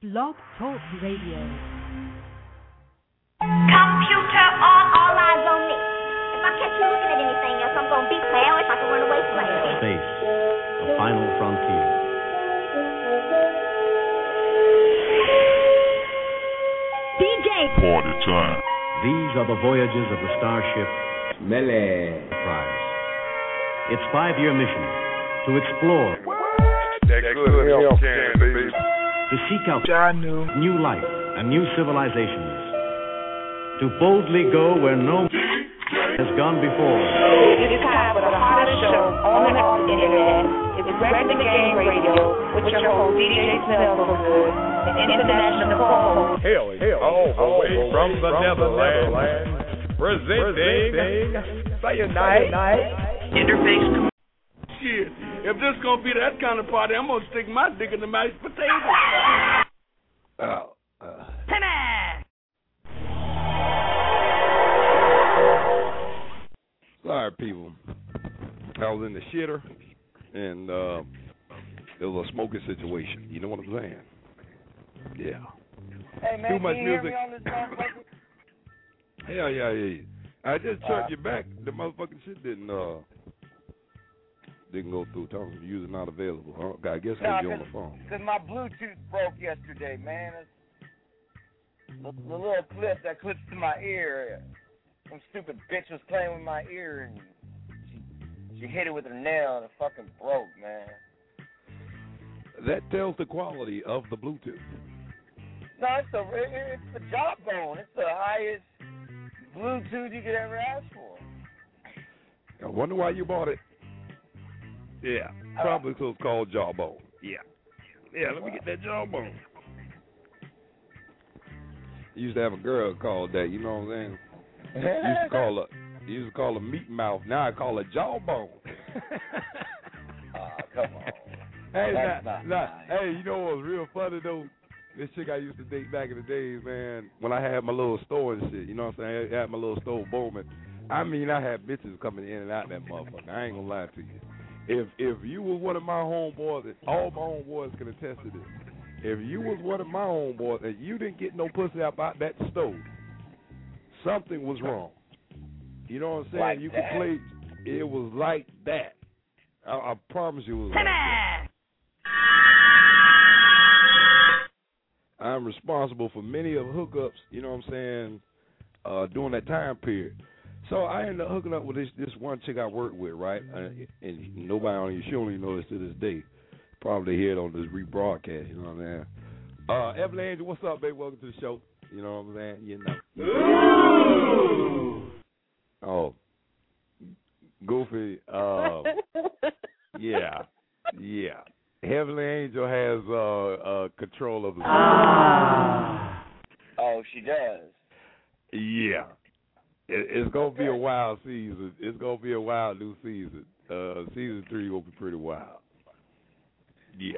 Blog Talk Radio. Computer on, all eyes on me. If I catch you looking at anything else, I'm gonna beat hell if I can run away from it. Space, the final frontier. DJ Party time. These are the voyages of the starship Enterprise. Its 5-year mission to explore, That good help can, baby. to seek out new life and new civilizations, to boldly go where no has gone before. It is time for the hottest show on the internet. It's Grab the Game Radio with your host, DJ Snellgood, the international co-host. Hail, all the way from the Netherlands. Presenting Cyanide Interface. Shit, if this gonna be that kind of party, I'm gonna stick my dick in the mashed potatoes. Sorry, people. I was in the shitter, and it was a smoking situation. You know what I'm saying? Yeah. Hey, man, Too much can you hear music. me on this motherfucker? Yeah. I just turned you back. The motherfucking shit didn't go through. Telling me user not available. I guess because you're on the phone. Because my Bluetooth broke yesterday, man. The little clip that clips to my ear, some stupid bitch was playing with my ear, and she hit it with her nail, and it fucking broke, man. That tells the quality of the Bluetooth. No, it's the Jawbone. It's the highest Bluetooth you could ever ask for. I wonder why you bought it. Yeah, probably because it's called Jawbone. Yeah, let me get that Jawbone. Used to have a girl called that, you know what I'm saying? Used to call her meat mouth. Now I call her Jawbone. Come on. Hey, That's not nice. hey, you know what was real funny though? This chick I used to date back in the days, man, when I had my little store and shit, you know what I'm saying? I had my little store booming. I mean, I had bitches coming in and out that motherfucker. I ain't gonna lie to you. If you was one of my homeboys, and all my homeboys can attest to this, if you was one of my homeboys and you didn't get no pussy out that stove, something was wrong. You know what I'm saying? Like you that? could play. It was like that. I promise you it was like that. I'm responsible for many of the hookups, you know what I'm saying, during that time period. So I ended up hooking up with this one chick I worked with, right? And nobody on you, she don't even know this to this day. Probably hear it on this rebroadcast, you know what I'm saying? Evelyn Angel, what's up, baby? Welcome to the show. You know what I'm saying? You know. Oh. Goofy. Yeah. Heavenly Angel has control of the Oh, she does. Yeah. It's going to be a wild season. It's going to be a wild new season. Season 3 will be pretty wild. Yeah.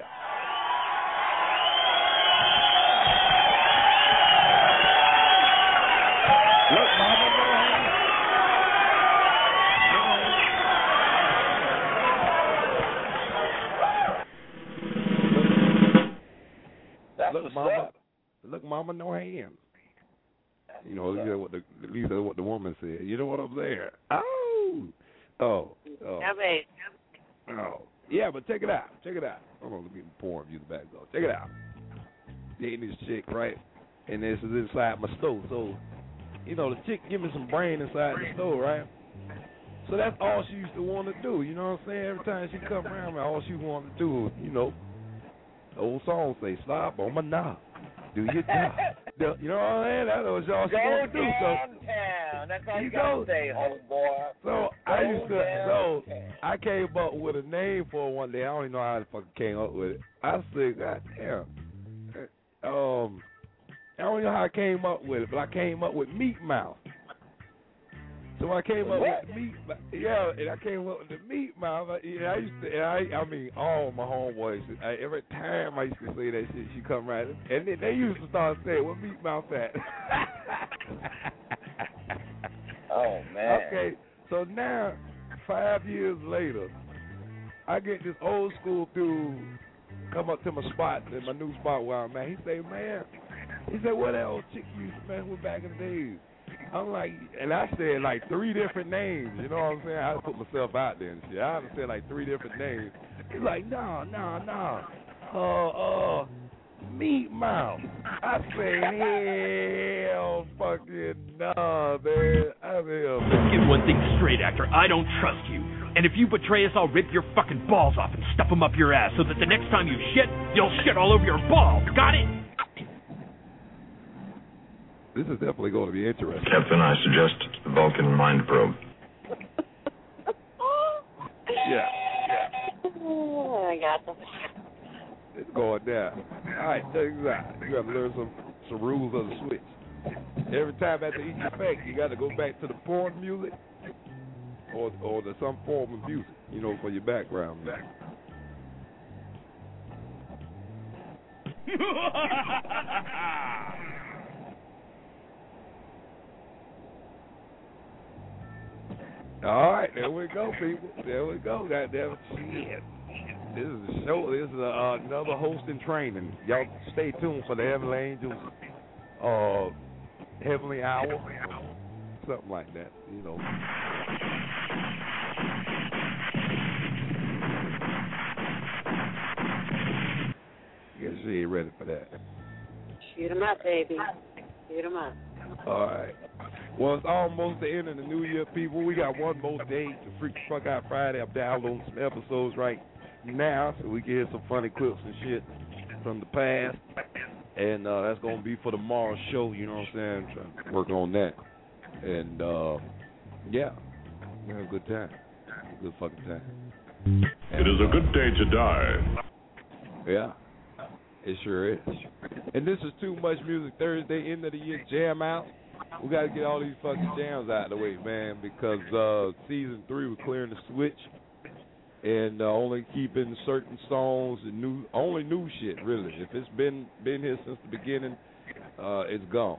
Look, Mama, Look, Mama, no hands. You know, at least that's what the woman said. You know what I'm saying? Oh. Yeah, but check it out. Hold on, let me pour you the back though. Check it out. Dating this chick, right? And this is inside my stove. So, you know, the chick give me some brain inside the stove, right? So that's all she used to want to do. You know what I'm saying? Every time she come around, all she wanted to do was, you know, the old song say, "Slop on my knob, do your job." You know what I'm saying? That's what y'all Go supposed to do. downtown. That's all you gotta say, homeboy. So I came up with a name for it one day. I don't even know how I fucking came up with it. I said, God damn. I don't know how I came up with it, but I came up with Meat Mouth. So I came up with the meat, and I came up with the Meat Mouth. I mean, all my homeboys. Every time I used to say that shit, she come right, and then they used to start saying, "What Meat Mouth at?" Oh man. Okay, so now 5 years later, I get this old school dude come up to my spot, my new spot where I'm at. He say, man, what that old chick you used to mess with back in the days? I'm like, and I said like 3 different names. You know what I'm saying? I put myself out there and shit. I said like 3 different names. He's like, no. Meat Mouth. I say, hell fucking no, man. Let's get one thing straight, actor. I don't trust you. And if you betray us, I'll rip your fucking balls off and stuff them up your ass so that the next time you shit, you'll shit all over your balls. Got it? This is definitely going to be interesting. Captain, I suggest the Vulcan mind probe. Yeah. Oh, I got them. It's going down. All right, check this out. You got to learn some rules of the switch. Every time after each effect, you got to go back to the porn music or to some form of music, you know, for your background. All right, there we go, people. There we go. Goddamn shit. This is a show. This is another host in training. Y'all stay tuned for the Heavenly Angels, Heavenly Hour, something like that. You know. Guess she ain't ready for that. Shoot 'em up, baby. Shoot 'em up. All right. Well, it's almost the end of the new year, people. We got one more day to Freak the Fuck Out Friday. I'm downloading some episodes right now so we can hear some funny clips and shit from the past. And that's going to be for tomorrow's show, you know what I'm saying? Trying to work on that. And, yeah, we have a good time. A good fucking time. It is a good day to die. Yeah, it sure is. And this is Too Much Music Thursday, end of the year jam out. We got to get all these fucking jams out of the way, man, because season 3 we're clearing the switch and only keeping certain songs and only new shit, really. If it's been here since the beginning, it's gone.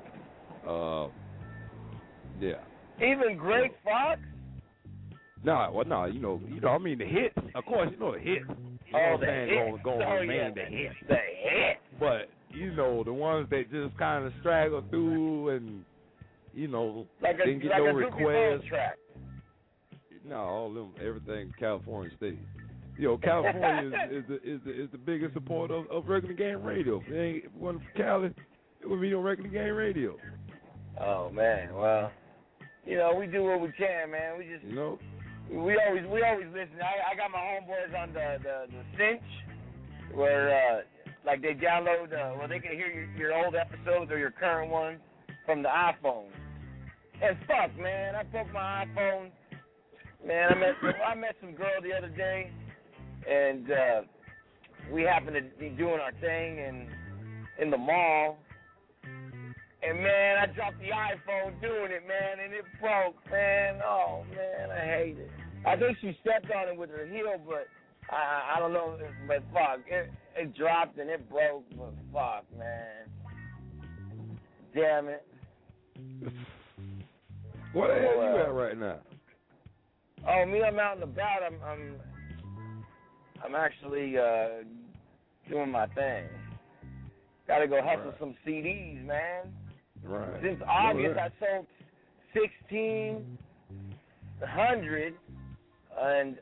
Yeah. Even Greg Fox? No, you know, I mean the hits. Of course, you know the hits. You know what I'm saying? Going to remain the hits. The hits. But, you know, the ones that just kind of straggle through and, you know, didn't get no requests. Track. No, all of them, everything California State. You know, California is the biggest supporter of Regular Game Radio. If it wasn't for Cali, it would be no Regular Game Radio. Oh man, well, you know, we do what we can, man. We just, you know, we always listen. I got my homeboys on the Cinch, where like they download, they can hear your old episodes or your current ones from the iPhone. And fuck, man, I broke my iPhone. Man, I met some girl the other day, and we happened to be doing our thing in the mall. And, man, I dropped the iPhone doing it, man, and it broke, man. Oh, man, I hate it. I think she stepped on it with her heel, but I don't know. But, fuck, it dropped and it broke, but fuck, man. Damn it. Where the hell you at right now? Oh, me, I'm out and about. I'm actually doing my thing. Got to go hustle some CDs, man. Right. Since August, I sold 1,600 and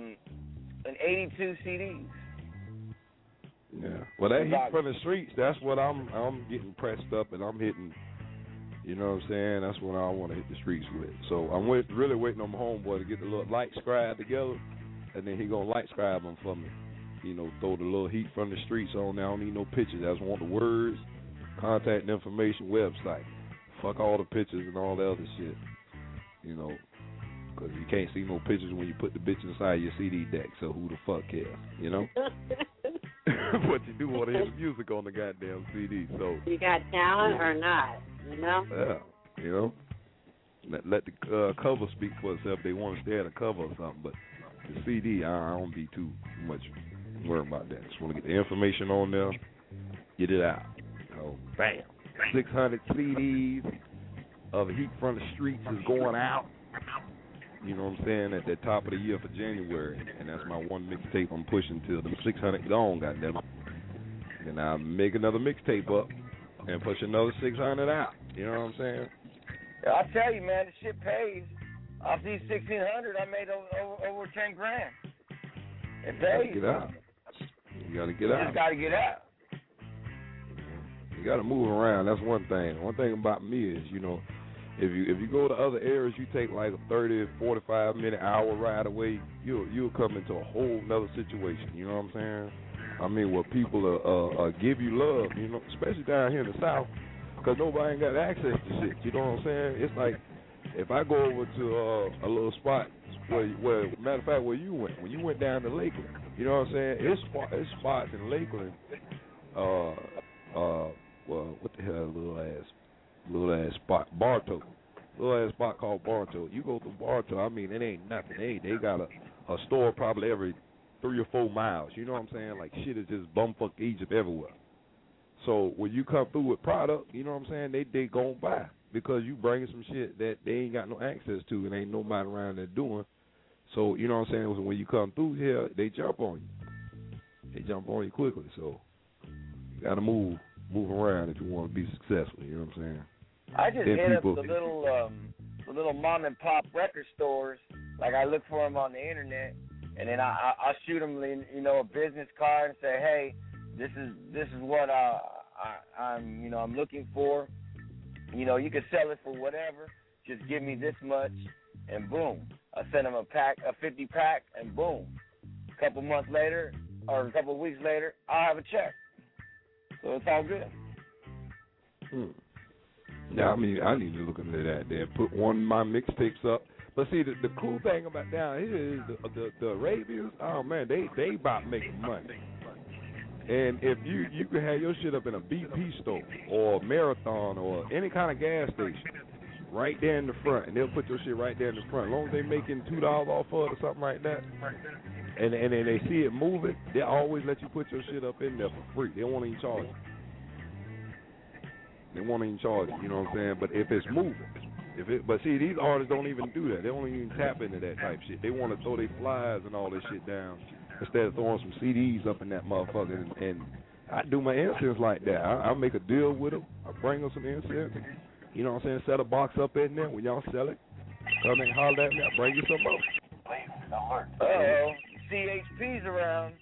82 CDs. Yeah. Well, that heat from the streets, that's what I'm getting pressed up and I'm hitting. You know what I'm saying? That's what I want to hit the streets with. So I'm really waiting on my homeboy to get the little light scribe together, and then he gonna light scribe them for me. You know, throw the little heat from the streets on there. I don't need no pictures. I just want the words, contact information, website. Fuck all the pictures and all the other shit. You know, because you can't see no pictures when you put the bitch inside your CD deck. So who the fuck cares? You know. But you do want to hear the music on the goddamn CD. So you got talent or not? You know? Yeah, you know. Let the cover speak for itself. They want to stay at a cover or something, but the CD, I don't be too much worried about that. Just want to get the information on there, get it out. So, bam. 600 CDs of Heat from the Streets is going out. You know what I'm saying? At the top of the year for January, and that's my one mixtape I'm pushing till the 600 gone. Goddamn. Then I make another mixtape up and push another 600 out. You know what I'm saying? Yeah, I tell you, man, the shit pays. Off these 1,600, I made over 10 grand. It pays. Get out. You gotta get You out. just gotta get out. You gotta move around. That's one thing. One thing about me is, you know, if you go to other areas, you take like a 30, 45 minute, hour ride away, you'll come into a whole nother situation. You know what I'm saying? I mean, where people give you love, you know, especially down here in the South, because nobody ain't got access to shit. You know what I'm saying? It's like if I go over to a little spot where matter of fact, where you went, when you went down to Lakeland, you know what I'm saying? It's spots in Lakeland. Well, what the hell, little ass spot, Bartow. Little ass spot called Bartow. You go to Bartow, I mean, it ain't nothing. They got a store probably every 3 or 4 miles. You know what I'm saying? Like shit is just bumfuck Egypt everywhere. So when you come through with product, you know what I'm saying? They gon' buy because you bringing some shit that they ain't got no access to and ain't nobody around there doing. So you know what I'm saying? So when you come through here, they jump on you. They jump on you quickly. So you gotta move around if you want to be successful. You know what I'm saying? I just hit up the little mom and pop record stores. Like I look for them on the internet, and then I'll shoot them, you know, a business card and say, hey, this is what I'm looking for. You know, you can sell it for whatever. Just give me this much, and boom, I send them a 50 pack, and boom, a couple months later or a couple weeks later, I'll have a check. So it's all good. Yeah, I mean, I need to look into that. There, put one of my mixtapes up. But see, the cool thing about down here is the Arabians. Oh man, they about making money. And if you can have your shit up in a BP store or Marathon or any kind of gas station, right there in the front, and they'll put your shit right there in the front. As long as they making $2 off of it or something like that, and then they see it moving, they always let you put your shit up in there for free. They won't even charge you. They won't even charge you. You know what I'm saying? But if it's moving, but see, these artists don't even do that. They don't even tap into that type shit. They want to throw their flyers and all this shit down instead of throwing some CDs up in that motherfucker. And I do my incense like that. I make a deal with them. I bring them some incense. You know what I'm saying? Set a box up in there when y'all sell it. Come and holler at me. I'll bring you some up. Uh-oh. CHP's around.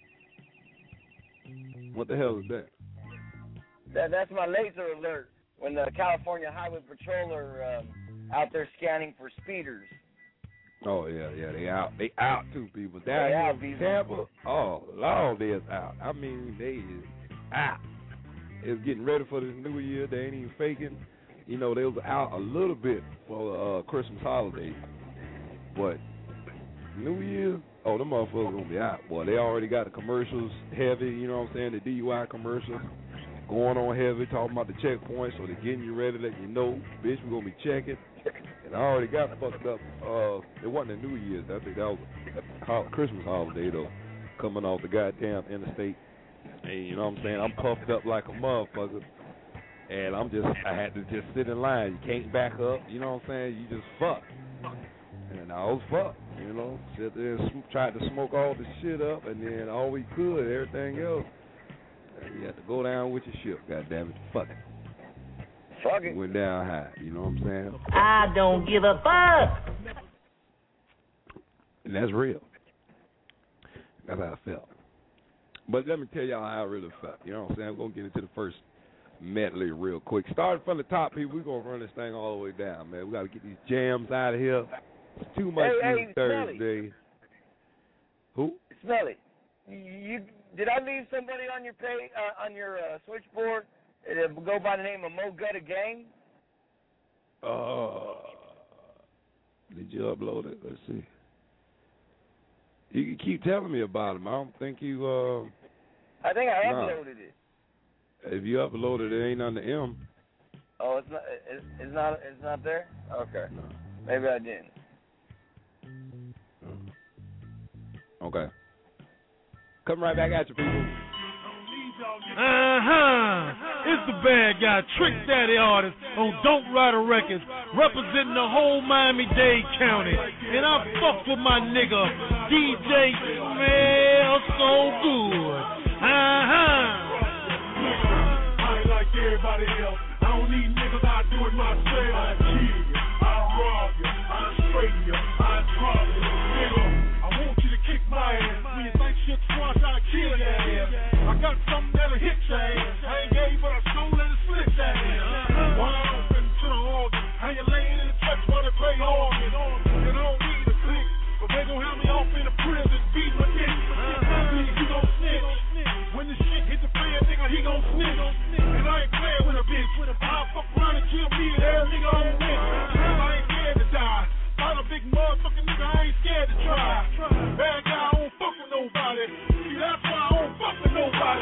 What the hell is that? That's my laser alert when the California Highway Patrol are out there scanning for speeders. Oh, yeah, they out too, people. Down here in Tampa, oh, Lord, they're out. I mean, they is out. It's getting ready for this new year. They ain't even faking. You know, they was out a little bit for Christmas holiday. But New Year, oh, them motherfuckers gonna be out. Boy, they already got the commercials heavy, you know what I'm saying, the DUI commercials going on heavy, talking about the checkpoint, so they're getting you ready, letting you know, bitch, we're gonna be checking. And I already got fucked up. It wasn't a New Year's. I think that was a Christmas holiday, though, coming off the goddamn interstate. And you know what I'm saying? I'm puffed up like a motherfucker. And I had to just sit in line. You can't back up. You know what I'm saying? You just fuck. And I was fucked, you know. Sit there and tried to smoke all the shit up, and then all we could, everything else. You had to go down with your ship, goddammit. Fuck it. Fuck it. Went down high, you know what I'm saying? I don't give a fuck. And that's real. That's how I felt. But let me tell y'all how I really felt. You know what I'm saying? I'm going to get into the first medley real quick. Starting from the top, people, we're going to run this thing all the way down, man. We got to get these jams out of here. It's too much Thursday. Smelly. Who? Smelly. Did I leave somebody on your page, on your switchboard? It go by the name of Mo Gutta Gang? Did you upload it? Let's see. You can keep telling me about him. I don't think you. I think I uploaded it. If you uploaded it, ain't on the M. Oh, it's not there. Okay. No. Maybe I didn't. Okay. Come right back at you, people. It's the bad guy, Trick Daddy Artist on Dope Rider Records, representing the whole Miami-Dade County. And I fuck with my nigga, DJ Smells So Good. everybody else. I don't need niggas, I do it myself. I kill you, I rob you, I straighten you, I drop you. Nigga, I want you to kick my ass. When you think shit's squash, I kill your ass. I got something that'll hit your ass. I ain't gay, but I sure let it slip your ass. Wide open to the organ. How you laying in the church while they play organ. And I don't need a click, but they gon' have me off in the prison, beat my dick. You gon' snitch. When the shit hit the fan, nigga, he gon' snitch. And I ain't playing with a bitch. I'll fuck around and kill me, and every nigga on the list. I ain't scared to die. Fight a big motherfucking nigga, I ain't scared to try. Bad guy, I don't fuck with nobody. See, that's why I don't fuck with nobody.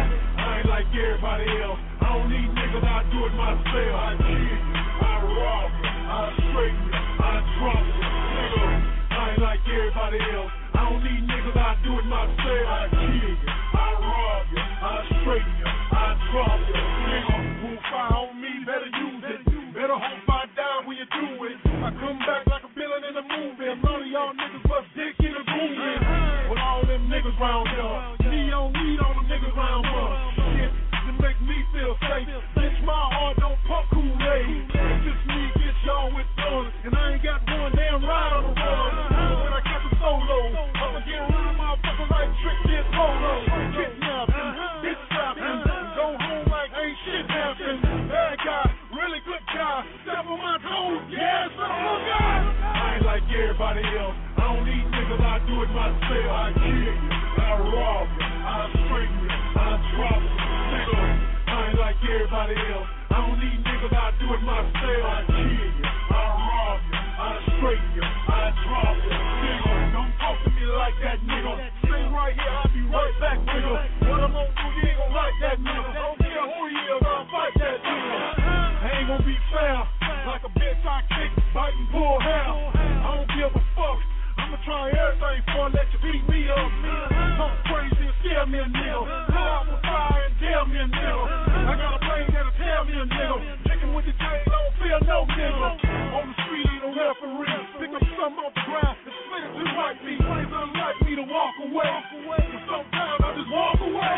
I ain't like everybody else. I don't need niggas, I do it myself. I kill you, I rob you, I straighten you, I drop you. Nigga, I ain't like everybody else. I don't need niggas, I do it myself. I kill you, I rob you, I straighten you, I drop you. Nigga, who fire on me, better use it. Better hope I die when you do it. I come back like a villain in a movie. None of y'all niggas bust dick in a groovy. With all them niggas round here. Me don't need all them niggas round here. Shit to make me feel safe. Bitch, my heart don't pump Kool-Aid. It's just me, get y'all with guns. And I ain't got one damn ride on the run. When I got the solo, I'ma get rid of motherfuckers like Trick Kid Polo. Kidnapping, bitch trapping. Go home like ain't shit happened. Bad guy, really good guy. Step on my toes, yes, I'm a guy. I ain't like everybody else. I don't need niggas, I do it myself. I kill you, I rob you, I straighten you, I drop you. Nigga, I ain't like everybody else. I don't need niggas, I do it myself. I kill you, I rob you, I straighten you, I drop you. Nigga, don't talk to me like that, nigga. Stay right here, I'll be right back, nigga. What I'm gonna do, you ain't gonna like that, nigga. Don't care who he is, I'll fight that nigga. I ain't gonna be fair. Like a bitch I kick, bite and pull hair. I don't give a fuck. I'ma try everything before I let you beat me up. Talk crazy and scare me a nigga. Go out with fire and dare me a nigga. I got a plane that'll tell me a nigga. Chicken with the chain, don't fear no nigga. On the street, ain't no referee. Pick up something off the ground and split it to right me. It's unlike me to walk away. But sometimes I just walk away.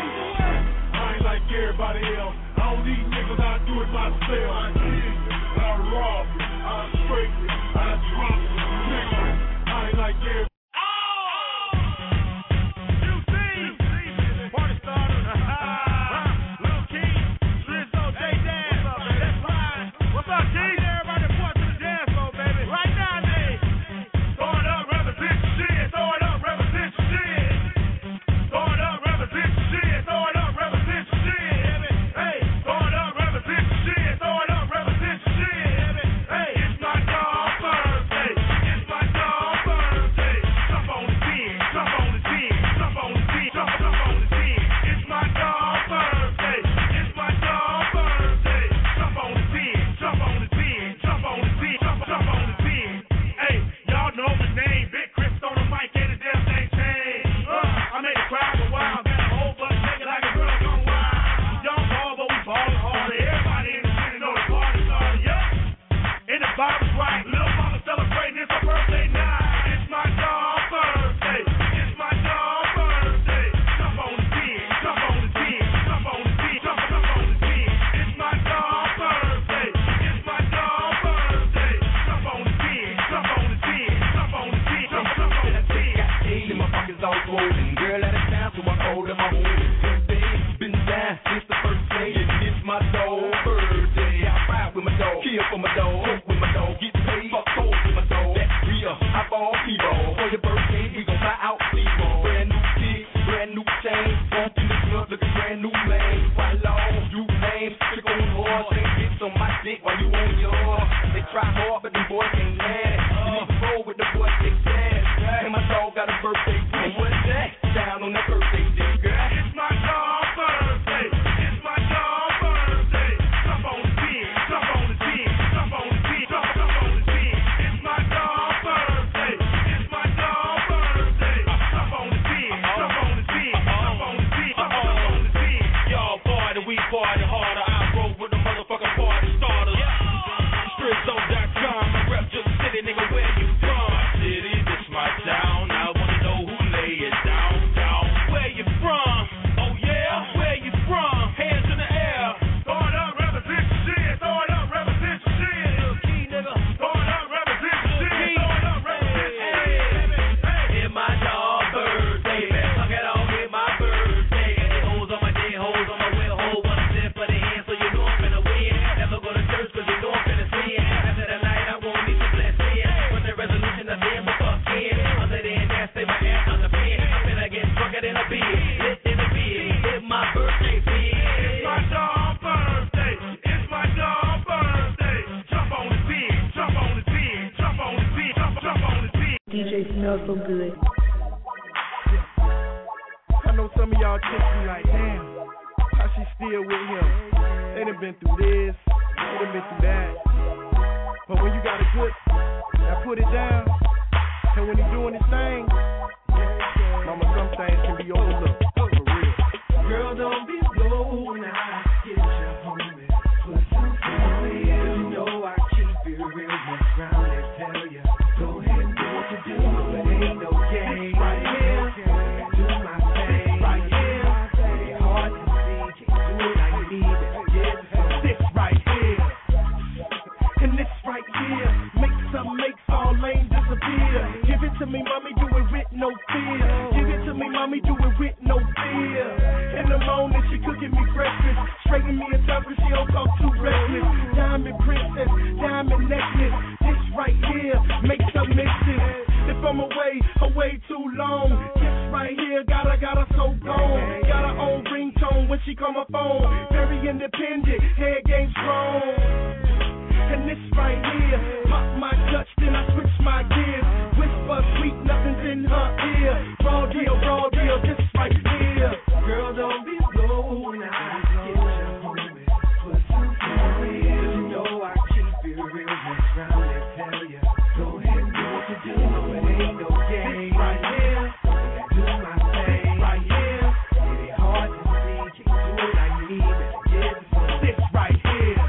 I ain't like everybody else. I don't need niggas, I do it myself. I kill you, I rob you, I straighten you, I drop you. Nigga, I ain't like everybody. Where you from? Hands in the air. Going up. so good. I know some of y'all chicks be like, damn, how she still with him? They done been through this, they done been through that. But when you got a good, now put it down. And when he doing his thing, mama, some things can be overlooked. For real. Girl, don't be slow when I get you home and put some time in. You know I keep it real, just round and tell you. Go ahead and do what you do, but ain't no game. Right here, do my thing. Right here, it's hard to see, can't do it like you need it. Yeah, this right here, and this right here, makes all lame disappear. Give it to me, mommy, do it with no fear. Give it to me, mommy, do it with no fear. In the morning, she cooking me breakfast, straighten me a time when she don't talk too reckless. Diamond princess, diamond necklace. This right here makes her miss it. If I'm away too long, this right here got her so gone. Got her own ringtone when she call my phone. Very independent, head game strong. And this right here, pop my clutch, then I switch my gears. Whisper sweet, nothing's in her ear. Raw deal, this right here. girl, don't be slow when I get you home and put some time in. You know I keep it real, just round and tell you. Go ahead and do what you do, it ain't no game. Right here, do my thing. Right here, it ain't hard to see, can't do it like me, better get it from this right here.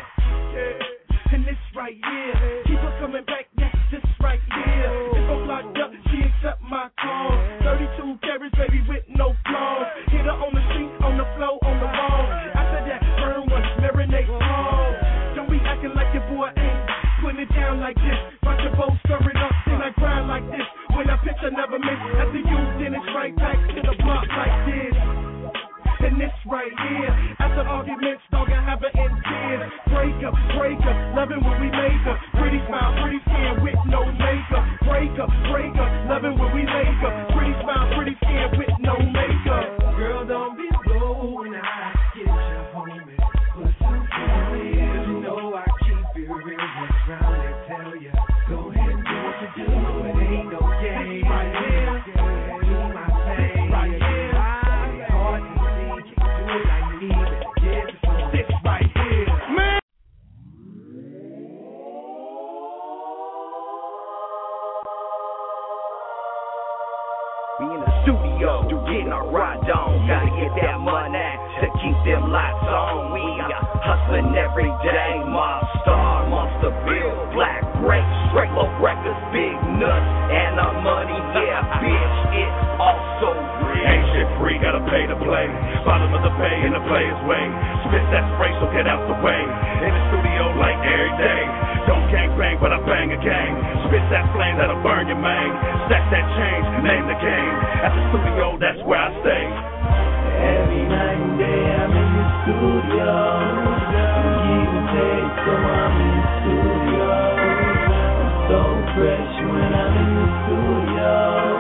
Yeah, and this right here, keep her coming back, that's this right here. If I'm locked up, she accept my call. 32 carats, baby, with no flaws. Hit her on the street, on the floor, on the wall. After that, burn one, marinate all. Don't be acting like your boy ain't putting it down like this. Watch your boat, stir it up, then I grind like this. When I pitch, I never miss. After you, then it's right back to the block like this. And this right here, after arguments, dog, I have her in tears. Break up, loving what we make her. Pretty smile, pretty skin with no makeup. Break up, loving what we make her. Pretty smile, pretty skin with no makeup. Girl, don't be slow when I get you home and put some time in. You know I keep it real, just round and tell you. Go ahead and do what you do, it ain't no game. Right here, do my thing. Right here, it's hard to see, can't do it like me, better get it from this right here. Man. We in the studio, getting our ride on. Gotta get that money to keep them lights on. We are hustling every day. Mob Star, Monster Bill, Black Grapes, Straight Low Records, Big Nuts, and our money, yeah, bitch, it's also real. Ain't shit free, gotta pay to play. Bottom of the pay in the player's way. Spit that spray, so get out the way. In the studio like every day. Don't gang bang, but I bang a gang. Spit that flame that'll burn your mane. Stack that change, name the game. At the studio, that's where I stay. Every night and day I'm in the studio. Give and take, so I'm in the studio. I'm so fresh when I'm in the studio.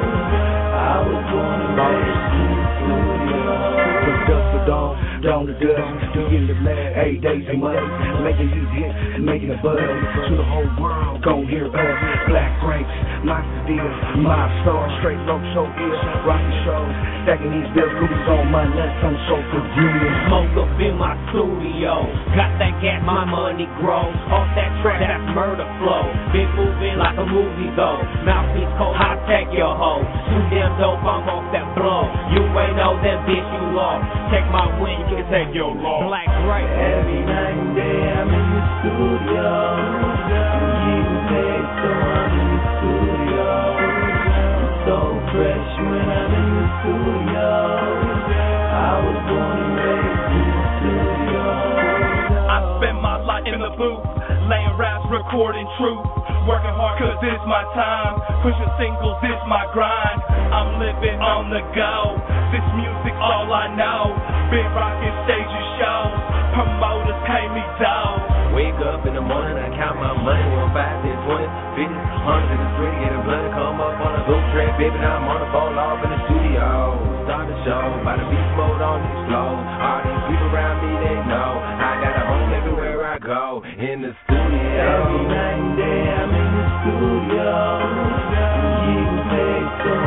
I was born and raised in the studio. From dusk to dawn to dusk, we in the lab 8 days a month, making these hits, making a buzz to the whole world. Gon' hear us, Black Grapes, Monster Deals, Mob Star, Straight Low, so ill, rockin' shows, stacking these bills, rubies on my nuts, I'm so forgiving. Smoke up in my studio, got that gas, my money grows. Off that track, that's murder flow. Been moving like a movie though. Mouthpiece cold, high tech your hoe. Too damn dope, I'm off that blow. You ain't know them, bitch, you lost. Take my win, you can take your loss. Black Grapes. Every night and day I'm in the studio. Give and take, so I'm in the studio. I'm so fresh when I'm in the studio. I was born and raised in the studio. I spend my life in the booth, laying raps, recording truth. Working hard cause this my time. Pushing singles, this my grind. I'm living on the go. This music all I know. Been rocking stages, shows. Promoters pay me dough. Wake up in the morning, I count my money. 1, 5, 10, 20, 50, 100, and 3. Get a blood, come up on a loop track. Baby, now I'm on the fall off in the studio. Start the show, by the beast mode on this flow. All these people around me, they know. I got a home everywhere I go. In the studio. Every night and day I'm in the studio. Give and take, so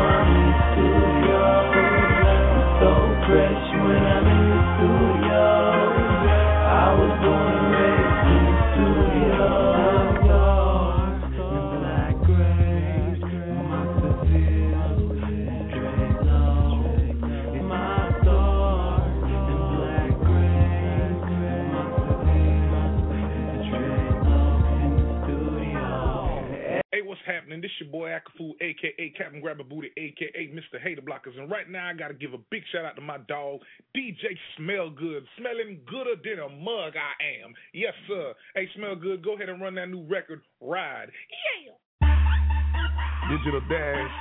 happening? This your boy Akafu, a.k.a. Captain Grabber Booty, a.k.a. Mr. Hater Blockers. And right now I got to give a big shout out to my dog, DJ Smell Good. Smelling gooder than a mug I am. Yes, sir. Hey, Smell Good, go ahead and run that new record, Ride. Yeah. Digital Dash.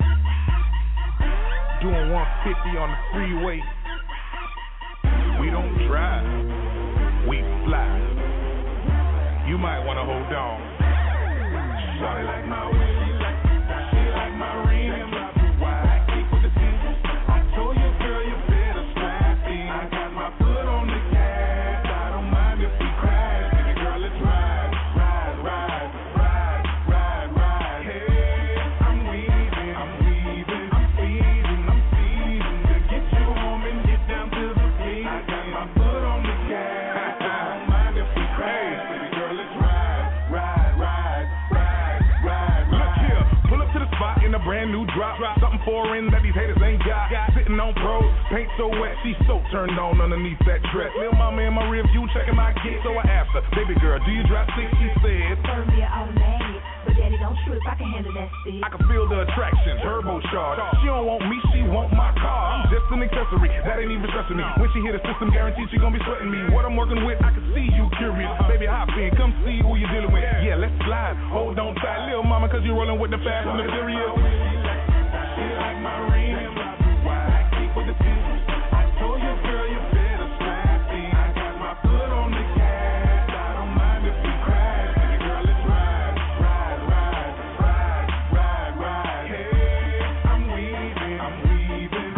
Doing 150 on the freeway. We don't drive, we fly. You might want to hold on. Shawty like my way, she like my ring, and drop it wide, keep with the season. I told you, girl, you better strap in. I got my foot on the gas, I don't mind if we crash. Baby girl, let's ride, ride, ride, ride, ride, ride. Hey, I'm weaving, I'm feeding, I'm feeding to get you home and get down to the beat. I got my foot on the gas, I don't mind if we crash. Baby girl, let's ride, ride, ride, ride, ride. Look here, pull up to the spot in a brand new drop. Something foreign that these haters ain't got. Sitting on pros, paint so wet, she so turned on underneath that dress. Lil' mama in my rear view checking my kid, so I asked her, baby girl, do you drive 6? She said, Turn me automatic, but daddy don't trip, I can handle that stick. I can feel the attraction, turbo charge. She don't want me, she want my car. I'm just an accessory, that ain't even stressing me. When she hit the system, guaranteed she gon' be sweating me. What I'm working with, I can see you curious. Baby, hop in, come see who you dealing with. Yeah, let's slide, hold on tight, lil' mama, cause you rolling with the fast and the furious. She like my ring, drop it wide, keep with the season. I told you, girl, you better strap in. I got my foot on the gas, I don't mind if we crash. Baby girl, let's ride, ride, ride, ride, ride, ride. Hey, I'm weaving, I'm weaving.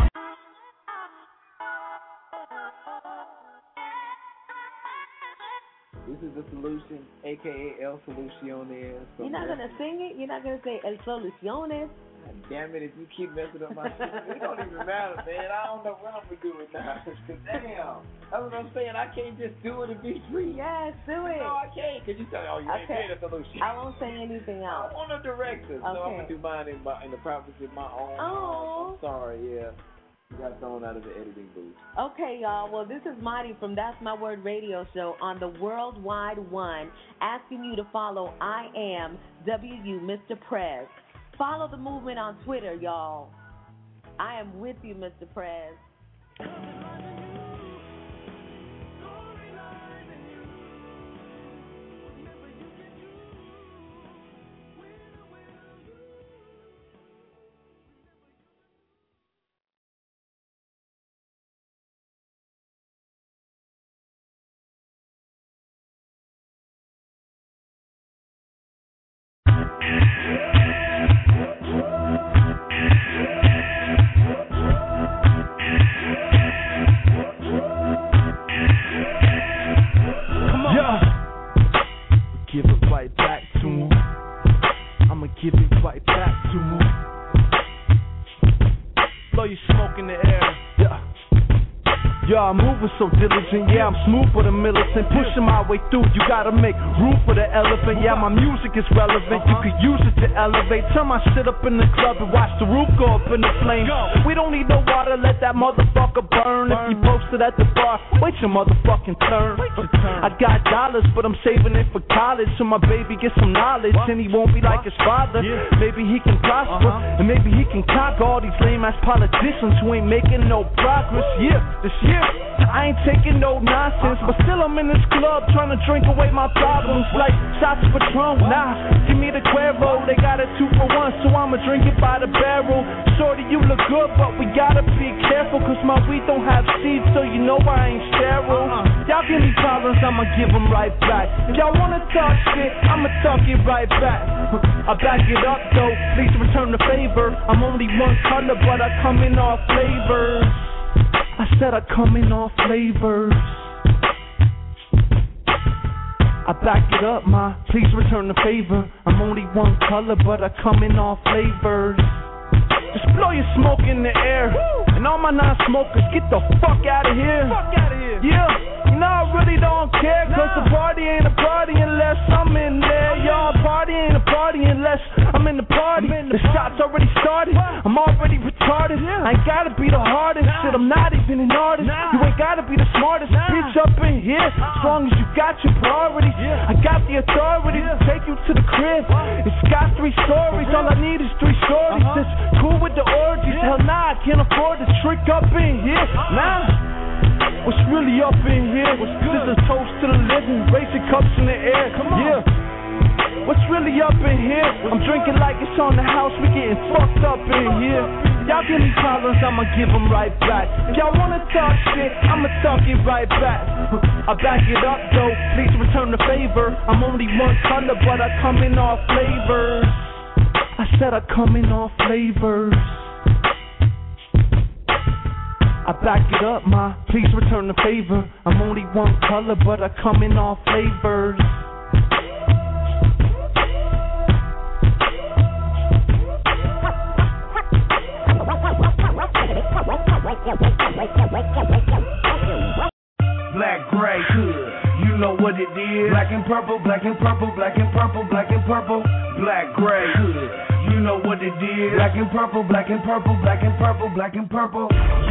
This is The Solution, a.k.a. El Soluciones. You're not going to sing it? You're not going to say El Soluciones? Damn it, if you keep messing up my shit, it don't even matter, man. I don't know what I'm going to do it now. Damn. That's what I'm saying. I can't just do it and be free. Yes, do it. No, I can't. Because you tell me, oh, you ain't made a solution. I won't say anything else. I want a director. So I'm going to do mine in the privacy of my own. Oh. I'm sorry, yeah. You got thrown out of the editing booth. Okay, y'all. Well, this is Marty from That's My Word Radio Show on the Worldwide One, asking you to follow I Am WU Mr. Prez. Follow the movement on Twitter, y'all. I am with you, Mr. Prez. Give it right back to him. I'ma give it right back to him. Blow your smoke in the air. Yeah. Yeah, I'm moving so diligent, yeah, I'm smooth for the militant. Pushing my way through, you gotta make room for the elephant. Yeah, my music is relevant, you could use it to elevate. Turn my shit up in the club and watch the roof go up in the flames. We don't need no water, let that motherfucker burn. If you posted at the bar, wait your motherfucking turn. I got dollars, but I'm saving it for college, so my baby gets some knowledge, and he won't be like his father. Maybe he can prosper, and maybe he can conquer all these lame-ass politicians who ain't making no progress. Yeah, this year I ain't taking no nonsense, but still I'm in this club trying to drink away my problems like shots of Patron. Nah, give me the Cuervo, they got a 2 for 1, so I'ma drink it by the barrel. Shorty, you look good, but we gotta be careful, cause my weed don't have seeds, so you know I ain't sterile. Y'all give me problems, I'ma give them right back. If y'all wanna talk shit, I'ma talk it right back. I back it up though, please return the favor. I'm only one color, but I come in all flavors. I said I come in all flavors. I back it up, ma, please return the favor. I'm only one color, but I come in all flavors. Just blow your smoke in the air. And all my non-smokers, get the fuck out of here. Yeah, you know I really don't care, cause the party ain't a party unless I'm in there. Y'all, party ain't a party unless I'm in the party. The shot's already started, I'm already retarded. I ain't gotta be the hardest, shit, I'm not even an artist. You ain't gotta be the smartest, bitch, up in here. As long as you got your priorities, I got the authority to take you to the crib. It's got 3 stories, all I need is 3 stories. It's cool with the orgies, hell nah, I can't afford to trick up in here. Nah, what's really up in here? This is a toast to the living, raising cups in the air. Yeah. What's really up in here? I'm drinking like it's on the house, we getting fucked up in here. Y'all give me problems, I'ma give them right back. If y'all wanna talk shit, I'ma talk it right back. I back it up though, please return the favor. I'm only one color, but I come in all flavors. I said I come in all flavors. I back it up, ma, please return the favor. I'm only one color, but I come in all flavors. Black, gray, hood, you know what it is. Black and purple, black and purple, black and purple, black and purple. Black, gray, hood, you know what it is. Black and purple, black and purple, black and purple, black and purple.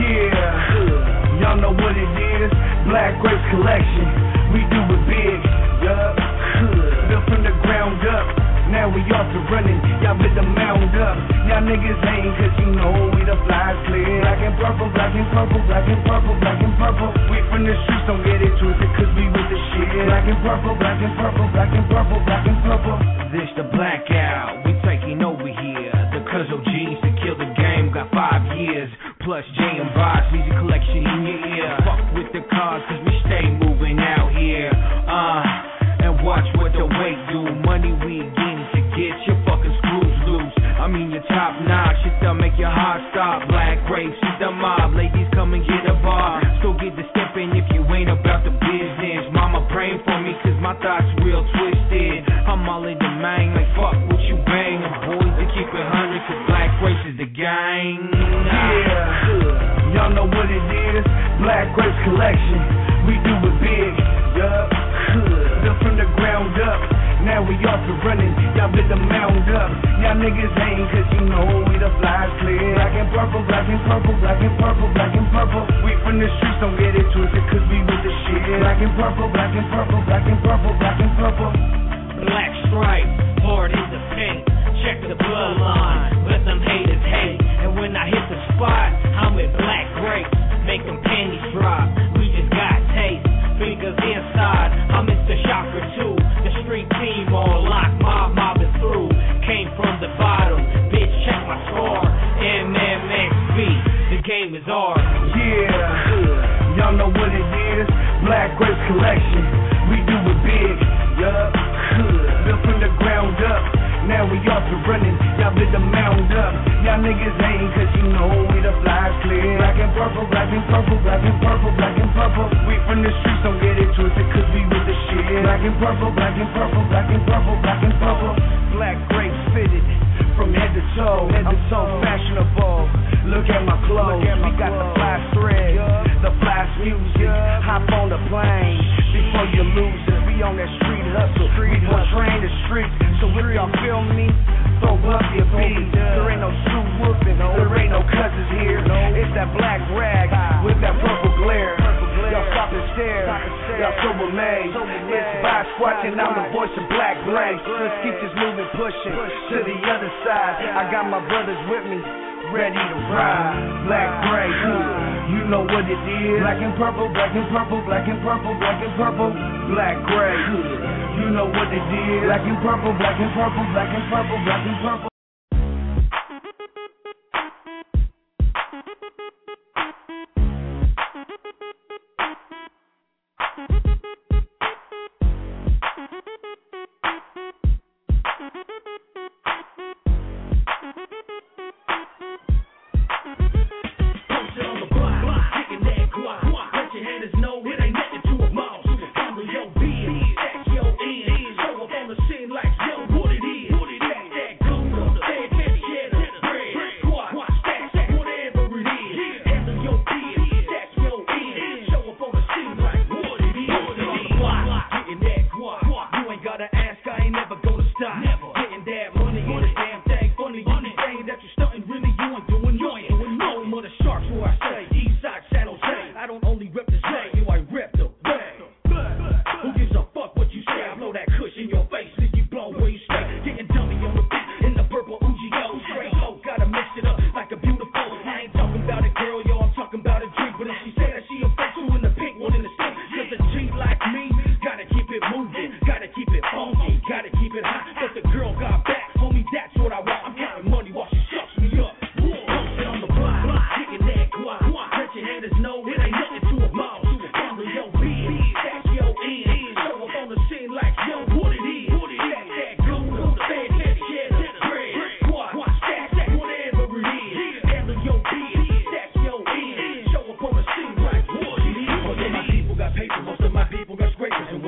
Yeah, y'all know what it is. Black Grapes Collection, we do it big. Yup, hood, built from the ground up. Now we off to running, y'all been the mound up. Y'all niggas ain't, cause you know we the fly clear. Black and purple, black and purple, black and purple, black and purple. We from the streets, don't get it twisted, cause we with the shit. Black and purple, black and purple, black and purple, black and purple. This the blackout, we taking over here. The cuz OGs that killed the game got 5 years. Plus J and Box, music collection in your ear. Fuck with the cars, cause we stay moving out here. And watch what the weight do. Money we getting to get your fucking screws loose. I mean your top notch, shit that'll make your heart stop. Black grapes, shit the mob, ladies come and get a bar. Still get the stepping if you ain't about the business. Mama praying for me cause my thoughts real twisted. I'm all in the main, like fuck what you bang. Boys to keep it 100 cause Black Grapes is the gang. Yeah, y'all know what it is. Black Grapes Collection, we do it big. Yup, built from the ground up. Now we off to running, y'all been the mound up. Y'all niggas ain't, cause you know we the flies clear. Black and purple, black and purple, black and purple, black and purple. We from the streets, don't get it twisted, cause we with the shit. Black and purple, black and purple, black and purple, black and purple. Black stripe, hard in the paint. Check the bloodline, let them haters hate. And when I hit the spot, I'm with Black Grapes. Make them panties drop, we just got taste. Fingers inside, I'm Mr. Shocker too. The street team all locked, mobbing through. Came from the bottom, bitch, check my score. MMXB, the game is ours. Yeah, y'all know what it is. Black Grapes Collection, we do it big. Yup, built from the ground up. Now we off to running, y'all been the mound up. Y'all niggas ain't, cause you know we the flies clear. Black and purple, black and purple, black and purple, black and purple. We from the streets, don't get it twisted, cause we with the shit. Black and purple, black and purple, black and purple, black and purple. Black grapes fitted from head to toe. I'm so fashionable. Look at my clothes, we got the fly thread, the fly music. Hop on the plane before you lose it. We on that street hustle, we gon' train the streets. So if y'all feel me, throw up your beat. There ain't no shoe whooping, there ain't no cousins here. It's that black rag with that purple glare. Y'all stop and stare, y'all so amazed. It's by squatching, I'm the voice of Black Blaze. Let's keep this movement pushing to the other side. I got my brothers with me, ready to ride. Black Gray, you know what it is. Black and purple, black and purple, black and purple, black and purple. Black Gray, you know what it is. Black and purple, black and purple, black and purple, black and purple.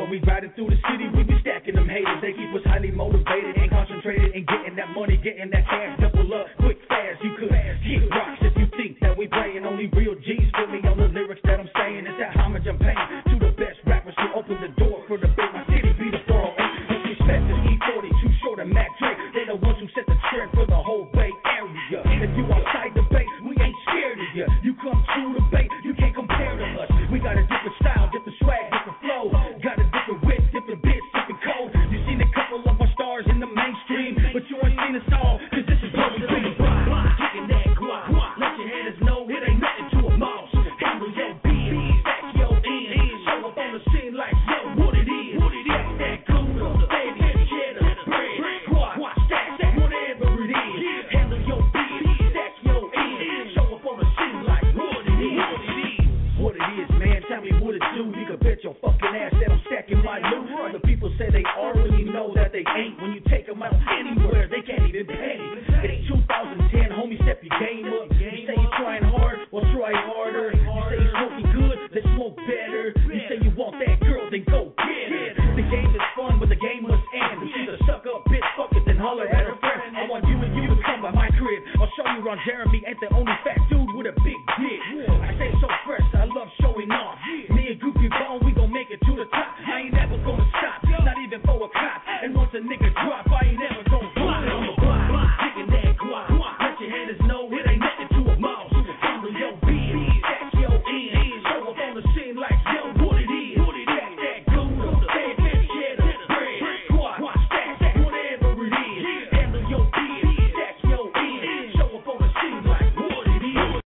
we riding through the city, we be stacking them haters. They keep us highly motivated and concentrated in getting that money, getting that cash, double up, quick, fast. You could kick rocks if you think that we playing only real G's. Feel me on the lyrics that I'm saying. It's that homage I'm paying to the best rappers who open the door for the big. My city be the 408. Disrespect to E40, too short of Mac Dre. They the ones who set the trend for the whole Bay Area. If you outside the Bay, we ain't scared of you. You come through the Bay, you can't compare to us. We got a different style, different swag, different flow. Got a different wit, different bits, different code. You seen a couple of our stars in the mainstream, but you ain't seen us all, cause this is what we do. Kicking that guap, let your haters know it ain't nothing to a mouse. Handle your beat, stack your end, show up on the scene like yo, what it is. Stack that Gouda, baby, cheddar, bread, guap, stack, whatever it is. Handle your beat, stack your end, show up on the scene like what it is. What it is, man, tell me what it do. You can bet your fucking ass that I'm stacking my loot. The people say they already know that they ain't. When you take them out anywhere, they can't even pay. It's 2010, homie, step your game up. You say you're trying hard, well try harder. You say you're smoking good, then smoke better. You say you want that girl, then go get it. The game is fun, but the game must end. She's a suck up bitch, fuck it, then holler at her friend. I want you and you to come by my crib. I'll show you around. Jeremy ain't the only fat dude with a big dick. I say so fresh, I love showing off. Me and Goofy Bone, we gon' make it to the top. I ain't never gonna stop, not even for a cop. And once a nigga drop, I ain't never gonna fly on the block. Kicking that guap, let your haters know it ain't nothing to a mouse. Handle your beat, stack your end, show up on the scene like yo, what it is. Stack that Gouda, baby, cheddar, bread, guap, stack, whatever it is. Handle your beat, stack your end, show up on the scene like what it is.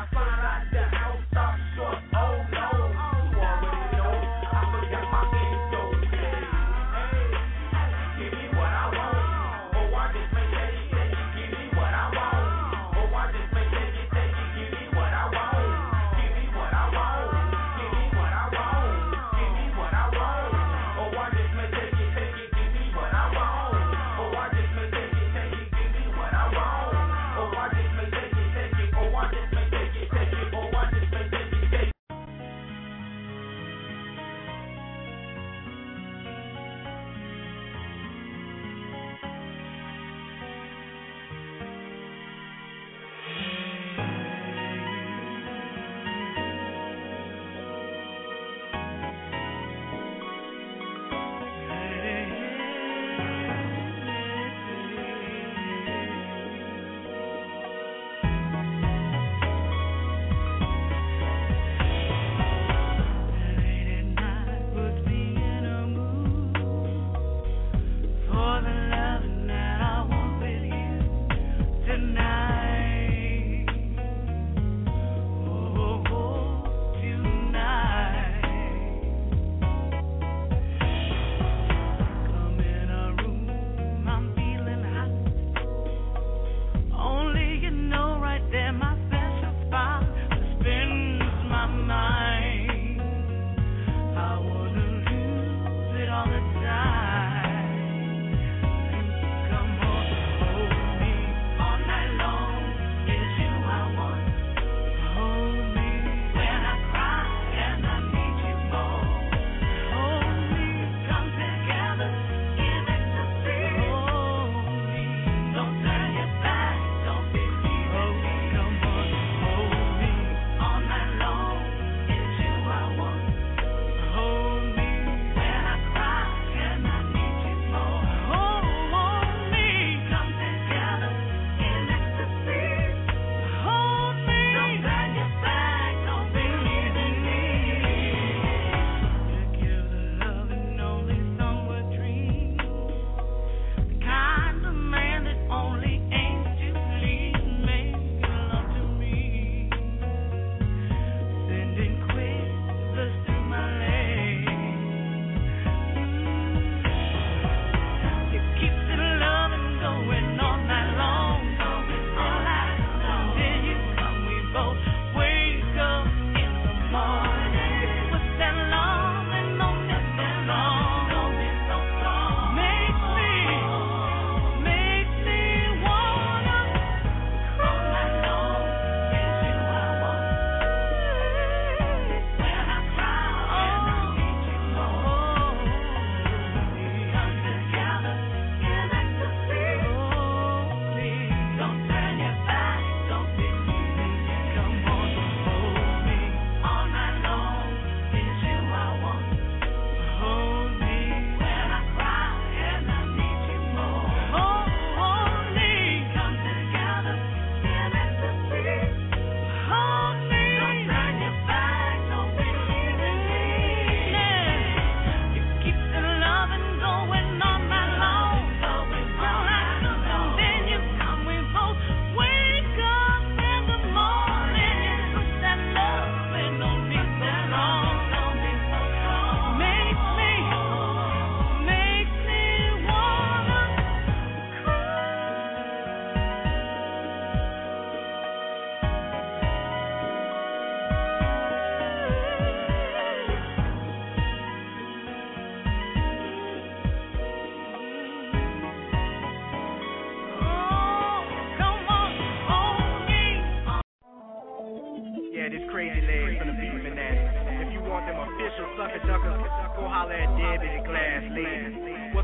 Oh no, you already know. I forgot my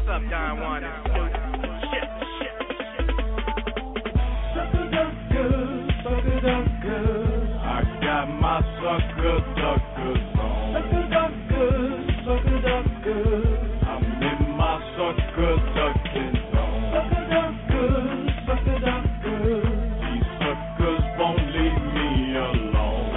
What's up, Don Juan and Snoop? Shit. Sucker duckers. I got my sucker duckers on. Sucker duckers. I'm in my sucker ducking zone. Sucker duckers. These suckers won't leave me alone.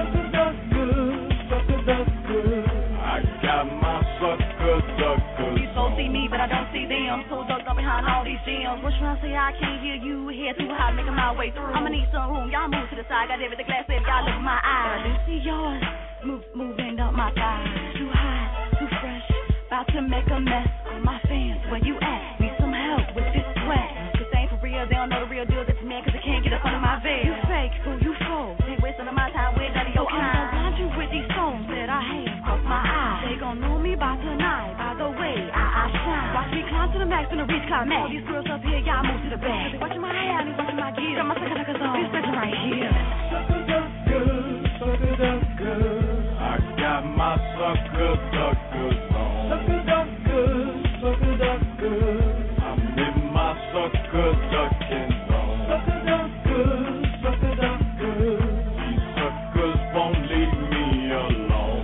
Sucker duckers. I got my sucker duckers. You so see me, but I don't see them. So ducked up behind all these gems. What you trying to say? I can't hear you. Head too high, making my way through. I'ma need some room. Y'all move to the side. Got everything glass in. Y'all look at my eyes. I do see yours. Moving up my thighs. Too high, too fresh. About to make a mess of my fans. Where you at? Need some help with this sweat. This ain't for real. They don't know the real deal. This man, cause they can't get up under my veil. You fake, who you fool? Ain't wasting my time with none of your kind. I'm gonna blind you with these stones that I have across my eyes. They gon' know me by tonight. By the way, I shine. Watch me climb to the max and reach climax. All these girls up here, y'all move to the back. They watching my hair, they watching my gear. Got my sucker duckers on. This bitch right here. Sucker duckers. I got my sucker duckers on. Sucker duckers. I'm in my sucker ducking zone. Sucker duckers. These suckers won't leave me alone.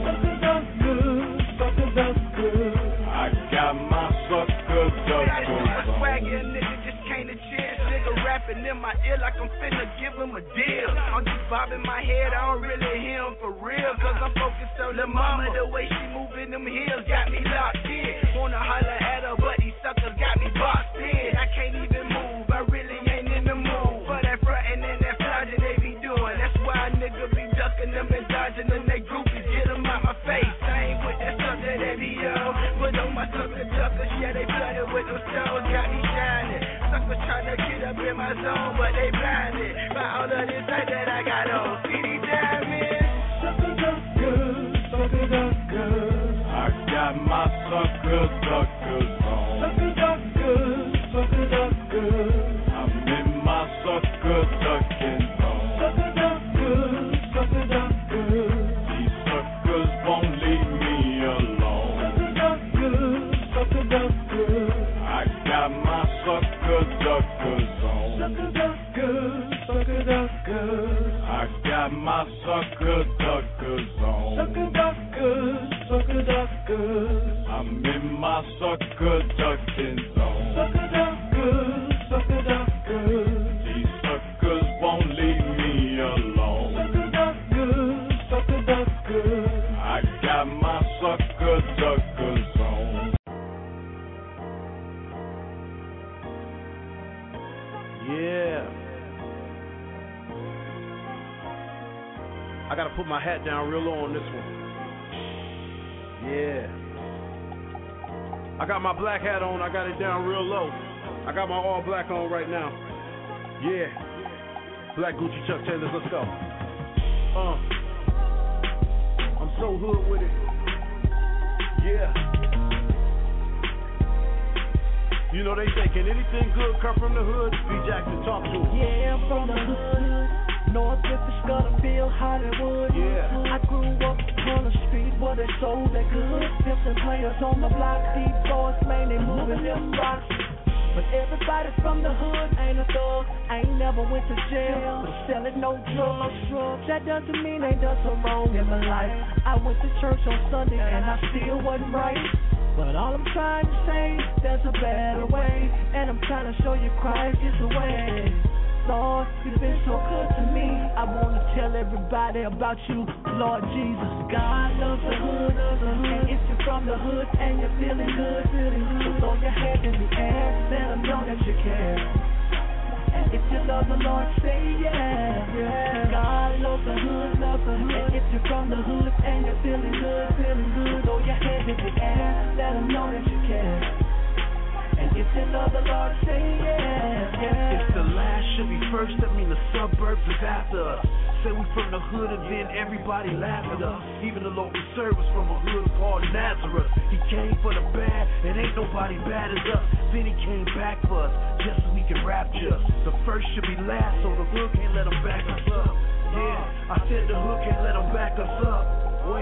Sucker duckers. I got my sucker duckers on. Swagger, nigga, just can't a chance. Nigga rapping in my ear like I'm finna give him a deal. I'm just bobbing my head, I don't really hear him for real. Cause I'm focused on the mama, the way she moving them heels got me locked in. Wanna holler at her, but these suckers got me boxed in. I can't even move, I really ain't in the mood for that frontin' and that flogging they be doing. That's why a nigga be ducking them and dodging them, they groupies get them out my face. I ain't with that stuff that they be on, but on my sucker duckers, yeah, they flooded with them stones, got me shining. Suckers tryna get up in my zone, but they blinded by all of this light that I got on. See these diamonds? Sucker duckers. I got my sucker duckers on. Sucker duckers. I'm in my sucker ducking zone. Sucker duckers. These suckers won't leave me alone. Sucker duckers. I got my sucker duckers on. Sucker duckers. I got my sucker duckers on. Sucker duckers. I'm in my sucker ducking zone. Sucker duckers. These suckers won't leave me alone. Sucker duckers. I got my sucker duckers on. Yeah. I gotta put my hat down real low on this one. Yeah. I got my black hat on, I got it down real low. I got my all black on right now. Yeah. Black Gucci Chuck Taylors, let's go. I'm so hood with it. Yeah. You know they say, can anything good come from the hood? B. Jackson, talk to him. Yeah, I'm from the hood. North Memphis, Scottsdale, Hollywood. Yeah. I grew up on the street where they sold that good. Pimps and players on the block, deep boys, man, they moving them rocks. But everybody from the hood ain't a thug. I ain't never went to jail for selling no drugs. That doesn't mean they done some wrong in my life. I went to church on Sunday and I still wasn't right. But all I'm trying to say, there's a better way. And I'm trying to show you Christ is the way. Lord, you've been so good to me. I want to tell everybody about you, Lord Jesus. God loves the hood, and if you're from the hood and you're feeling good, so throw your hand in the air, let them know that you care. And if you love the Lord, say yeah, yeah. God loves the hood, and if you're from the hood and you're feeling good, throw your hand in the air, let them know that you care. And if you love the Lord, say yeah, yeah. If the last should be first, that mean the suburbs is after us. Say we from the hood and then everybody laugh at us. Even the local service from a hood called Nazareth. He came for the bad, and ain't nobody bad as us. Then he came back for us, just so we can rapture us. The first should be last, so the hood can't let him back us up. Yeah, I said the hood can't let him back us up. Wait,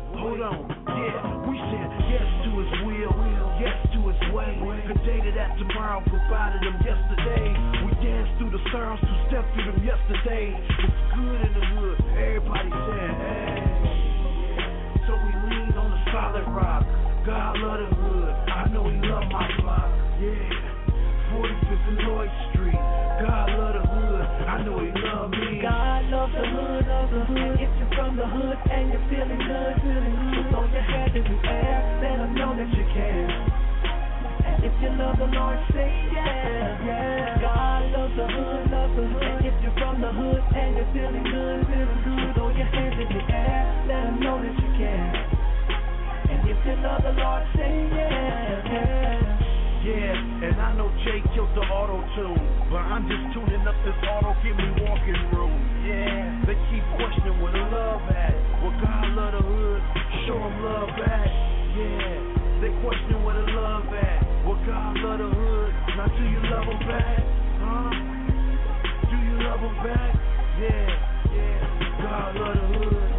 Hold on, yeah, we said yes to his will, yes to his way. Could date it at tomorrow, provided them yesterday. We danced through the sorrows, two-stepped through them yesterday. It's good in the hood, everybody saying, hey. So we lean on the solid rock. God love the hood, I know he love my block, yeah. 45th and Lloyd Street, God love the hood, I know he love me. God love the hood, and if you're from the hood and you're feeling good, throw your hand in the air, let them know that you care. And if you love the Lord, say yeah, yeah. God loves the hood, and if you're from the hood and you're feeling good, throw your hand in the air, let them know that you care. And if you love the Lord, say yeah, yeah. Yeah, and I know Jay killed the auto-tune, but I'm just tuning up this auto, give me walking room. Yeah, they keep questioning where the love at. Well, God love the hood, show them love back. Yeah, they question where the love at. Well, God love the hood, now do you love them back? Huh? Do you love them back? Yeah, yeah, God love the hood.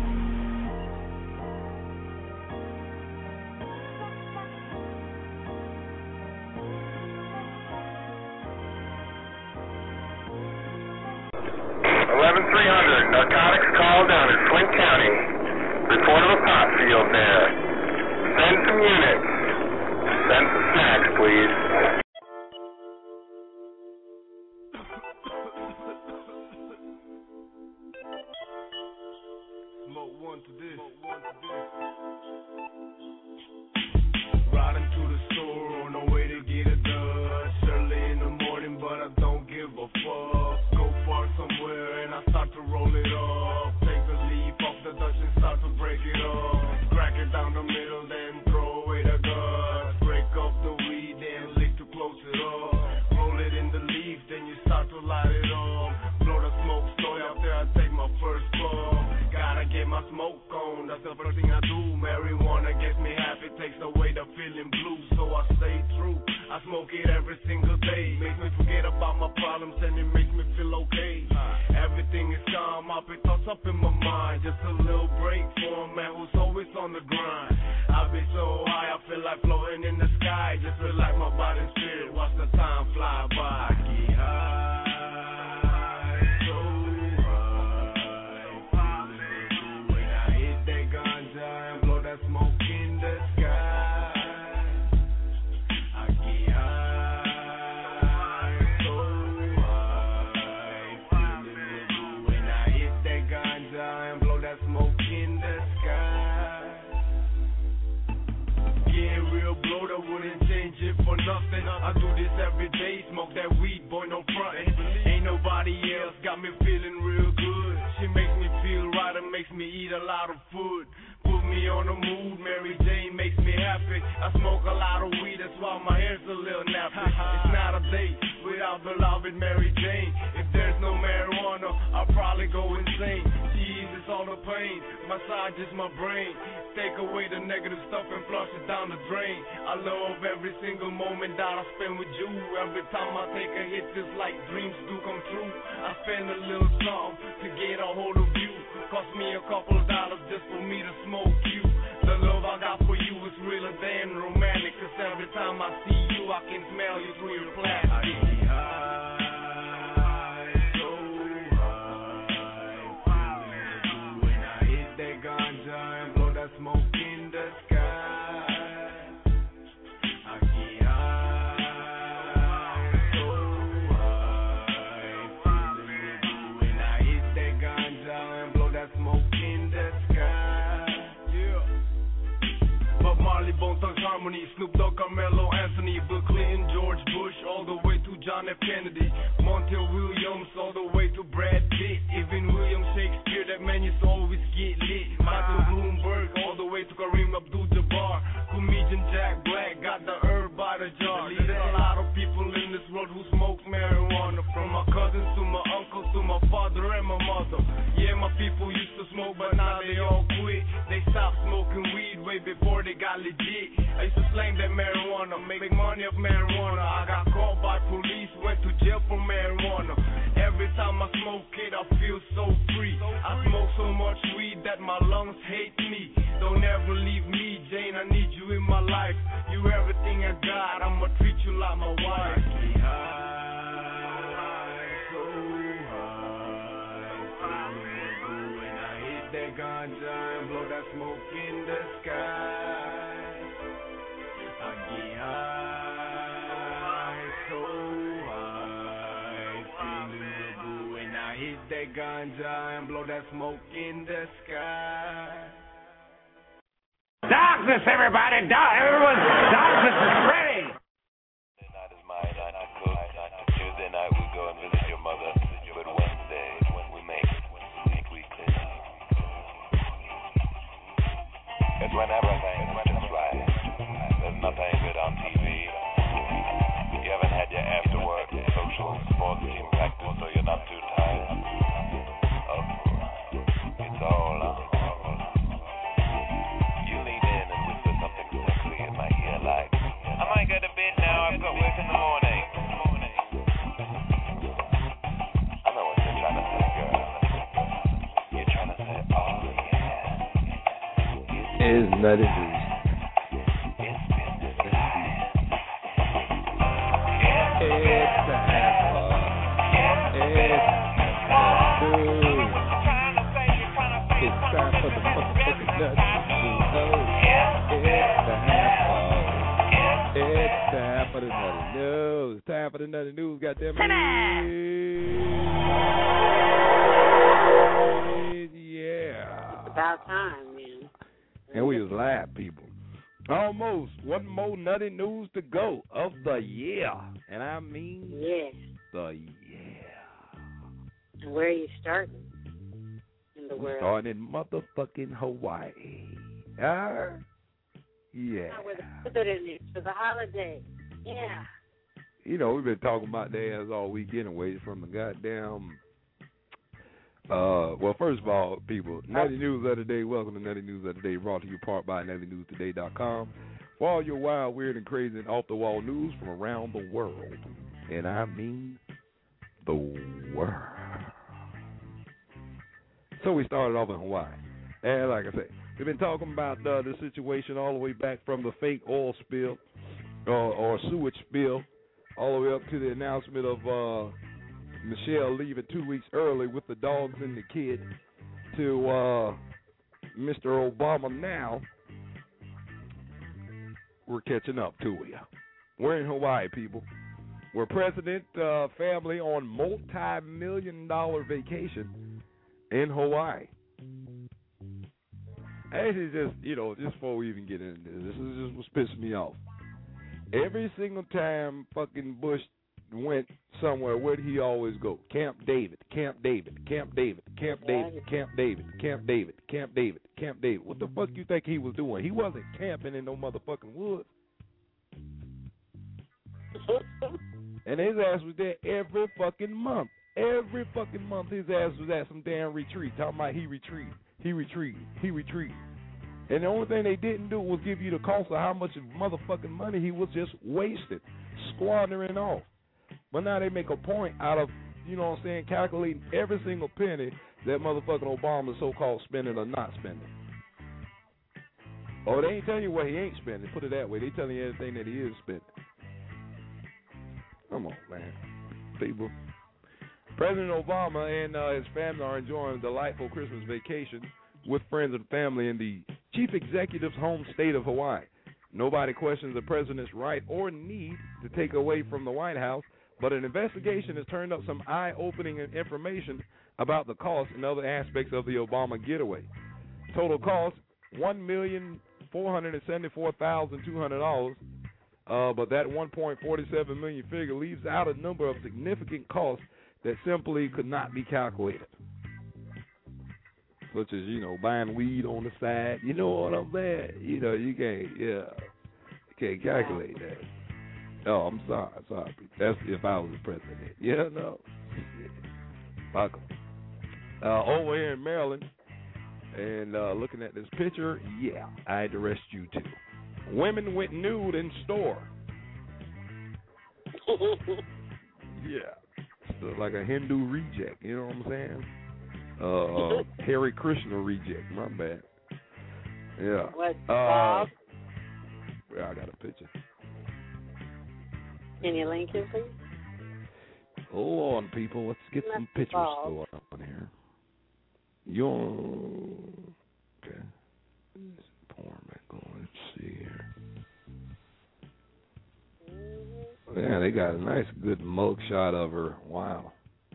Narcotics call down in Flint County. Report of a pot field there. Send some units. Send some snacks, please. Smoke one to this. Riding to the store on the way to get a Dutch. Early in the morning, but I don't give a fuck. Go far somewhere and I start to roll it up. Take the leaf off the Dutch and start to break it up. Crack it down the middle, then throw away the guts. Break up the weed, then lick to close it up. Roll it in the leaf, then you start to light it up. Blow the smoke slowly after I take my first puff. Gotta get my smoke on, that's the first thing I do. Marijuana gets me happy, takes away the feeling blue, so I stay true. I smoke it every single day, makes me forget about my problems and it makes me feel okay. Everything is calm, I put thoughts up in my mind. Just a little break for a man who's always on the grind. I've been so high, I feel like floating in the sky. Just feel like my body and spirit, watch the time fly by. Get high. Smoke in the sky. I get high, so high, feeling real good when I hit that ganja and blow that smoke in the sky. Getting real blowed, I wouldn't change it for nothing. I do this every day, smoke that weed, boy, no frontin'. Ain't nobody else got me feeling real good. She makes me feel right and makes me eat a lot of food. Put me on the mood, Mary Jane makes me happy. I smoke a lot of weed, that's why my hair's a little nappy. It's not a day without beloved Mary Jane. If there's no marijuana, I'll probably go insane. She eases all the pain, massages my brain. Take away the negative stuff and flush it down the drain. I love every single moment that I spend with you. Every time I take a hit, just like dreams do come true. I spend a little something to get a hold of you. Cost me a couple of dollars just for me to smoke you. The love I got for you is realer than romantic. Cause every time I see you, I can smell you through your plastic. I get high, so high, feeling good when I hit that ganja and blow that smoke in the sky. I get high, so high, feeling good when I hit that ganja and blow that smoke in the sky. Yeah. Bob Marley, Bone Thugs Harmony, Snoop Dogg, Carmelo Anthony, Bill Clinton, George Bush, all the way to John F. Kennedy, Montel Williams, all the way to Brad Pitt, even William Shakespeare, that man used to always get lit. Michael Bloomberg, all the way to Kareem Abdul-Jabbar, comedian Jack Black, got the herb by the jar. There's a lot of people in this world who smoke marijuana, from my cousins to my uncles to my father and my mother. Yeah, my people used to smoke, but now they all quit. They stopped smoking weed way before they got legit. I used to slang that marijuana, make money off marijuana. I got caught by police, went to jail for marijuana. Every Every time I smoke it, I feel so free. I smoke so much weed that my lungs hate me. Don't ever leave me, Jane, I need you in my life. You everything I got, I'ma treat you like my wife. Get high, so high, when I hit that ganja and blow that smoke in the sky. I get high, so high, feeling good when I hit that ganja and blow that smoke in the sky. Darkness, everybody! Darkness is ready! Tonight is my night to cook. Tuesday night we go and visit your mother. But Wednesday we make weekly. It's when everything is right. There's nothing good on TV. You haven't had your after work social sports team practice, so you're not too tired. It's all on. Like, I might go to bed now, I've got work in the morning. I know what you're trying to say, girl. You're trying to say, oh yeah. It's nutty news. It's business time. It's the half It's time for the motherfucking nuts. It's time for the nutty news. Time for the nutty news. Goddamn it. Yeah. It's about time, man. And we was live, people. Almost one more nutty news to go of the year. And I mean the year. And where are you starting in the world? Starting in motherfucking Hawaii. Yeah. Where the president is for the holiday. Yeah. You know, we've been talking about that as all week anyway from the goddamn... well, first of all, people, Nutty News of the Day. Welcome to Nutty News of the Day, brought to you part by NuttyNewsToday.com. For all your wild, weird, and crazy and off-the-wall news from around the world. And I mean the world. So we started off in Hawaii. And like I said, we've been talking about the situation all the way back from the fake oil spill or sewage spill all the way up to the announcement of Michelle leaving 2 weeks early with the dogs and the kid to Mr. Obama now. We're catching up to you. We're in Hawaii, people. We're president family on multi-million-dollar vacation in Hawaii. Actually, just before we even get into this is just what's pissing me off. Every single time fucking Bush went somewhere, where did he always go? Camp David, Camp David, Camp David, Camp David, Camp David, Camp David, Camp David, Camp David. What the fuck you think he was doing? He wasn't camping in no motherfucking woods. And his ass was there every fucking month. Every fucking month his ass was at some damn retreat. Talking about he retreated. And the only thing they didn't do was give you the cost of how much motherfucking money he was just wasted, squandering off. But now they make a point out of, calculating every single penny that motherfucking Obama's so-called spending or not spending. Oh, they ain't telling you what he ain't spending. Put it that way. They telling you everything that he is spending. Come on, man. People. President Obama and his family are enjoying a delightful Christmas vacation with friends and family in the chief executive's home state of Hawaii. Nobody questions the president's right or need to take away from the White House, but an investigation has turned up some eye-opening information about the cost and other aspects of the Obama getaway. Total cost, $1,474,200, but that $1.47 million figure leaves out a number of significant costs that simply could not be calculated. Such as, buying weed on the side. You know what I'm saying? You can't calculate that. Oh, I'm sorry. That's if I was the president. Fuck 'em. Over here in Maryland, and looking at this picture, I'd arrest you too. Women went nude in store. like a Hindu reject. You know what I'm saying? Hare Krishna reject. My bad. Yeah. What, Bob? Yeah, I got a picture. Can you link it, please? Hold on, people. Let's get some pictures going on here. Okay. Let's see here. Yeah, they got a nice, good mug shot of her. Wow.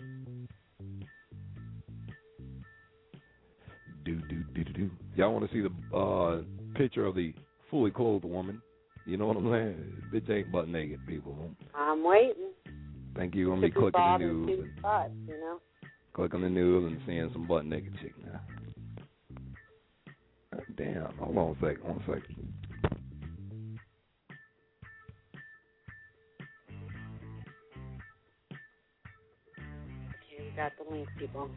Do. Y'all want to see the picture of the fully clothed woman? You know what I'm saying? Bitch ain't butt naked, people. I'm waiting. Thank you. I'm gonna be clicking the news. Spots, you know? Clicking the news and seeing some butt naked chick now. Damn. Hold on a second. 1 second. Okay, we got the link, people.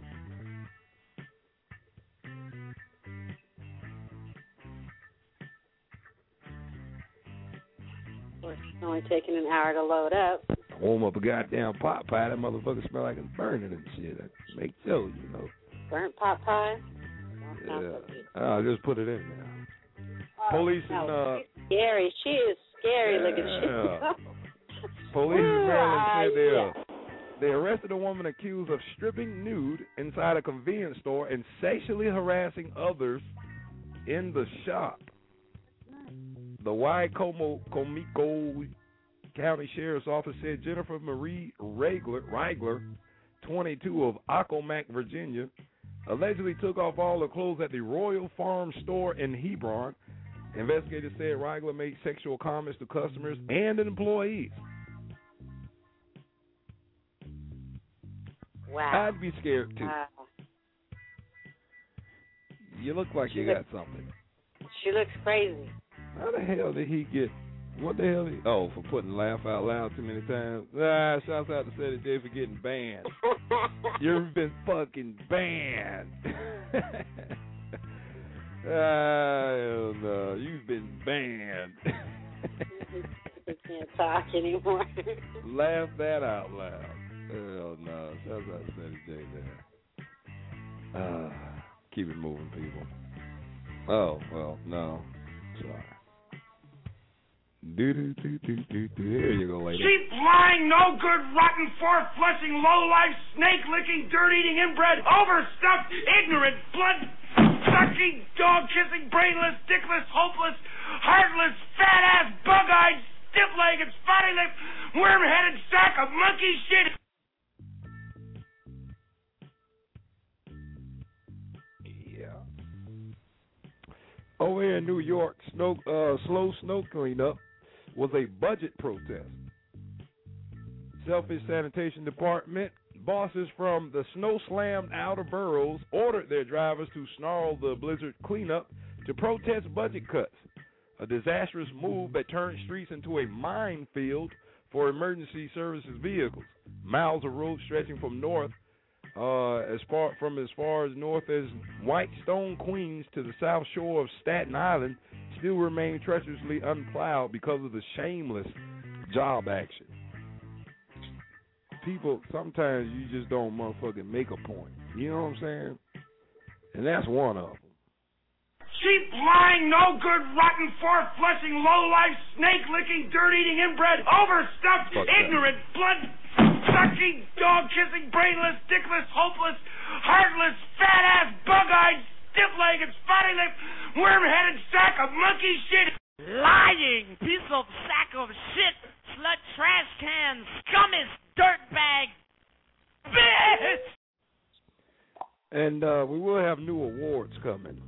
It's only taking an hour to load up. Warm up a goddamn pot pie. That motherfucker smell like it's burning and shit. That make so, you know. Burnt pot pie? Yeah. I'll just put it in there. Police and she's scary. She is scary looking shit. Police in Maryland said they arrested a woman accused of stripping nude inside a convenience store and sexually harassing others in the shop. The Wycomico County Sheriff's Office said Jennifer Marie Reigler, 22, of Accomack, Virginia, allegedly took off all the clothes at the Royal Farm store in Hebron. Investigators said Reigler made sexual comments to customers and employees. Wow. I'd be scared, too. You look like you got something. She looks crazy. How the hell did he get... What the hell? For putting laugh out loud too many times. Shouts out to Cedric J for getting banned. You've been fucking banned. Hell no. You've been banned. We can't talk anymore. Laugh that out loud. Hell no. Shouts out to Cedric J there. Keep it moving, people. Oh, well, no. Sorry. Here you go, lady. Cheap, lying, no good, rotten, four-flushing, low-life, snake-licking, dirt-eating, inbred, overstuffed, ignorant, blood-sucking, dog-kissing, brainless, dickless, hopeless, heartless, fat-ass, bug-eyed, stiff-legged, spotty-lipped, worm-headed sack of monkey shit. Yeah. Over here in New York, slow snow cleanup was a budget protest. Selfish Sanitation Department bosses from the snow-slammed outer boroughs ordered their drivers to snarl the blizzard cleanup to protest budget cuts, a disastrous move that turned streets into a minefield for emergency services vehicles. Miles of road stretching from north as far as north as Whitestone, Queens, to the south shore of Staten Island still remain treacherously unplowed because of the shameless job action. People, sometimes you just don't motherfucking make a point. You know what I'm saying? And that's one of them. Cheap, lying, no good, rotten, four-flushing, low-life, snake-licking, dirt-eating, inbred, overstuffed, ignorant, blood-sucking, dog-kissing, brainless, dickless, hopeless, heartless, fat-ass, bug-eyed, stiff-legged, spotty-lipped, worm-headed sack of monkey shit. Lying piece of sack of shit, slut, trash can, scummiest dirtbag, bitch! And we will have new awards coming.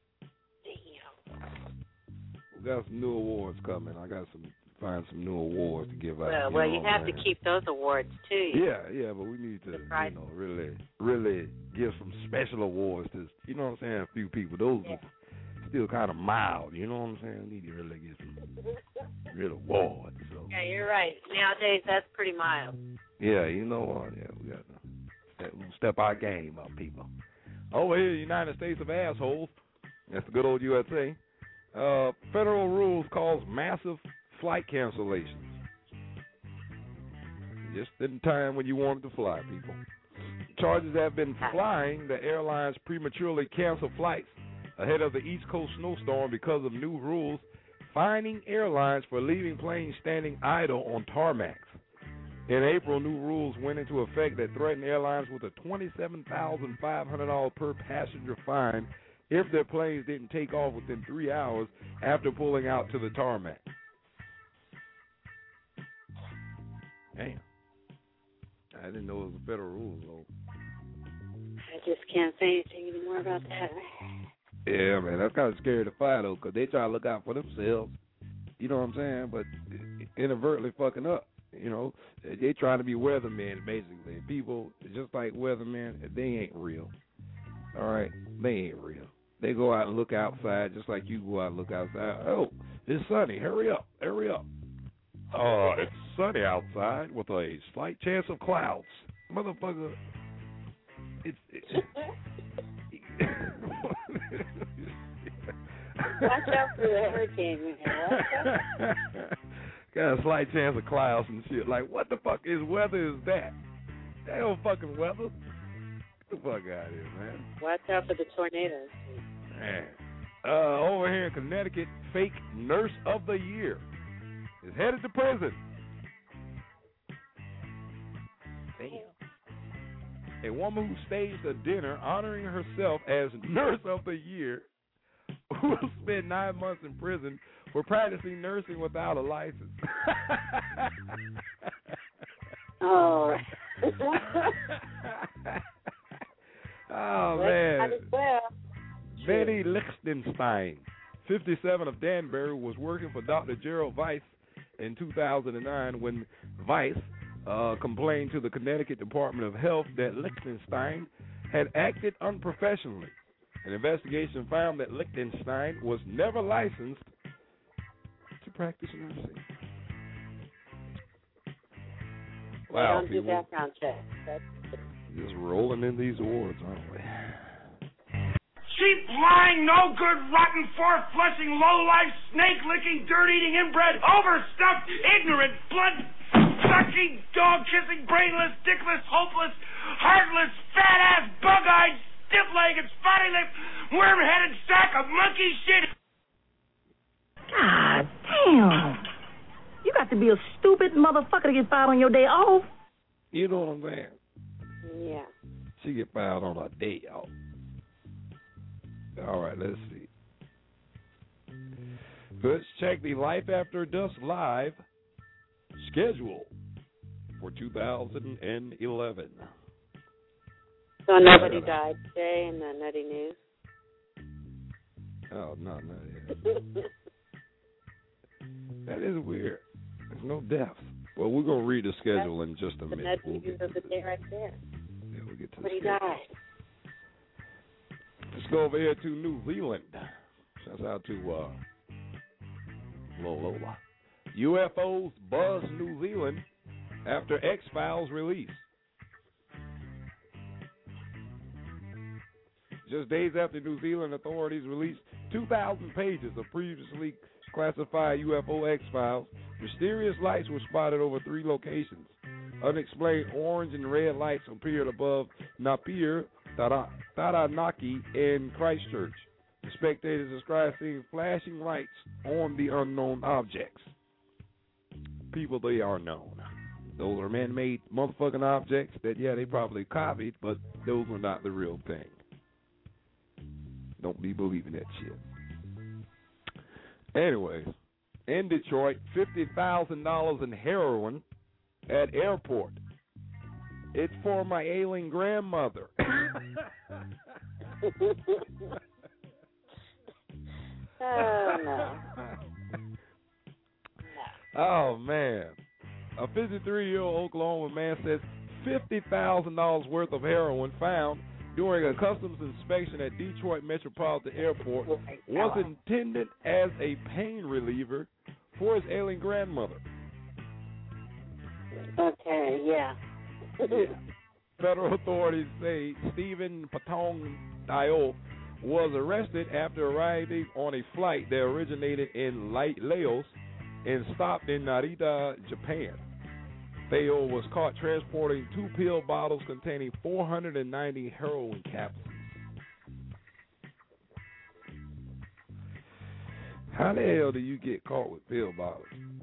We got some new awards coming. I got find some new awards to give out. Well, you have to keep those awards too. Yeah, but we need to, really give some special awards to, you know what I'm saying, a few people. Those are still kind of mild, you know what I'm saying? We need to really get some real awards. So. Yeah, you're right. Nowadays, that's pretty mild. Yeah, you know what? Yeah, we got to step our game up, people. Over here, United States of assholes. That's the good old USA. Federal rules cause massive flight cancellations. just in time when you wanted to fly, people. Charges have been flying. The airlines prematurely canceled flights ahead of the East Coast snowstorm because of new rules fining airlines for leaving planes standing idle on tarmacs. In April, new rules went into effect that threatened airlines with a $27,500 per passenger fine if their planes didn't take off within 3 hours after pulling out to the tarmac. Damn. I didn't know it was a federal rule, though. I just can't say anything anymore about that. Yeah, man, that's kind of scary to fly, though, because they try to look out for themselves. You know what I'm saying? But inadvertently fucking up. You know, they trying to be weathermen, basically. People, just like weathermen, they ain't real. All right? They ain't real. They go out and look outside just like you go out and look outside. Oh, it's sunny. Hurry up. Hurry up. It's sunny outside with a slight chance of clouds. Motherfucker. Watch out for the hurricane, man. Got a slight chance of clouds and shit. Like, what the fuck weather is that? That ain't fucking weather. Get the fuck out of here, man. Watch out for the tornadoes. Man. Over here in Connecticut, fake nurse of the year is headed to prison. Damn. A woman who staged a dinner honoring herself as nurse of the year will spend 9 months in prison for practicing nursing without a license. Oh. Oh, man. Betty Lichtenstein, 57 of Danbury, was working for Dr. Gerald Weiss in 2009 when Weiss complained to the Connecticut Department of Health that Lichtenstein had acted unprofessionally. An investigation found that Lichtenstein was never licensed to practice nursing. Wow, don't do background checks. Just rolling in these awards, aren't we? Cheap, lying, no good, rotten, four-flushing, low-life, snake-licking, dirt-eating, inbred, overstuffed, ignorant, blood-sucking, dog-kissing, brainless, dickless, hopeless, heartless, fat-ass, bug-eyed, stiff-legged, spotty-lipped, worm-headed sack of monkey shit. God damn. You got to be a stupid motherfucker to get fired on your day off. You know what I'm saying? Yeah. She get fired on her day off. All right, let's see. Let's check the Life After Dusk Live schedule for 2011. So nobody died today in the Nutty News? Oh, no, not yet. That is weird. There's no deaths. Well, we're going to read the schedule in just a minute. The Nutty News of the day right there. Yeah, we'll get to Nobody the schedule. died. Let's go over here to New Zealand. Shouts out to Lola. UFOs buzz New Zealand after X-Files release. Just days after New Zealand authorities released 2,000 pages of previously classified UFO X-Files, mysterious lights were spotted over 3 locations. Unexplained orange and red lights appeared above Napier, Taranaki, and Christchurch. The spectators described seeing flashing lights on the unknown objects. People, they are known. Those are man-made motherfucking objects that, yeah, they probably copied, but those are not the real thing. Don't be believing that shit. Anyways, in Detroit, $50,000 in heroin at airport. It's for my ailing grandmother. Oh, no. Oh, man. A 53-year-old Oklahoma man says $50,000 worth of heroin found during a customs inspection at Detroit Metropolitan Airport was intended as a pain reliever for his ailing grandmother. Okay, yeah. Federal authorities say Stephen Patong Dio was arrested after arriving on a flight that originated in Laos and stopped in Narita, Japan. Fayol was caught transporting 2 pill bottles containing 490 heroin capsules. How the hell do you get caught with pill bottles?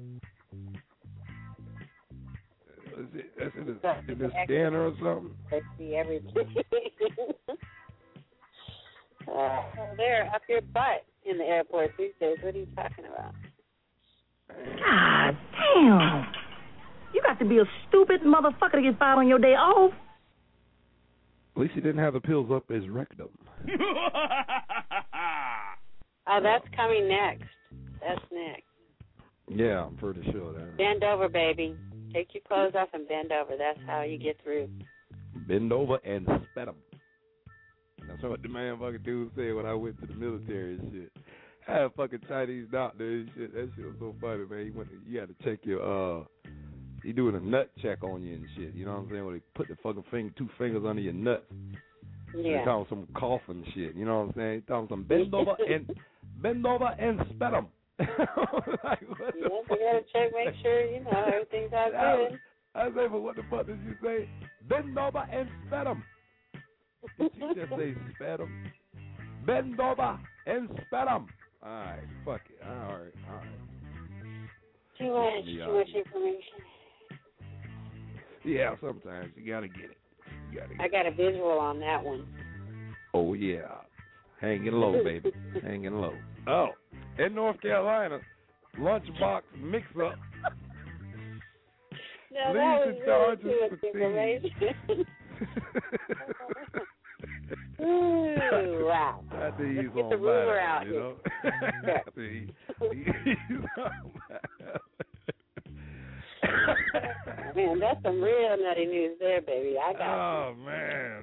That's in the scanner or something? They see everything. They're up your butt in the airport these days. What are you talking about? God damn. You got to be a stupid motherfucker to get fired on your day off. At least he didn't have the pills up his rectum. Oh, that's coming next. That's next. Yeah, I'm pretty sure that. Bend over, baby. Take your clothes off and bend over. That's how you get through. Bend over and spat them. That's what the man fucking dude said when I went to the military and shit. I had a fucking Chinese doctor and shit. That shit was so funny, man. You had to check your, he doing a nut check on you and shit. You know what I'm saying? Where they put the fucking 2 fingers under your nuts. Yeah. They talking some coughing shit. You know what I'm saying? They talking some bend over and spat them. Like, you gotta check, make sure everything's all good. I say, but what the fuck did you say? Bend over and spat them. Did you just say spat them? Bend over and spat them. All right, fuck it. All right. Too much information. Yeah, sometimes you gotta get it. I got a visual on that one. Oh yeah, hanging low, baby, hanging low. Oh. In North Carolina, lunchbox mix-up. No, that was really too much information. Ooh, wow. Let's get the ruler out you know? Man, that's some real nutty news there, baby. I got Oh, man.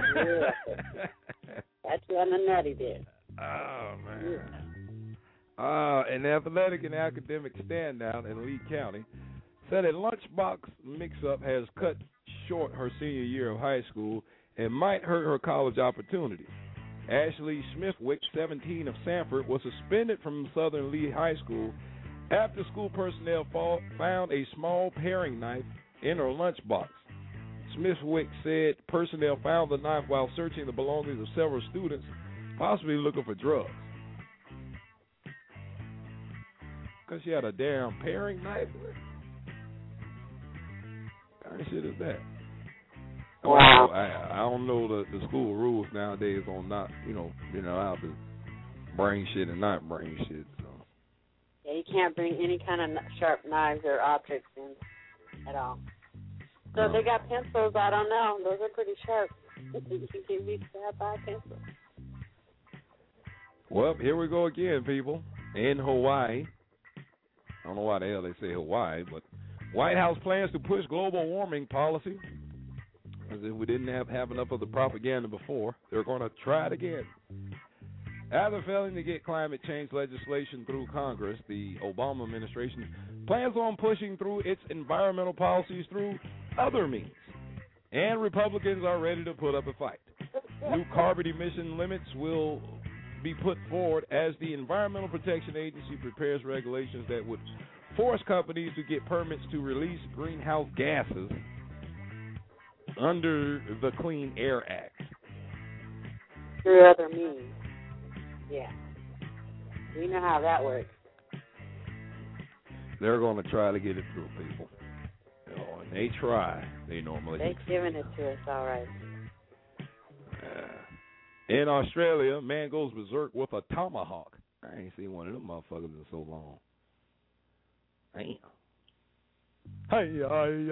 That's on the nutty there. Oh, man. An athletic and academic standout in Lee County said a lunchbox mix-up has cut short her senior year of high school and might hurt her college opportunities. Ashley Smithwick, 17 of Sanford, was suspended from Southern Lee High School after school personnel found a small paring knife in her lunchbox. Smithwick said personnel found the knife while searching the belongings of several students, possibly looking for drugs. Because she had a damn paring knife. What kind of shit is that? Wow. I don't know the school rules nowadays on not, how to bring shit and not bring shit. So. Yeah, you can't bring any kind of sharp knives or objects in at all. So they got pencils, I don't know. Those are pretty sharp. You can be stabbed by a pencil. Well, here we go again, people. In Hawaii. I don't know why the hell they say Hawaii, but White House plans to push global warming policy. As if we didn't have enough of the propaganda before, they're going to try it again. After failing to get climate change legislation through Congress, the Obama administration plans on pushing through its environmental policies through other means. And Republicans are ready to put up a fight. New carbon emission limits will be put forward as the Environmental Protection Agency prepares regulations that would force companies to get permits to release greenhouse gases under the Clean Air Act. Through other means. Yeah. We know how that works. They're going to try to get it through, people. And they try. They normally They're giving it to us, all right. In Australia, a man goes berserk with a tomahawk. I ain't seen one of them motherfuckers in so long. Damn. Hey,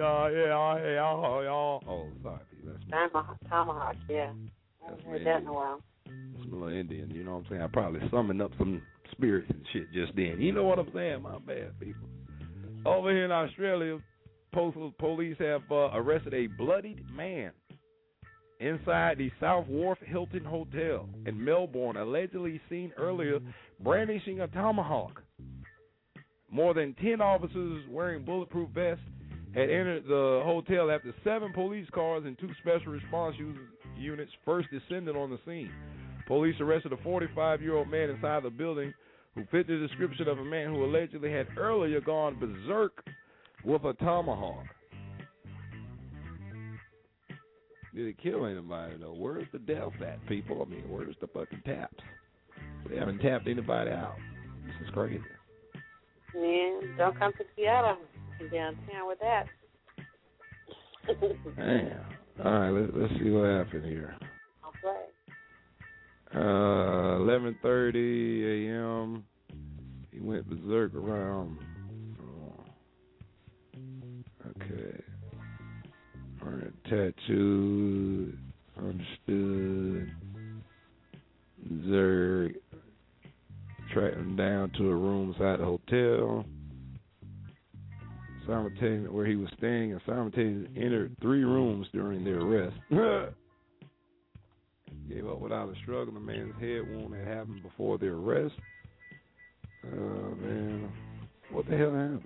oh, sorry, that's me. Tomahawk, yeah. I haven't heard that in a while. It's a little Indian, you know what I'm saying? I probably summoned up some spirits and shit just then. You know what I'm saying? My bad, people. Over here in Australia, police have arrested a bloodied man inside the South Wharf Hilton Hotel in Melbourne, allegedly seen earlier brandishing a tomahawk. More than 10 officers wearing bulletproof vests had entered the hotel after 7 police cars and 2 special response units first descended on the scene. Police arrested a 45-year-old man inside the building who fit the description of a man who allegedly had earlier gone berserk with a tomahawk. Did it kill anybody, though? Where's the death at, people? I mean, where's the fucking taps? They haven't tapped anybody out. This is crazy. Man, don't come to Seattle. You're downtown with that. Damn. All right, let's see what happened here. Okay. 11:30 a.m. He went berserk around. Okay. All right, tattooed, understood. Zerg tracked him down to a room inside the hotel. Simultaneously, where he was staying, and simultaneously entered 3 rooms during their arrest. Gave up without a struggle. The man's head wound had happened before their arrest. Man, what the hell happened?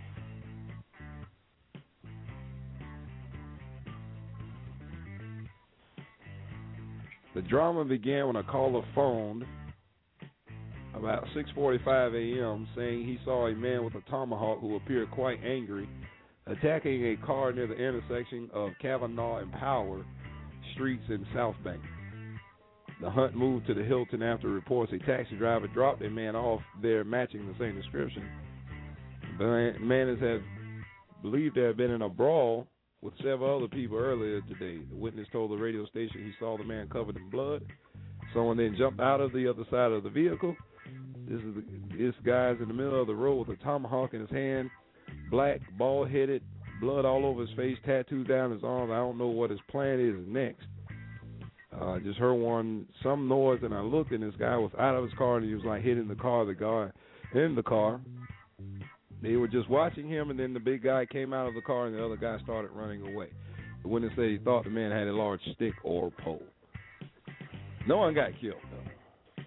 The drama began when a caller phoned about 6:45 a.m. saying he saw a man with a tomahawk who appeared quite angry, attacking a car near the intersection of Kavanaugh and Power Streets in South Bank. The hunt moved to the Hilton after reports a taxi driver dropped a man off there matching the same description. The man is believed to have been in a brawl with several other people earlier today. The witness told the radio station he saw the man covered in blood. Someone then jumped out of the other side of the vehicle. This guy's in the middle of the road with a tomahawk in his hand, black, bald-headed, blood all over his face, tattooed down his arms. I don't know what his plan is next. I just heard some noise, and I looked, and this guy was out of his car, and he was like hitting the car, the guy in the car. They were just watching him, and then the big guy came out of the car, and the other guy started running away. The witness said he thought the man had a large stick or pole. No one got killed, though.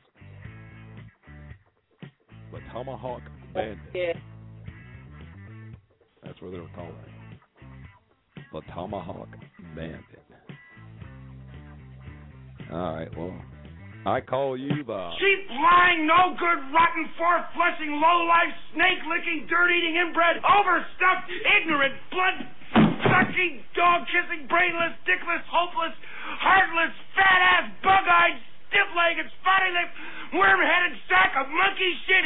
But Tomahawk Bandit. Yeah. That's what they were calling it. The Tomahawk Bandit. All right, well, I call you the cheap, lying, no good, rotten, four-flushing, low-life, snake-licking, dirt-eating, inbred, overstuffed, ignorant, blood-sucking, dog-kissing, brainless, dickless, hopeless, heartless, fat-ass, bug-eyed, stiff-legged, spotty-lipped, worm-headed sack of monkey shit.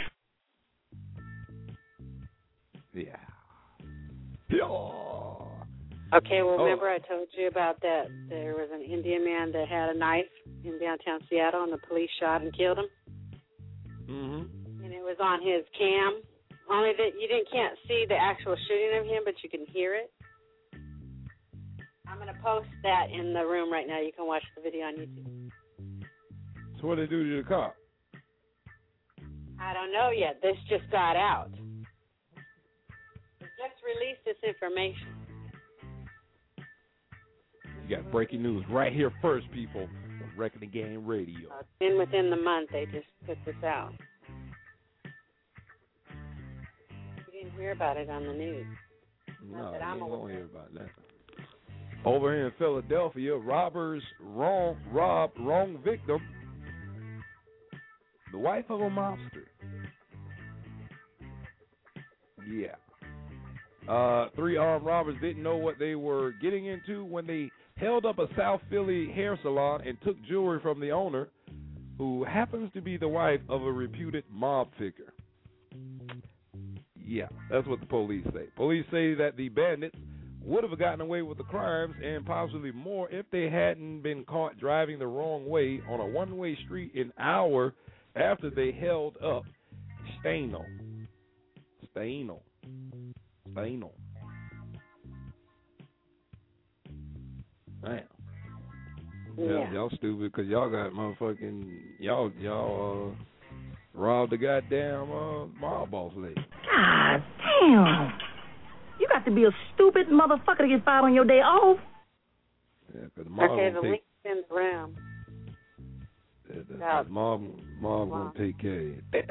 Yeah. Okay, well, remember I told you about that there was an Indian man that had a knife in downtown Seattle, and the police shot and killed him? Mm-hmm. And it was on his cam. Only that you can't see the actual shooting of him, but you can hear it. I'm going to post that in the room right now. You can watch the video on YouTube. So what did they do to the cop? I don't know yet. This just got out. They just released this information. You got breaking news right here first, people, on Wrecking the Game Radio. Then within the month, they just put this out. You didn't hear about it on the news. No, I don't hear about that. Over here in Philadelphia, robbers robbed wrong victim, the wife of a mobster. Yeah. 3 armed robbers didn't know what they were getting into when they held up a South Philly hair salon and took jewelry from the owner, who happens to be the wife of a reputed mob figure. Yeah, that's what the police say. Police say that the bandits would have gotten away with the crimes and possibly more if they hadn't been caught driving the wrong way on a one-way street an hour after they held up Staino. Damn. Yeah. Y'all stupid because y'all got motherfucking y'all robbed the goddamn mob boss lady. God damn! You got to be a stupid motherfucker to get fired on your day off. Yeah, because mob the link's in the room. Mob gonna take care of it.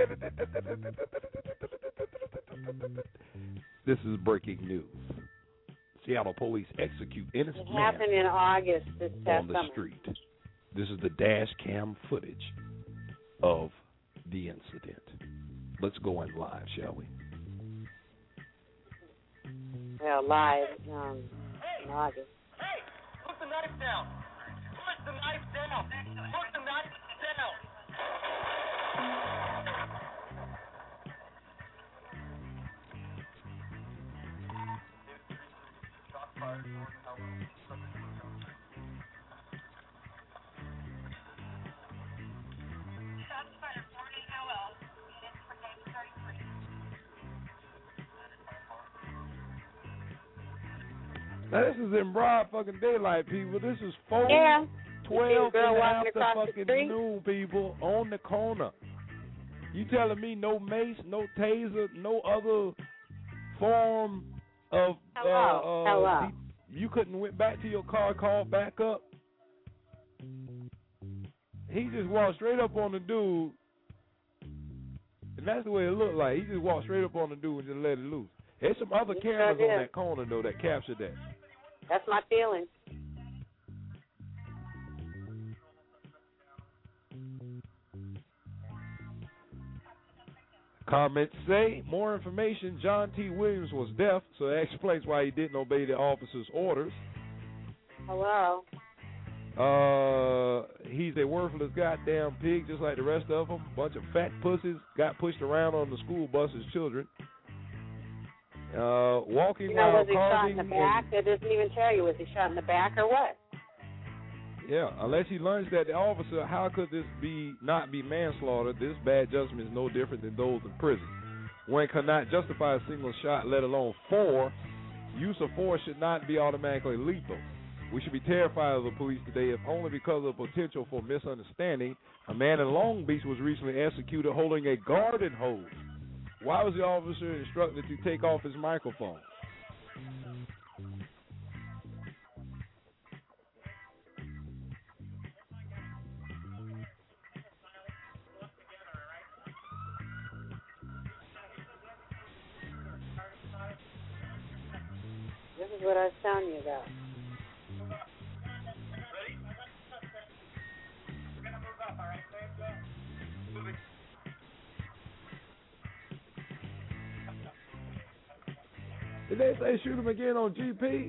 This is breaking news. Seattle police execute innocent man. It happened in August this past on the summer. street. This is the dash cam footage of the incident. Let's go in live, shall we? Well, live in August. Hey, listen knife down. Put the knife down. Put the knife down. Now, this is in broad fucking daylight, people. This is 4:12 girl walking after across the fucking street? noon, people, on the corner. You telling me no mace, no taser, no other form of Hello. You couldn't went back to your car, called back up? He just walked straight up on the dude, and that's the way it looked like. He just walked straight up on the dude and just let it loose. There's some other cameras on that corner, though, that captured that. That's my feeling. Comments say, more information, John T. Williams was deaf, so that explains why he didn't obey the officer's orders. Hello. He's a worthless goddamn pig, just like the rest of them. Bunch of fat pussies got pushed around on the school bus as children. Walking while was he shot causing... in the back? It doesn't even tell you. Was he shot in the back or what? Yeah, unless he learns that the officer, how could this not be manslaughter? This bad judgment is no different than those in prison. One cannot justify a single shot, let alone 4. Use of force should not be automatically lethal. We should be terrified of the police today, if only because of the potential for misunderstanding. A man in Long Beach was recently executed holding a garden hose. Why was the officer instructed to take off his microphone? This is what I was telling you about. Did they say shoot him again on GP?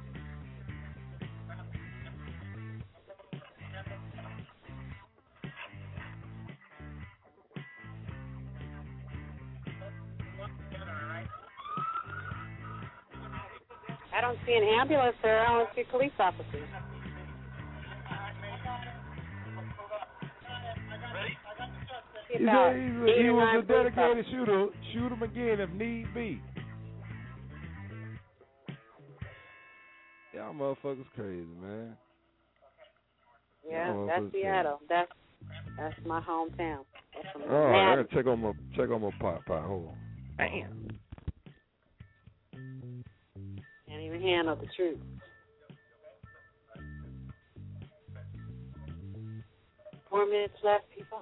I don't see an ambulance there. I only see police officers. He said he was a dedicated shooter. Shoot him again if need be. Y'all motherfuckers crazy, man. Yeah, that's Seattle. That's my hometown. That's all right, I gotta check on my pot. Hold on. Damn. Can't even handle the truth. Four minutes left, people.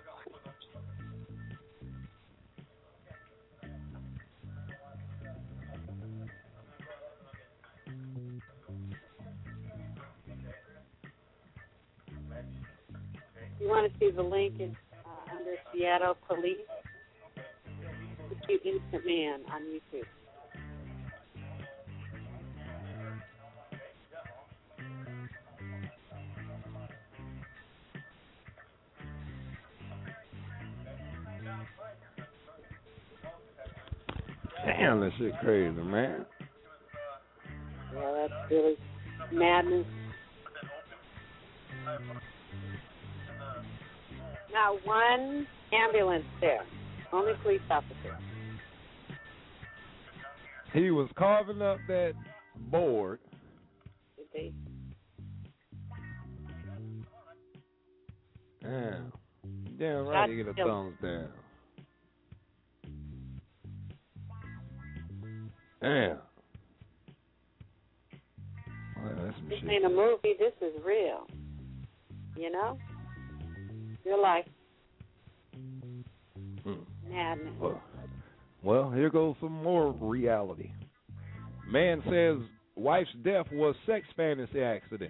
You want to see the link in, under Seattle Police? Cute Innocent Man on YouTube. Damn, that shit crazy, man. Yeah, that's really madness. Not one ambulance there. Only police officers. He was carving up that board. Did they? Damn right you get a thumbs down. Damn. Well, that's some This shit. ain't a movie. This is real. You know? Real life. Madness. Well, here goes some more reality. Man says wife's death was sex fantasy accident.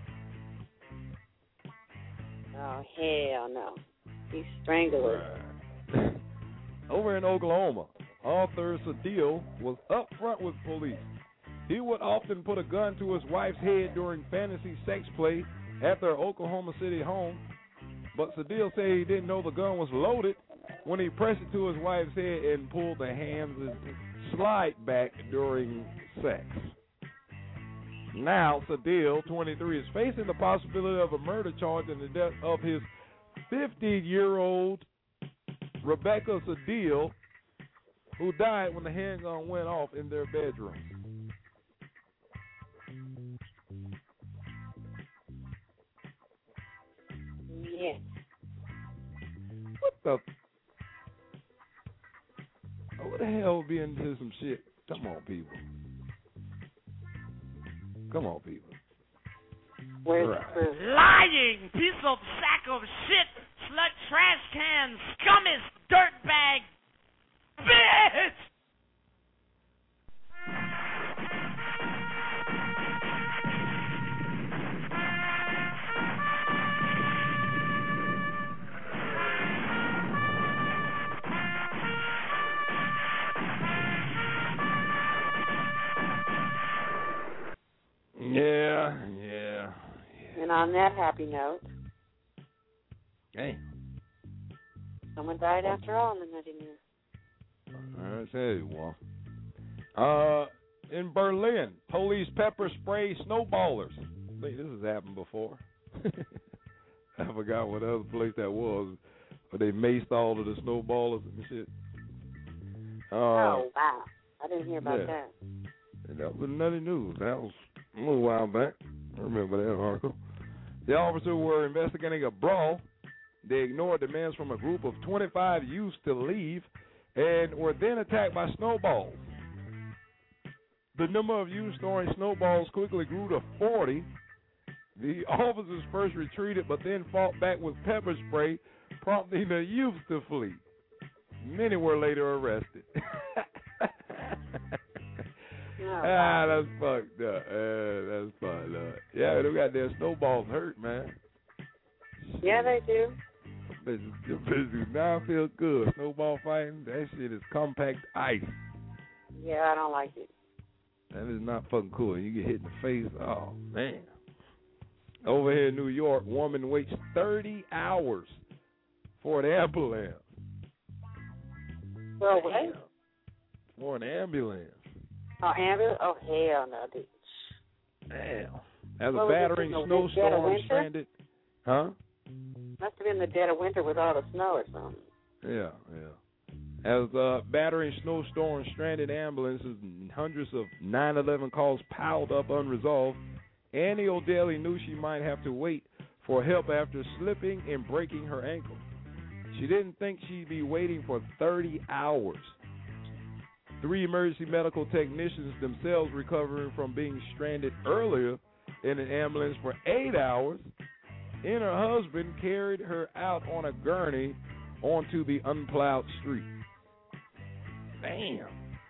Oh, hell no. He strangled her. Over in Oklahoma, Arthur Cedillo was up front with police. He would often put a gun to his wife's head during fantasy sex play at their Oklahoma City home, but Sadil said he didn't know the gun was loaded when he pressed it to his wife's head and pulled the hands slide back during sex. Now, Sadil, 23, is facing the possibility of a murder charge in the death of his 50-year-old Rebecca Sadil, who died when the handgun went off in their bedroom. Yeah. What the? What the hell would be into some shit? Come on, people. Come on, people. Where's right. the proof? Lying piece of sack of shit, slut, trash can, scummish, dirtbag, bitch! Yeah. And on that happy note, Hey. someone died after all in the nutty news. I tell you what. In Berlin, police pepper spray snowballers. I think this has happened before. I forgot what other place that was, but they maced all of the snowballers and shit. Oh, wow. I didn't hear about that. And that was nutty news. That was a little while back. I remember that article. The officers were investigating a brawl. They ignored demands from a group of 25 youths to leave and were then attacked by snowballs. The number of youths throwing snowballs quickly grew to 40. The officers first retreated but then fought back with pepper spray, prompting the youths to flee. Many were later arrested. That's fucked up. That's fucked up. Yeah, them goddamn snowballs hurt, man. Yeah, they do. The bitches do not feel good. Snowball fighting, that shit is compact ice. Yeah, I don't like it. That is not fucking cool. You get hit in the face. Oh, man. Over here in New York, woman waits 30 hours for an ambulance. For what? For an ambulance. Oh, ambulance? Oh, hell no, dude. Damn. As a battering snowstorm stranded. Huh? Must have been the dead of winter with all the snow or something. Yeah. As a battering snowstorm stranded ambulances and hundreds of 9/11 calls piled up unresolved, Annie O'Daly knew she might have to wait for help after slipping and breaking her ankle. She didn't think she'd be waiting for 30 hours. 3 emergency medical technicians, themselves recovering from being stranded earlier in an ambulance for 8 hours, and her husband carried her out on a gurney onto the unplowed street. Damn.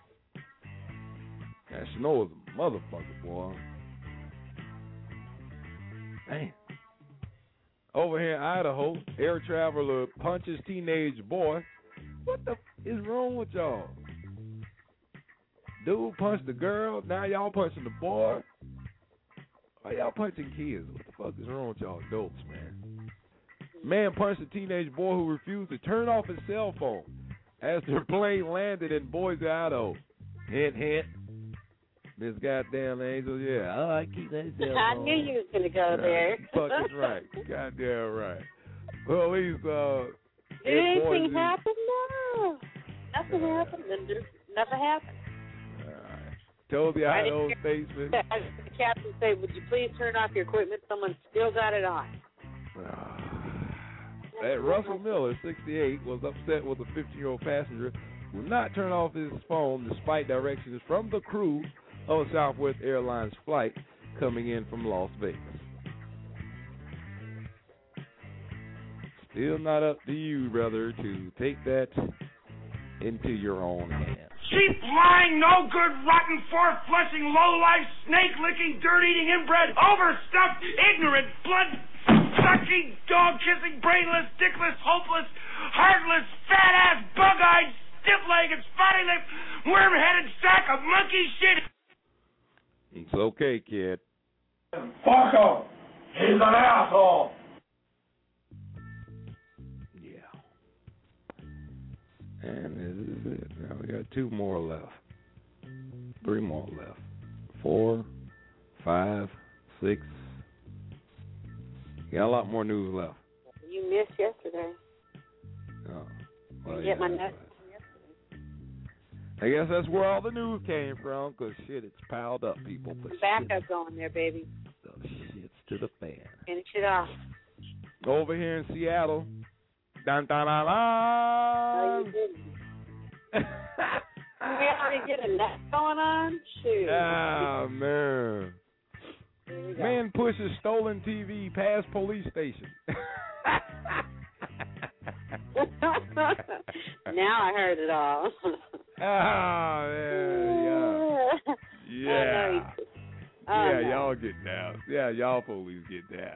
That snow is a motherfucker, boy. Damn. Over here in Idaho, air traveler punches teenage boy. What the is wrong with y'all? Dude punched the girl, now y'all punching the boy. Why y'all punching kids? What the fuck is wrong with y'all adults, man? Man punched a teenage boy who refused to turn off his cell phone as their plane landed in Boise, Idaho. Hint, hint. Miss Goddamn Angel, yeah. Oh, I keep that cell phone. I knew you was going to go there. Fucking right. Goddamn right. Police, did anything happen? No. Nothing happened. Nothing happened. Told the Idaho statesman. The captain said, would you please turn off your equipment? Someone still got it on. That Russell Miller, 68, was upset with a 15-year-old passenger who would not turn off his phone despite directions from the crew of a Southwest Airlines flight coming in from Las Vegas. Still not up to you, brother, to take that into your own hands. Cheap, lying, no good, rotten, four-flushing, low-life, snake-licking, dirt-eating, inbred, overstuffed, ignorant, blood-sucking, dog-kissing, brainless, dickless, hopeless, heartless, fat-ass, bug-eyed, stiff-legged, spotty-lipped, worm-headed sack of monkey shit. It's okay, kid. Fuck him. He's an asshole. Yeah. And this is it. Now we got 2 more left. 3 more left. 4, 5, 6. Got a lot more news left. You missed yesterday. Oh, well, Get my nuts. I guess that's where all the news came from, because shit, it's piled up, people. But Backup going there, baby. the shit's to the fan. Finish it off. Over here in Seattle. Dun, dun, dun, dun. No, you didn't. We already get a nut going on? Shoot. Ah, man. Man pushes stolen TV past police station. Now I heard it all. Oh, yeah. Yeah, y'all get down. Yeah, y'all police get down.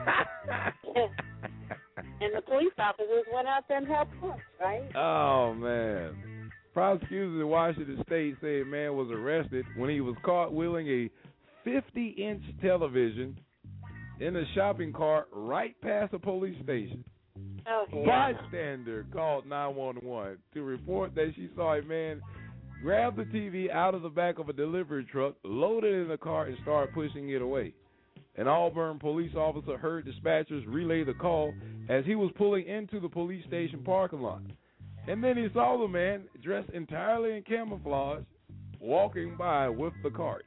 And the police officers went out there and helped us, right? Oh, man. Prosecutors in Washington State say a man was arrested when he was caught wheeling a 50-inch television in a shopping cart right past a police station. Oh, A bystander called 911 to report that she saw a man grab the TV out of the back of a delivery truck, load it in the cart, and start pushing it away. An Auburn police officer heard dispatchers relay the call as he was pulling into the police station parking lot. And then he saw the man, dressed entirely in camouflage, walking by with the cart.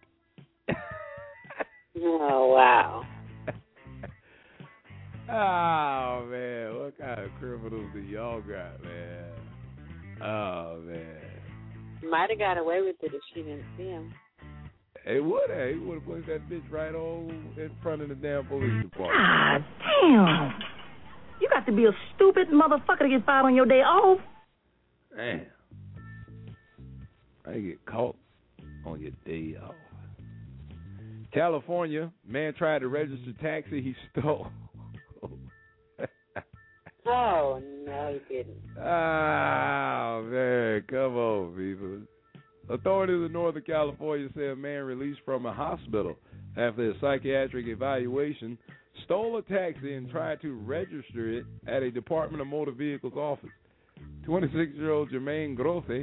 Oh, wow. Oh, man, what kind of criminals do y'all got, man? Oh, man. Might have got away with it if she didn't see him. He would have. He would have put that bitch right on in front of the damn police department. God damn. You got to be a stupid motherfucker to get fired on your day off. Damn. I get caught on your day off. California, man tried to register taxi he stole. Oh, no, he didn't. Oh, man, come on, people. Authorities in Northern California say a man released from a hospital after a psychiatric evaluation stole a taxi and tried to register it at a Department of Motor Vehicles office. 26-year-old Jermaine Grosse,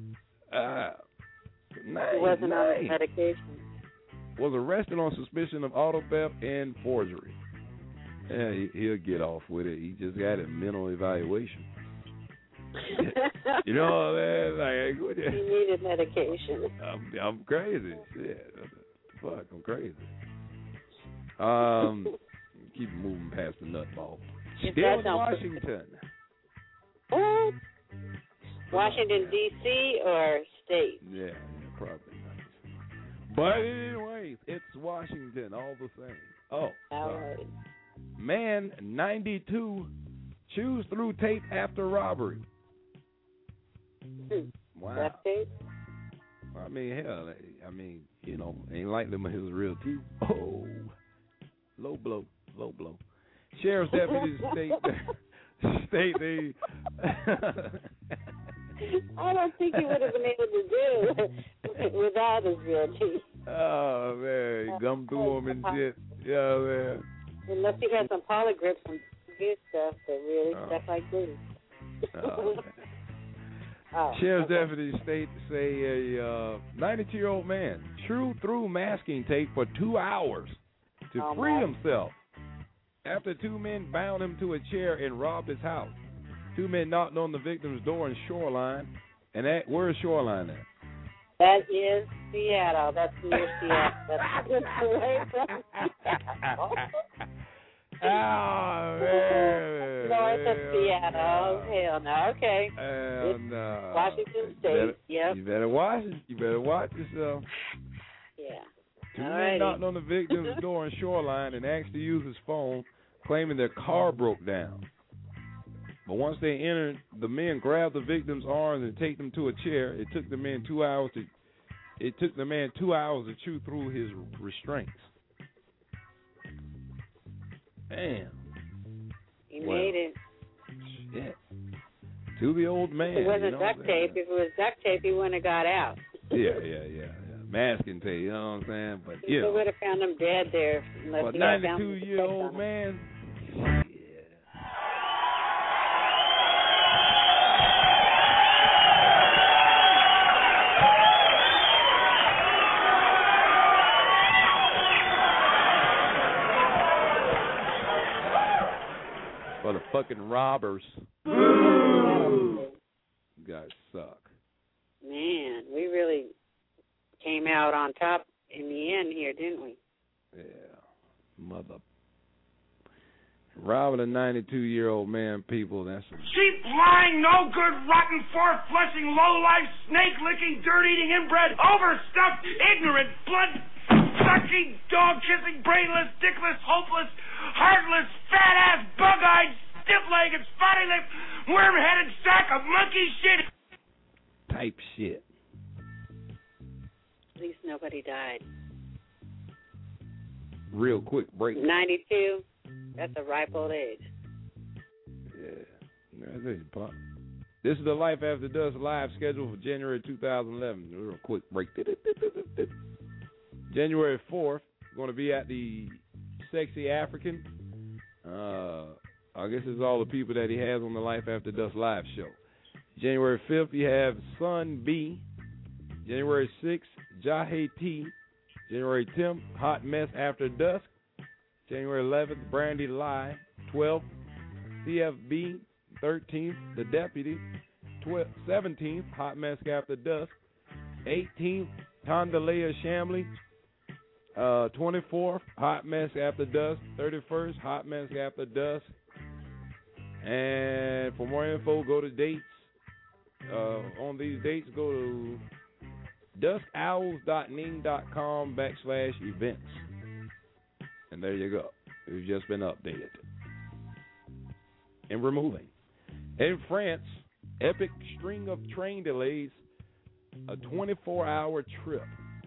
wasn't on medication. Was arrested on suspicion of auto theft and forgery. Yeah, he'll get off with it. He just got a mental evaluation. You know what I mean? Like, he needed medication. I'm crazy. Shit. Fuck, I'm crazy. Keep moving past the nutball. Still in Washington. What? Washington, D.C. or state? Yeah, probably not. But anyways, it's Washington all the same. Oh, all right. Man, 92, chews through tape after robbery. Wow. That tape? I mean, hell, you know, ain't like them his real teeth. Oh, low blow. Sheriff's deputies state they. I don't think he would have been able to do without his real teeth. Oh, man, gum through them and shit. Yeah, man. Unless he had some polygrips and good stuff that really stuff like this. Sheriff's deputies say a 92-year-old man chewed through masking tape for 2 hours to free himself after 2 men bound him to a chair and robbed his house. 2 men knocked on the victim's door in Shoreline. And where's Shoreline at? That is Seattle. That's near Seattle. That's away from Seattle. Oh, man. North of Seattle. Hell no. Okay. Hell no. Washington State. Yep. You better watch it. You better watch yourself. Yeah. 2 men knocked on the victim's door in Shoreline and asked to use his phone, claiming their car broke down. But once they entered, the men grabbed the victim's arms and take them to a chair. It took the man 2 hours to chew through his restraints. Damn. He made it. Shit. To the old man. If it wasn't duct tape. If it was duct tape, he wouldn't have got out. Yeah. masking tape, you know what I'm saying? But They would have found him dead there. But 92-year-old man. For the fucking robbers. You guys suck. Man, we really came out on top in the end here, didn't we? Yeah. Mother. Robbing a 92-year-old man, people, that's a... Cheap, lying, no good, rotten, four-flushing, low-life, snake-licking, dirt-eating, inbred, overstuffed, ignorant, blood-sucking, dog-kissing, brainless, dickless, hopeless, heartless, fat-ass, bug-eyed, stiff-legged, spotty-lipped, worm-headed sack of monkey shit. Type shit. At least nobody died. Real quick break. 92, that's a ripe old age. Yeah. That's it, Pop. This is the Life After Dusk live schedule for January 2011. Real quick break. January 4th, going to be at the Sexy African. I guess it's all the people that he has on the Life After Dusk live show. January 5th, you have Sun B. January 6th, Jahe T. January 10th, Hot Mess After Dusk. January 11th, Brandy Lie. 12th, CFB. 13th, The Deputy. 17th, Hot Mess After Dusk. 18th, Tondalea Shamley. 24th, Hot Mess After Dusk. 31st, Hot Mess After Dusk. And for more info, go to dates. On these dates, go to duskowls.ning.com/events. And there you go. It's just been updated. And we're moving. In France, epic string of train delays, a 24-hour trip.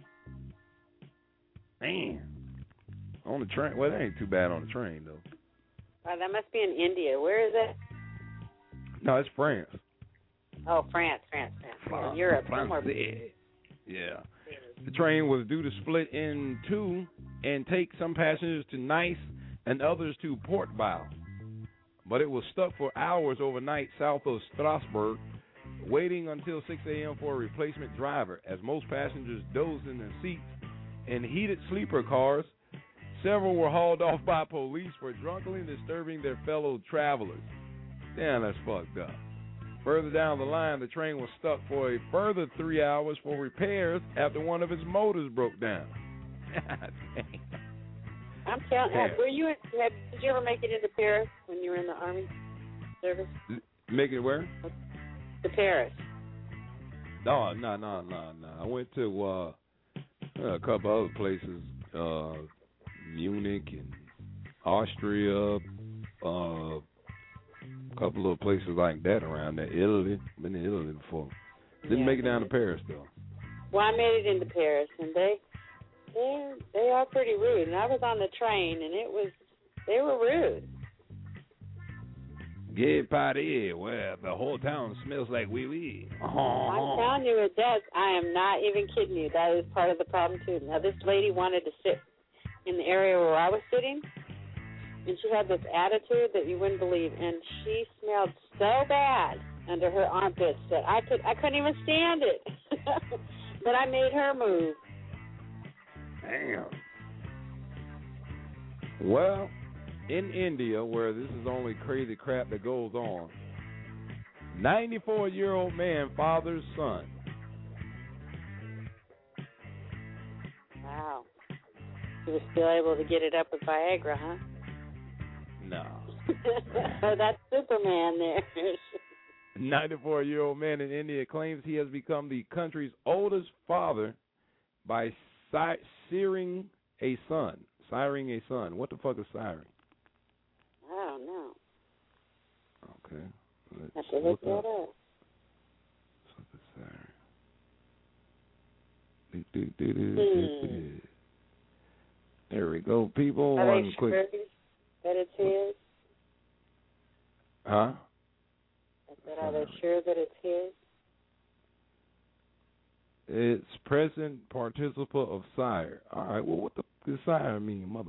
Man. On the train. Well, that ain't too bad on the train, though. That must be in India. Where is it? No, it's France. Oh, France. Europe. Somewhere. Yeah. The train was due to split in two and take some passengers to Nice and others to Port-Vale. But it was stuck for hours overnight south of Strasbourg, waiting until 6 a.m. for a replacement driver. As most passengers dozed in their seats in heated sleeper cars, several were hauled off by police for drunkenly disturbing their fellow travelers. Damn, that's fucked up. Further down the line, the train was stuck for a further 3 hours for repairs after one of its motors broke down. I'm telling you, did you ever make it into Paris when you were in the Army service? Make it where? To Paris. No. I went to a couple other places, Munich and Austria, a couple of places like that around there. Italy. Been to Italy before. Didn't make it down to Paris, though. Well, I made it into Paris, and they are pretty rude. And I was on the train, and they were rude. Get party where the whole town smells like wee-wee. I'm telling you, it does. I am not even kidding you. That is part of the problem, too. Now, this lady wanted to sit in the area where I was sitting, and she had this attitude that you wouldn't believe, and she smelled so bad under her armpits that I couldn't even stand it. But I made her move. Damn. Well, in India, where this is only crazy crap that goes on, 94-year-old man fathers son. Wow. He was still able to get it up with Viagra, huh? No. Oh, that's Superman there. 94-year-old man in India claims he has become the country's oldest father by siring a son. Siring a son. What the fuck is siring? I don't know. Okay. Let's look that up. There we go, people. Are One they quick. sure that it's his? Huh? I said, are they sure that it's his? It's present participle of sire. All right, well, what the does sire mean, mother?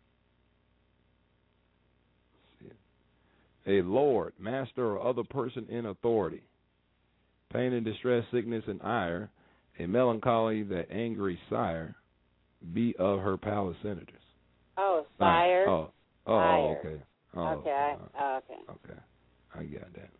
A lord, master, or other person in authority. Pain and distress, sickness and ire, a melancholy that angry sire, be of her palace senators. Oh, sire. Oh, okay. Okay. Okay. I got that.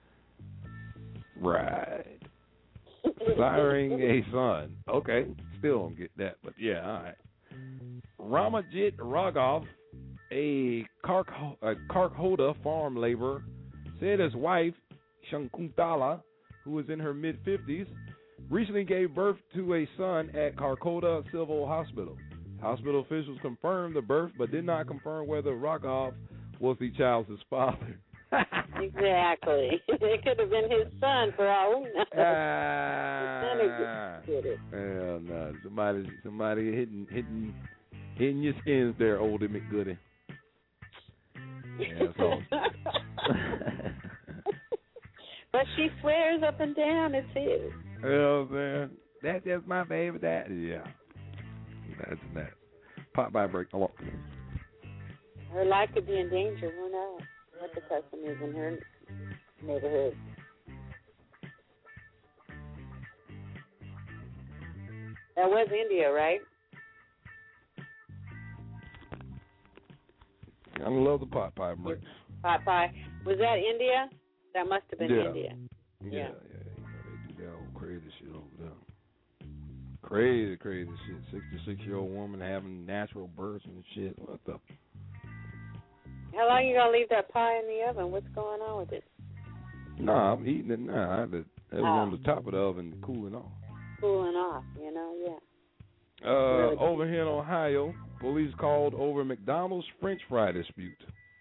Right. Siring a son. Okay. Still don't get that, but yeah, all right. Ramajit Raghav, a Karkhoda farm laborer, said his wife, Shankuntala, who was in her mid-50s, recently gave birth to a son at Karkhoda Civil Hospital. Hospital officials confirmed the birth, but did not confirm whether Raghav was the child's father. Exactly. It could have been his son for all we know. Hell no. Somebody hitting your skins there, oldie McGoody. Yeah, so. But she swears up and down it's his. You know what I'm saying? That's just my favorite dad. Yeah. That's that. Pop by break. Oh. Her life could be in danger. Who knows what the custom is in her neighborhood. That was India, right? I love the pot pie break. Pot pie. Was that India? That must have been India. Yeah. They do that old crazy shit over there. Crazy shit. 66-year-old woman having natural births and shit. What the? How long you gonna leave that pie in the oven? What's going on with it? Nah, I'm eating it now. I had it was on the top of the oven cooling off. Cooling off, yeah. Really over here in Ohio, police called over McDonald's French fry dispute.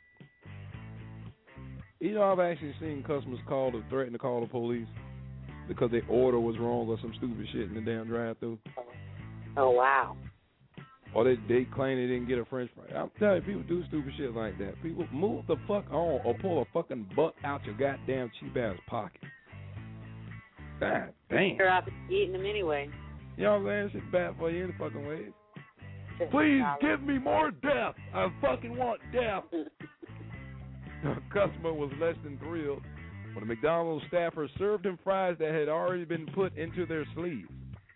You know, I've actually seen customers call to threaten to call the police because their order was wrong or some stupid shit in the damn drive-thru. Oh, wow. Or they claim they didn't get a French fry. I'm telling you, people do stupid shit like that. People move the fuck on or pull a fucking buck out your goddamn cheap-ass pocket. God damn. You're out eating them anyway. You know what I'm saying? Shit's bad for you any fucking ways. Please give me more death. I fucking want death. The customer was less than thrilled when a McDonald's staffer served him fries that had already been put into their sleeves.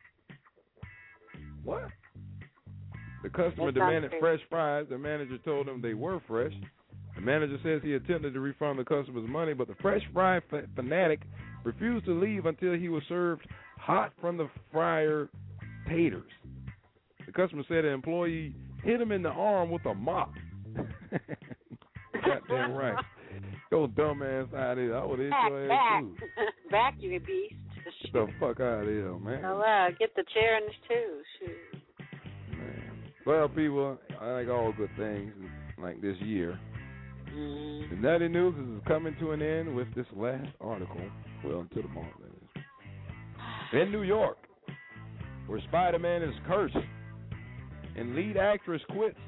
What? The customer demanded fresh fries. The manager told him they were fresh. The manager says he attempted to refund the customer's money, but the fresh fry fanatic refused to leave until he was served hot from the fryer taters. The customer said an employee hit him in the arm with a mop. Goddamn right. Go dumbass out of here. I would hit your ass too. Back, you beast. Get the fuck out of here, man. Oh, wow. Get the chair in this too. Shoot. Man. Well, people, I like all good things like this year. The Nutty News is coming to an end with this last article. Well, until tomorrow, that is. In New York, where Spider-Man is cursed and lead actress quits.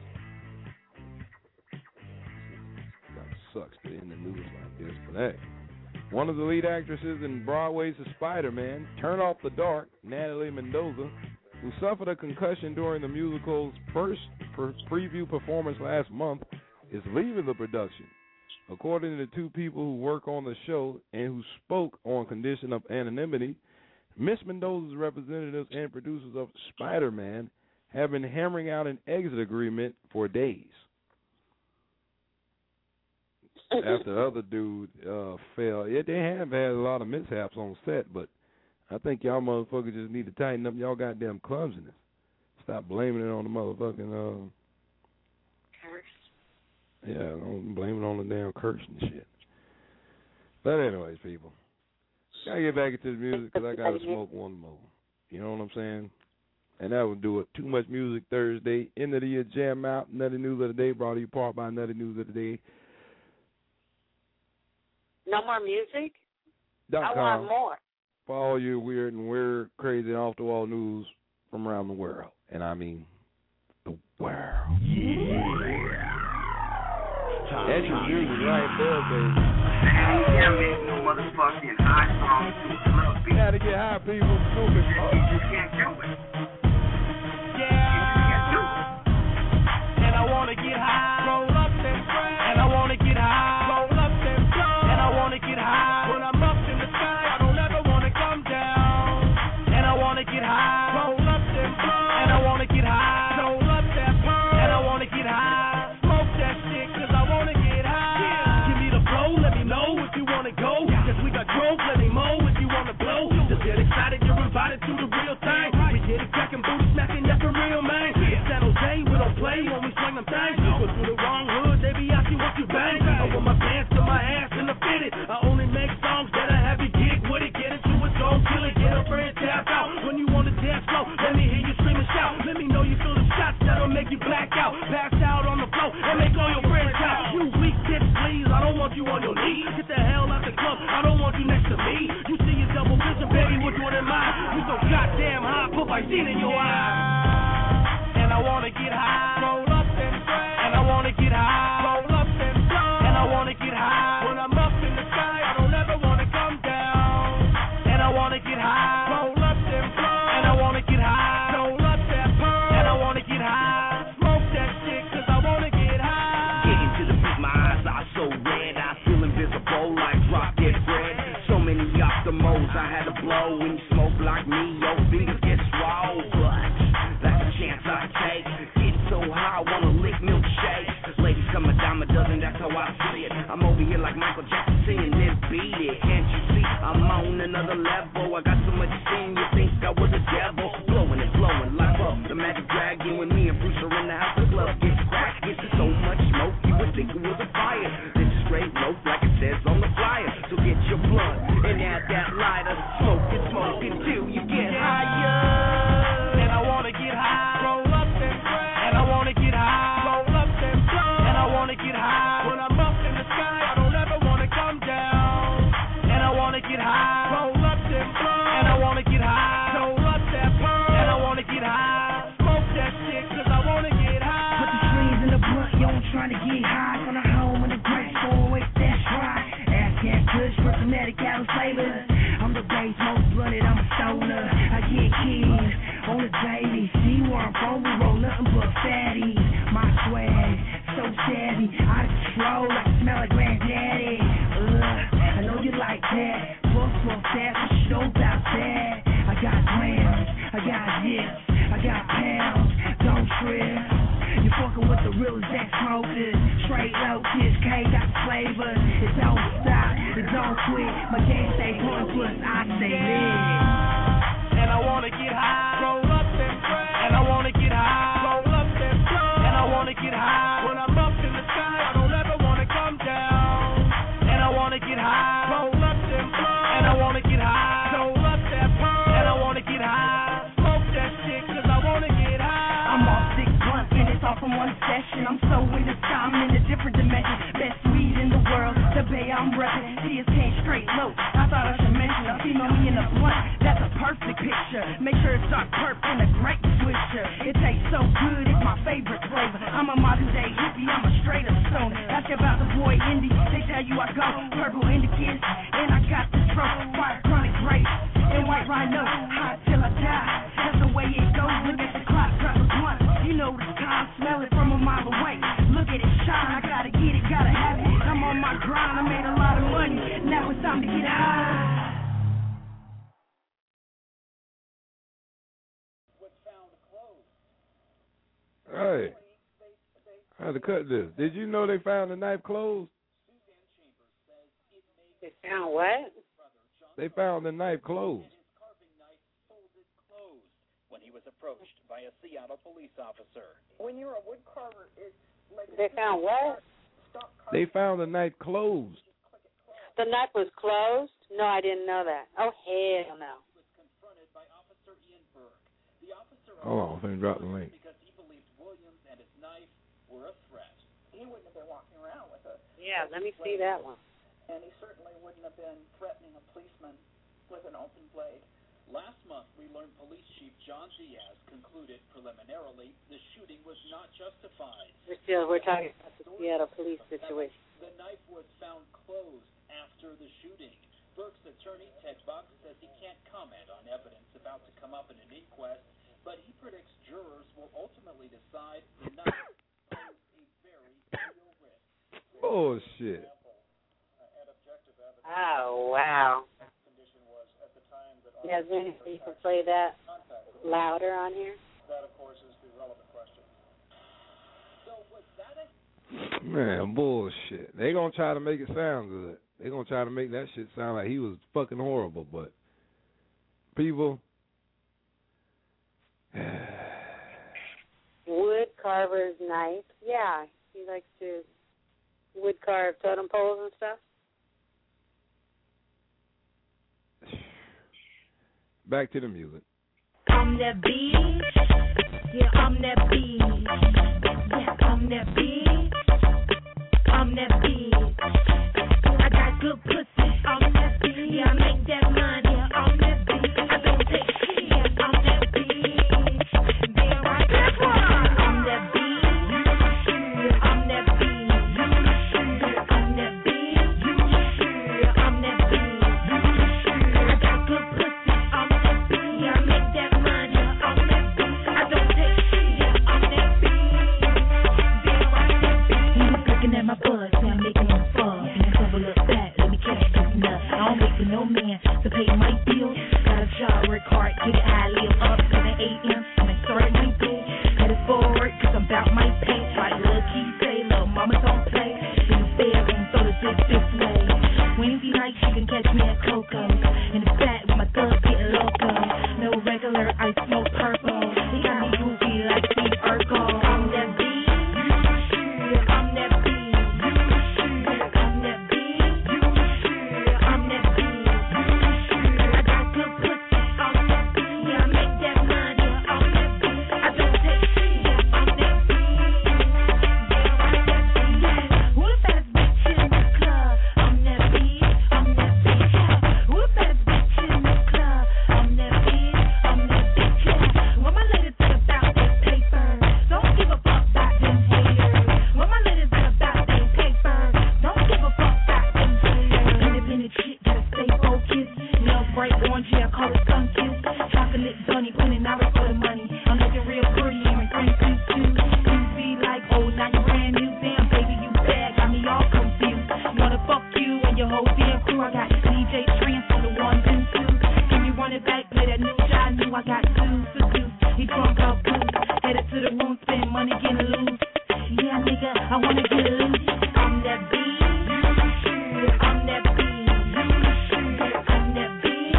Sucks to end the news like this, but hey. One of the lead actresses in Broadway's Spider-Man, Turn Off the Dark, Natalie Mendoza, who suffered a concussion during the musical's first preview performance last month, is leaving the production. According to two people who work on the show and who spoke on condition of anonymity, Miss Mendoza's representatives and producers of Spider-Man have been hammering out an exit agreement for days. After the other dude fell. Yeah, they have had a lot of mishaps on set, but I think y'all motherfuckers just need to tighten up y'all goddamn clumsiness. Stop blaming it on the motherfucking curse. Yeah, don't blame it on the damn curse and shit. But anyways, people, gotta get back into the music because I gotta smoke one more. You know what I'm saying? And that would do it. Too Much Music Thursday, end of the year jam out, Nutty News of the Day, brought to you part by Nutty News of the Day. No more music? I want more. For all your weird, crazy, off-the-wall news from around the world. And I mean the world. Yeah. That's your music right there, baby. motherfucking high song to a club beat. You gotta get high, people. Stupid. You can't do it. And I wanna get high, roll up and spray. And I wanna get high, roll up and blow. And I wanna get high, when I'm up in the sky, I don't ever wanna come down. And I wanna get high, roll up and blow. And I wanna get high, roll up that pump. And I wanna get high, smoke that shit, cause I wanna get high. Give me the flow, let me know if you wanna go. Cause we got growth, let me mow if you wanna blow. Just get excited, you're invited to the real thing. We get it cracking, booty smacking, that's the real man. It's San Jose, we don't play when we swing them things. Go through the wrong hood, they be asking what you bang. I want my pants to my ass and the fitted. I only make songs that I have you gig with it. Get into it, don't kill it, get a friend tap out. When you want to dance slow, let me hear you scream and shout. Let me know you feel the shots that'll make you black out. Pass out on the floor and make all your friends shout. You weak bitch, please, I don't want you on your knees. Get the hell out the club, I don't want you next to me. You see your double vision, baby, which one am I? You so goddamn high, put my seat in your eyes. And I wanna get high, roll up and spray. And I wanna get high, roll up and blow. And I wanna get high, when I'm up in the sky, I don't ever wanna come down. And I wanna get high, roll up and blow. And I wanna get high, roll up that pump. And I wanna get high, smoke that shit, cause I wanna get high. Get into the beat, my eyes are so red, I feel invisible like drop dead bread. So many optimals I had to blow. When you smoke like me, your fingers get swole. But that's a chance I take. Get so high, I wanna lick milkshakes. Ladies come a dime a dozen, that's how I see it. I'm over here like Michael Jackson singing this beat it. Can't you see I'm on another level? I got so much sin, you think I was a devil. Blowing and blowing like the Magic Dragon. When me and Bruce are in the house, the club gets cracked. Gets so much smoke, you would think it was a fire. This is straight loaf like it says on the flyer. So get your blunt and add that lighter. Smoke until you get higher. And I wanna get high, roll up and spray. And I wanna get high, roll up and blow. And I wanna get high, when I'm up in the sky, I don't ever wanna come down. And I wanna get high, roll up and blow. And I wanna get high, roll up that pump. And I wanna get high, smoke that shit, cause I wanna get high. Put the strings in the blunt, yo, I'm trying to get high. Gonna home in the great 408, that's right. Afghan Kush, prismatic cattle flavors. I'm the base, most blunted, I'm a stoner. I get keys on the daily. See where I'm from, we roll nothing but fatties. My swag, so savvy, out of control, like I smell like granddaddy. I know you like that. Fuck fast, what you know about that? I got grams, I got zips, I got pounds, don't trip. You fucking with the realest that smokers. Straight low, Kiss K got the flavor. It don't stop, it don't quit. My game stay point plus I stay lit. And I wanna get high, roll up and spray. And I wanna get high, roll up and blow. And I wanna get high, when I'm up in the sky, I don't ever wanna come down. And I wanna get high, roll up and blow. And I wanna get high, roll up that pump. And I wanna get high, smoke that shit, cause I wanna get high. I'm off 6 blunts and it's all from one session. I'm so in the time, in a different dimension. Best weed in the world, the bay I'm reppin'. TSK straight low, I thought I should mention. I see me in a blunt, that's a perfect picture. Make sure it's dark purple and a great switcher. It tastes so good, it's my favorite flavor. I'm a modern day hippie, I'm a straight up stoner. Ask about the boy Indy, they tell you I go purple in the kiss, and I got the stroke. Fire chronic grapes and white rhino, hot till I die. That's the way it goes. Look at the clock, drop the blunt. You know the time, smell it from a mile away. Look at it shine, I gotta get it, gotta have it. I'm on my grind, I made a lot of money. Now it's time to get high. Hey, I had to cut this. Did you know they found the knife closed? They found what? They found the knife closed. When he was approached by a Seattle police officer. When you're a wood carver, it's like They found what? They found the knife closed. The knife was closed? No, I didn't know that. Oh, hell no. Hold on, I'm finna drop the link. Because he believed Williams and his knife were a threat. he wouldn't have been walking around with a Yeah, let me see that one. And he certainly wouldn't have been threatening a policeman with an open blade. Last month, we learned Police Chief John Diaz concluded preliminarily the shooting was not justified. We're talking about the Seattle police situation. The knife was found closed after the shooting. Burke's attorney, Ted Buck, says he can't comment on evidence about to come up in an inquest, but he predicts jurors will ultimately decide the knife poses a very real risk. Bullshit. Oh, wow. Yes, you can play that louder on here. That, of course, is the relevant question. So was that Man, bullshit. They gonna try to make it sound good. They gonna try to make that shit sound like he was fucking horrible, but people. Wood carver's knife. Yeah, he likes to wood carve totem poles and stuff. Back to the music. I'm that beat. Yeah, I'm that beat. Yeah, I'm that beat. I'm that beat. I got good pussy. I'm that beat. Yeah, I make that money. Yeah, I'm that beat. I don't take shit. Yeah, I'm that beat. Damn right. That's why I'm that beat. Yeah, I'm that beat. I'm that beat. Yeah, I'm that beat. I got good pussy. I'm that beat. Yeah, I make that money. Yeah, I'm that beat. I don't take shit. Yeah, I'm that beat. Damn right. He was looking at my butt. Now I'm making him fuck. And I cover up that. Let me catch this nut. I don't wait for no man to pay my bills. Got a job, work hard, get it high, live up 7 a.m. And I start my day. Headed forward, cause I'm about my pay. Like Lil' Key say, little mama don't play. In the bedroom, throw the dick this way. Wednesday night, she can catch me at Coco's. In the back, with my thugs getting loco. No regular, I smoke purple. He got me goofy like Steve Urkel. I'm that beat. I'm that beat. I'm that beat. I'm that beat. I got good pussy. I'm that beat. Yeah, I make that money. I'm that beat. I don't take shit. I'm that beat. Yeah, I'm that beat. Who the baddest bitch in the club? I'm that beat. I'm that bitch. Who the baddest bitch in the club? I'm that bitch. I'm that bitch. What my ladies think about this paper? Don't give a fuck about them haters. What my ladies think about this paper? Don't give a fuck about them haters. Independent shit, gotta stay focused. Love bright orange, yeah, I call it sun kiss. Chocolate bunny, putting hours for the money. I'm looking real pretty in my green suit too. You be like, oh, now you brand new, damn baby, you bad, got me all confused. Wanna fuck you and your whole damn crew. I got DJ Trance on the ones and twos. Can you run it back, play that new shot? Knew I got two seduce. He drunk out booze, headed to the room, spend money, getting loose. Yeah, nigga, I wanna get loose. I'm that beat. I'm that beat. I'm that beat.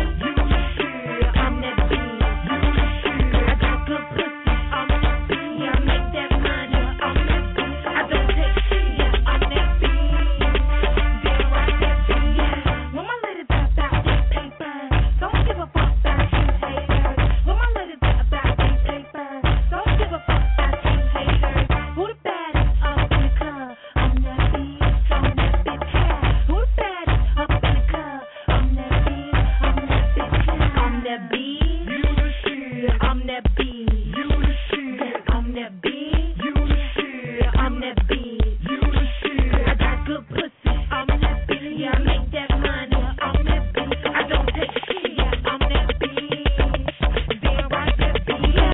I'm that beat. I got good pussy. I'm that beat. Yeah, I make that money. I'm that beat. I don't take shit. Yeah, I'm that beat. Damn right, that beat. When my ladies talk about this paper, don't give a fuck about you haters. When my ladies talk about this paper, don't give a fuck about you haters. Who the baddest up in the club? I'm that beat. I'm that bitch. Who the baddest up in the club? I'm that beat. I'm that bitch. I'm that beat. You the shit. I'm that beat. You the shit. I'm that beat. You the shit. I'm that beat. You the shit. I got good pussy. I'm that beat. Yeah, I make that money. I'm that beat. I don't take shit. Yeah, I'm that beat. Damn right, that beat.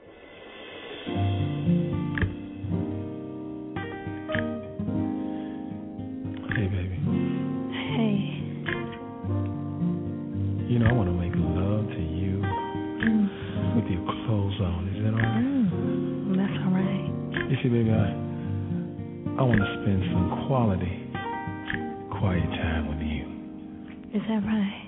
Hey, baby. Hey. You know, I want to make love to you with your clothes on. Is that all right? That's all right. You see, baby, I want to spend some quality, quiet time with you. Is that right?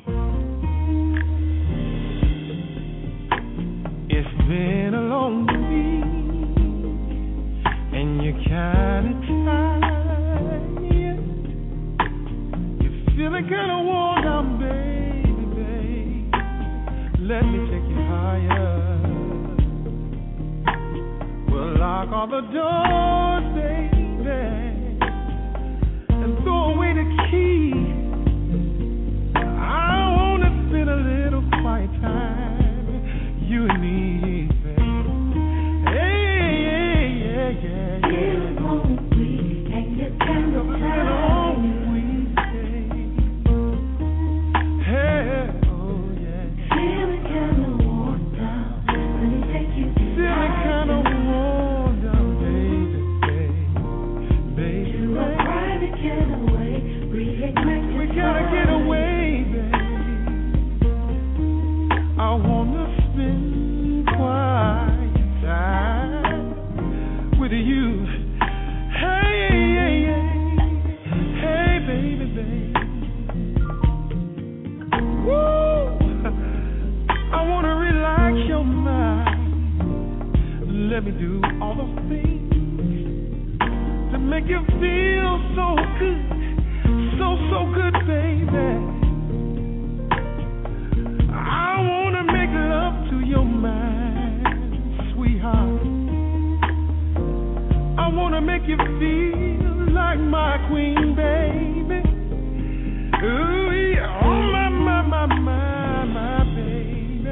It's been a long week, and you're kind of tired. You're feeling kind of worn down, baby. Let me take you higher. We'll lock all the doors, baby, and throw away the key. I want to spend a little quiet time, you and me, baby. Hey, yeah. It's long week and you're kind of tired. you. Hey, hey, baby, baby. Woo! I wanna relax your mind. Let me do all the things to make you feel so good, so good, baby. I wanna make love to your mind, sweetheart. I wanna make you feel like my queen, baby. Ooh, yeah. Oh, my, baby.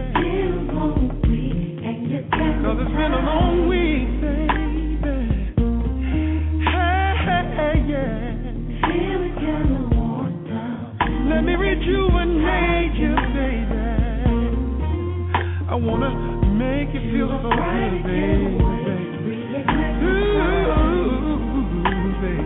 'Cause it's been a long week, baby. Hey, yeah. Let me rejuvenate you, baby. I wanna make you feel so good, baby. Ooh, baby.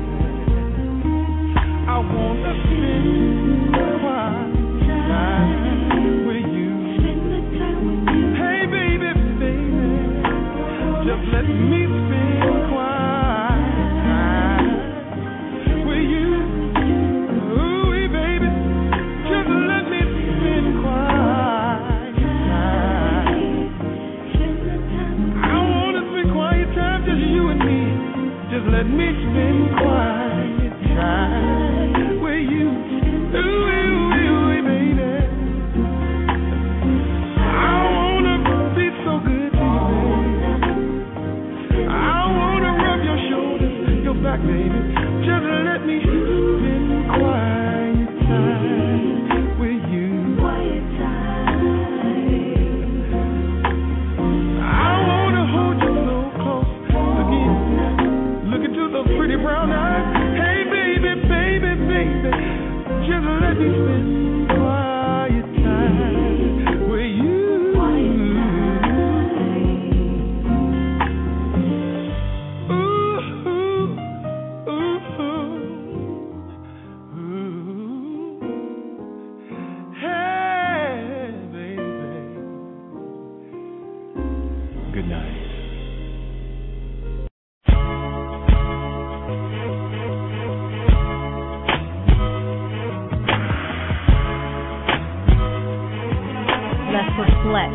I wanna spend quiet time with you. Hey, baby, baby. Just let me spend quiet time with you. Ooh, baby. Just let me spend quiet time. I wanna spend quiet time, just you and me. Just let me spend quiet time with you. Ooh, baby. I wanna be so good to you, baby. I wanna rub your shoulders, your back, baby. Just let me spend quiet time with you. I wanna hold you so close. Look into those pretty brown eyes. Hey, baby, baby, baby. Just let me spend quiet time with you. Good night. Let's reflect.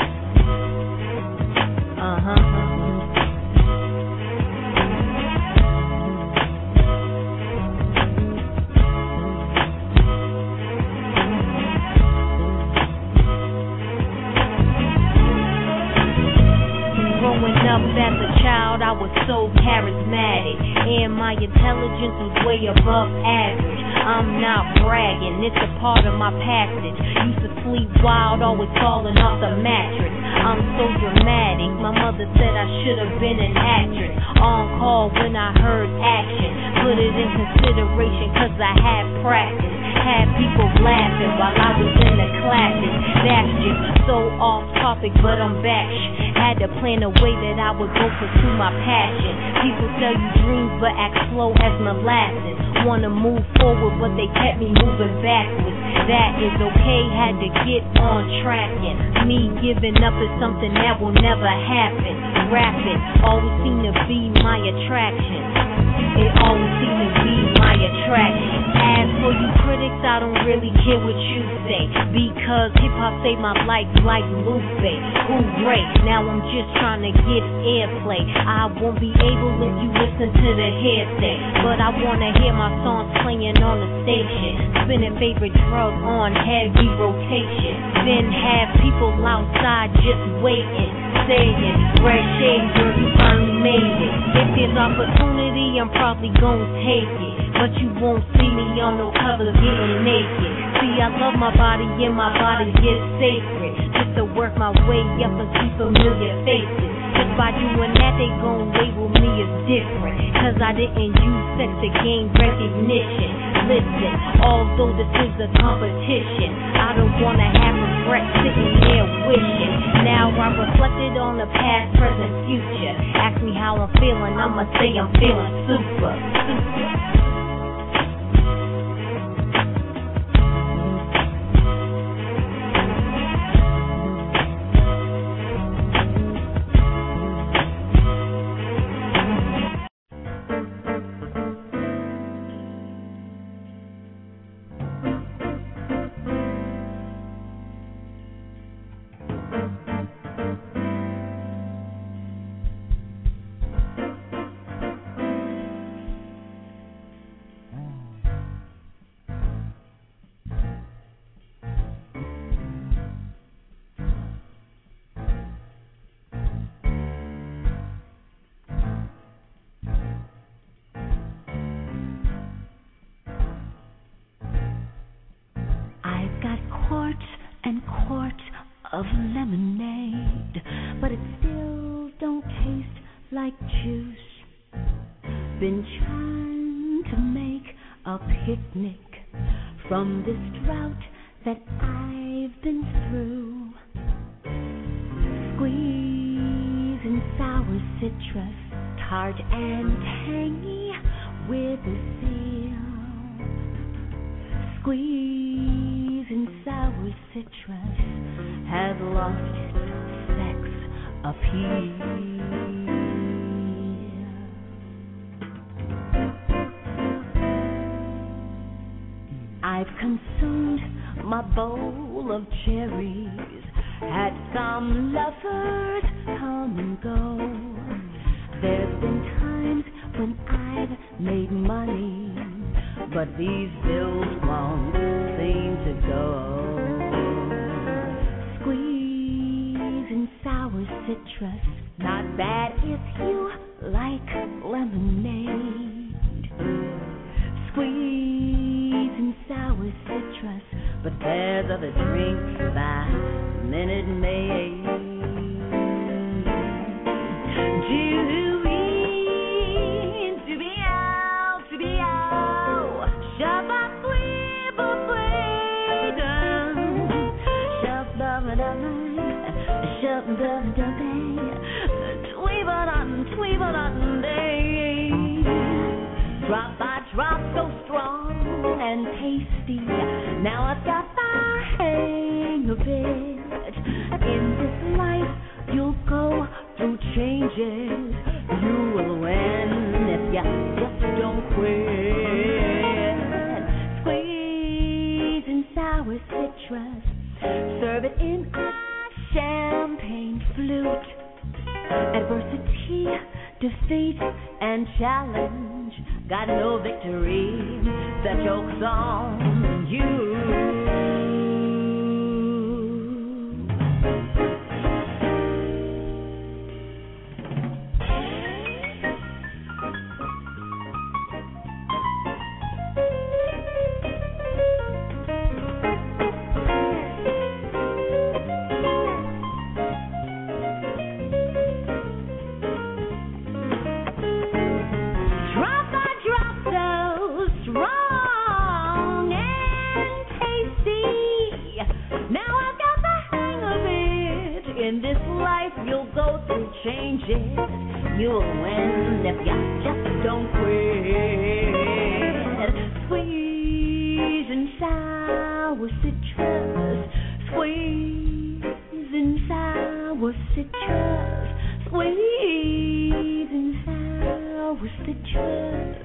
Growing up as a child, I was so charismatic, and my intelligence was way above average. I'm not bragging, it's a part of my passage. Used to sleep wild, always falling off the mattress. I'm so dramatic, my mother said I should have been an actress. On call when I heard action, put it in consideration cause I had practice. Had people laughing while I was in the classes. That's just so off topic, but I'm back. Had to plan a way that I would go pursue my passion. People tell you dreams but act slow as molasses. Wanna move forward but they kept me moving backwards. That is okay, had to get on tracking. Me giving up is something that will never happen. Rapping always seemed to be my attraction. It always seemed to be my attraction. As for you critics, I don't really care what you say, because hip-hop saved my life like Lupe. Hooray, now I'm just trying to get airplay. I won't be able if you listen to the hearsay, but I wanna hear my songs playing on the station. Spinning favorite drug on heavy rotation. Then have people outside just waiting, saying, "Red Shade, girl, you finally made it." If there's opportunity, I'm probably gonna take it, but you won't see me on no covers getting naked. See, I love my body and my body is sacred. Just to work my way up and see familiar faces. Just by doing that, they gon' label me as different, cause I didn't use sex to gain recognition. Listen, although this is a competition, I don't wanna have regret sitting there wishing. Now I reflected on the past, present, future. Ask me how I'm feeling, I'ma say I'm feeling super. of lemonade, but it still don't taste like juice. Been trying to make a picnic from this drought that I've been through. Squeezing sour citrus, tart and tangy with a seal. Squeezing sour citrus has lost its sex appeal. I've consumed my bowl of cherries, had some lovers come and go. There's been times when I've made money, but these bills won't seem to go. Squeezing sour citrus, not bad if you like lemonade. Squeezing sour citrus, but there's other drinks by Minute Maid. Drop by drop, so strong and tasty. Now I've got the hang of it. In this life, you'll go through changes. You will win if you just don't quit. Squeezing sour citrus, serve it in a champagne flute. Adversity, defeat, and challenge, got no victory. The joke's on you. Changes, you'll win if you just don't quit. Squeezing sour citrus, squeezing sour citrus, squeezing sour citrus.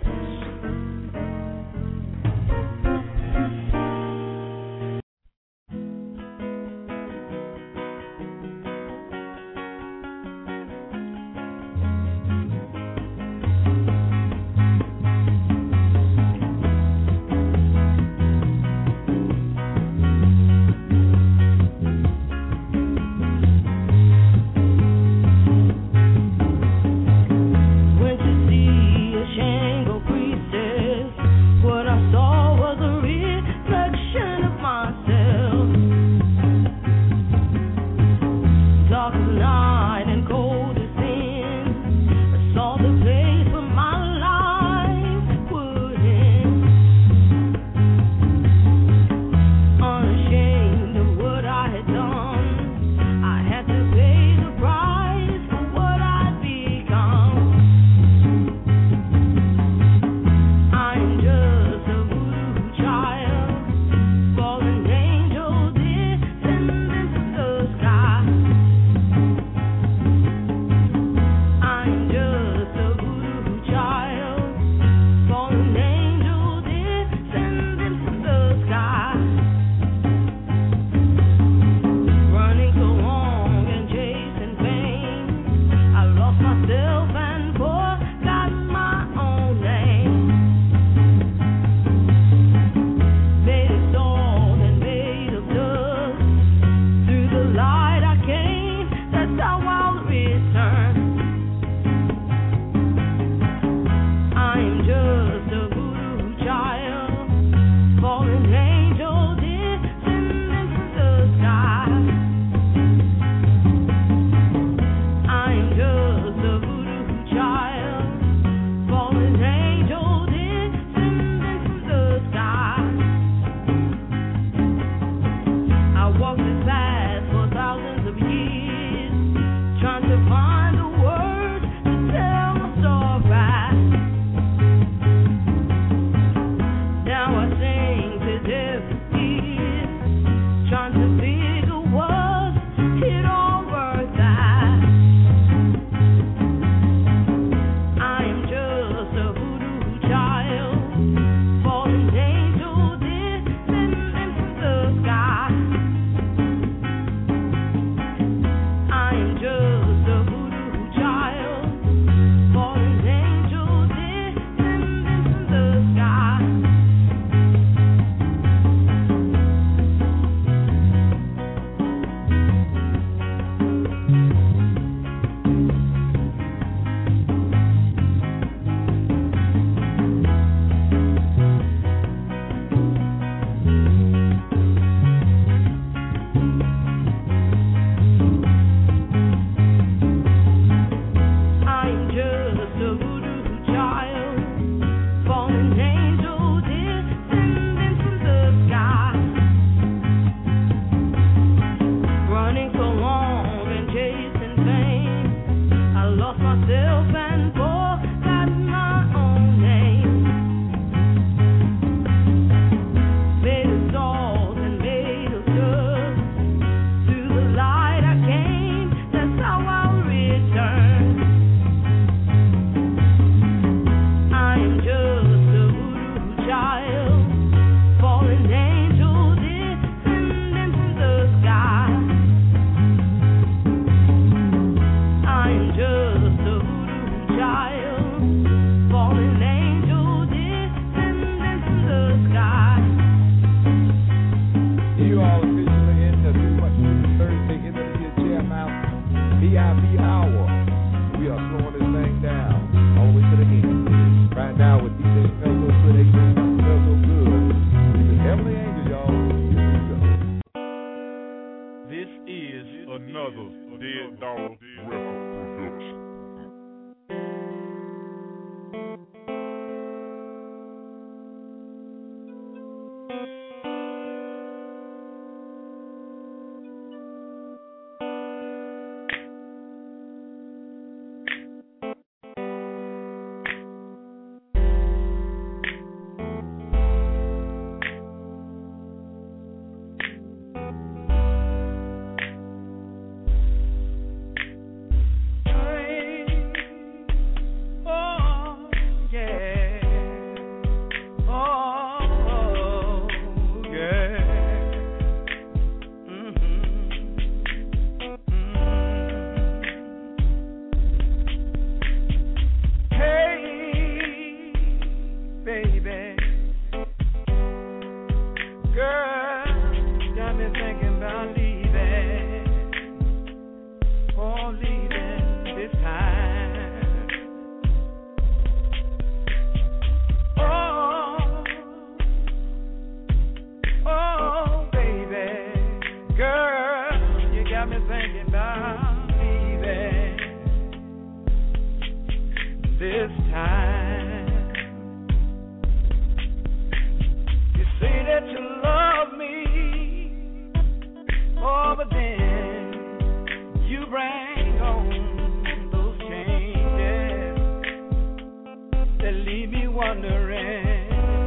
me wondering.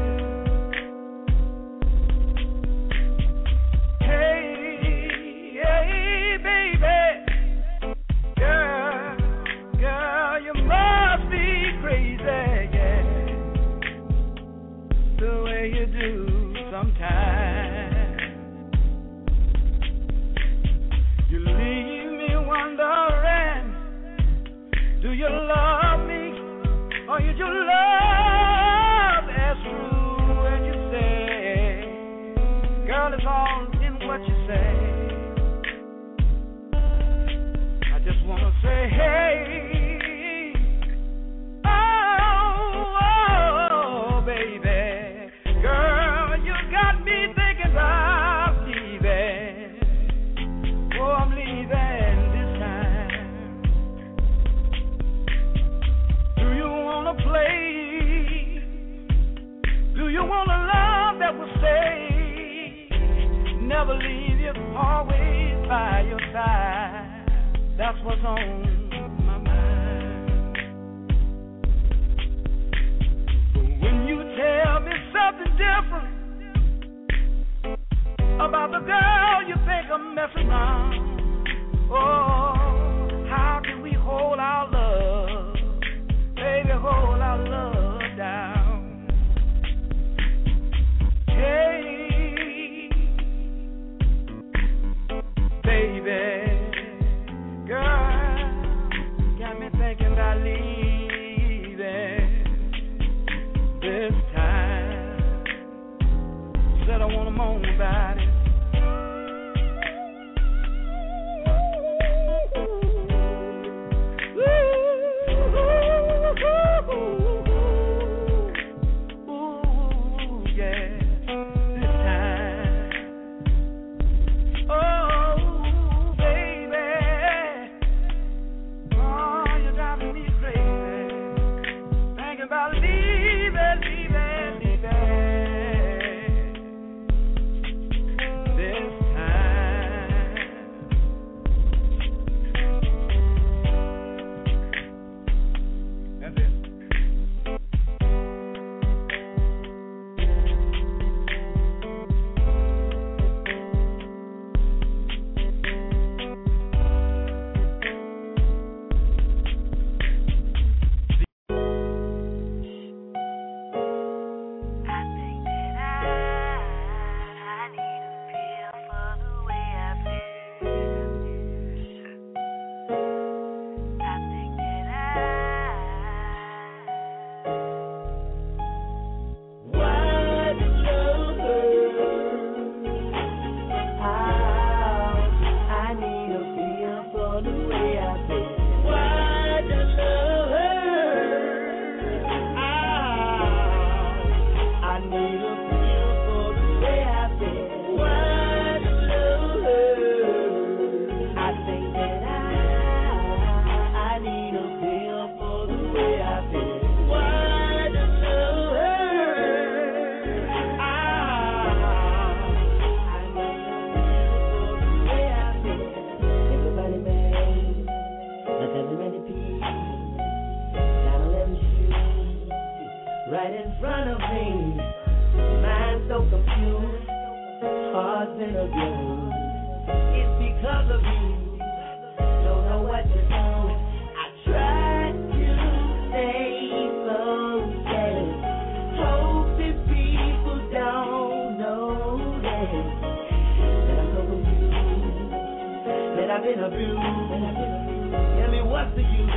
Hey, baby, girl, you must be crazy, yeah, the way you do sometimes. You leave me wondering, do you love me, or you just love as true as you say? Girl, it's all in what you say. I just wanna say, hey, oh, baby, girl, you got me thinking about leaving. Oh, I'm leaving this time. Do you wanna play? Do you want a love that will stay? Never leave you, always by your side. That's what's on my mind. But when you tell me something different about the girl you think I'm messing around, oh, how can we hold our love? Baby, hold our love down. Hey, baby, girl, got me thinking about leaving this time. Said I wanna moan about it. Ooh, yeah, this time. Oh, baby, oh, you got me crazy, thinking about leaving this time. That's it. Right in front of me, mind so confused, heart's been abused. It's because of you, don't know what to do. I tried to stay focused, hoping people don't notice that I'm so confused, that I've been abused. Tell me what's the use?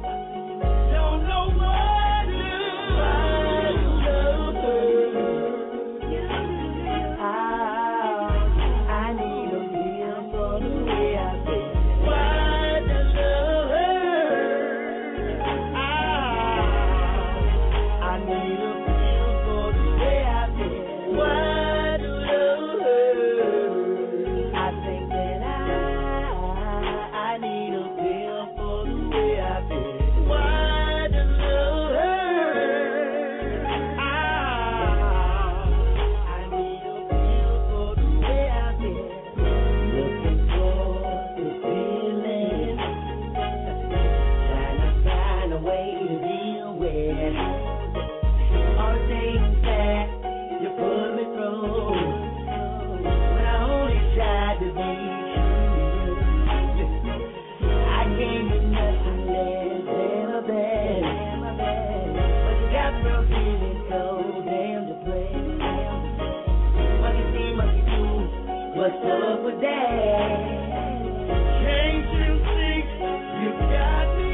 Don't know what. Why does love girl feeling so damn depressed. Monkey see, what's up with that? Can't you see you got me?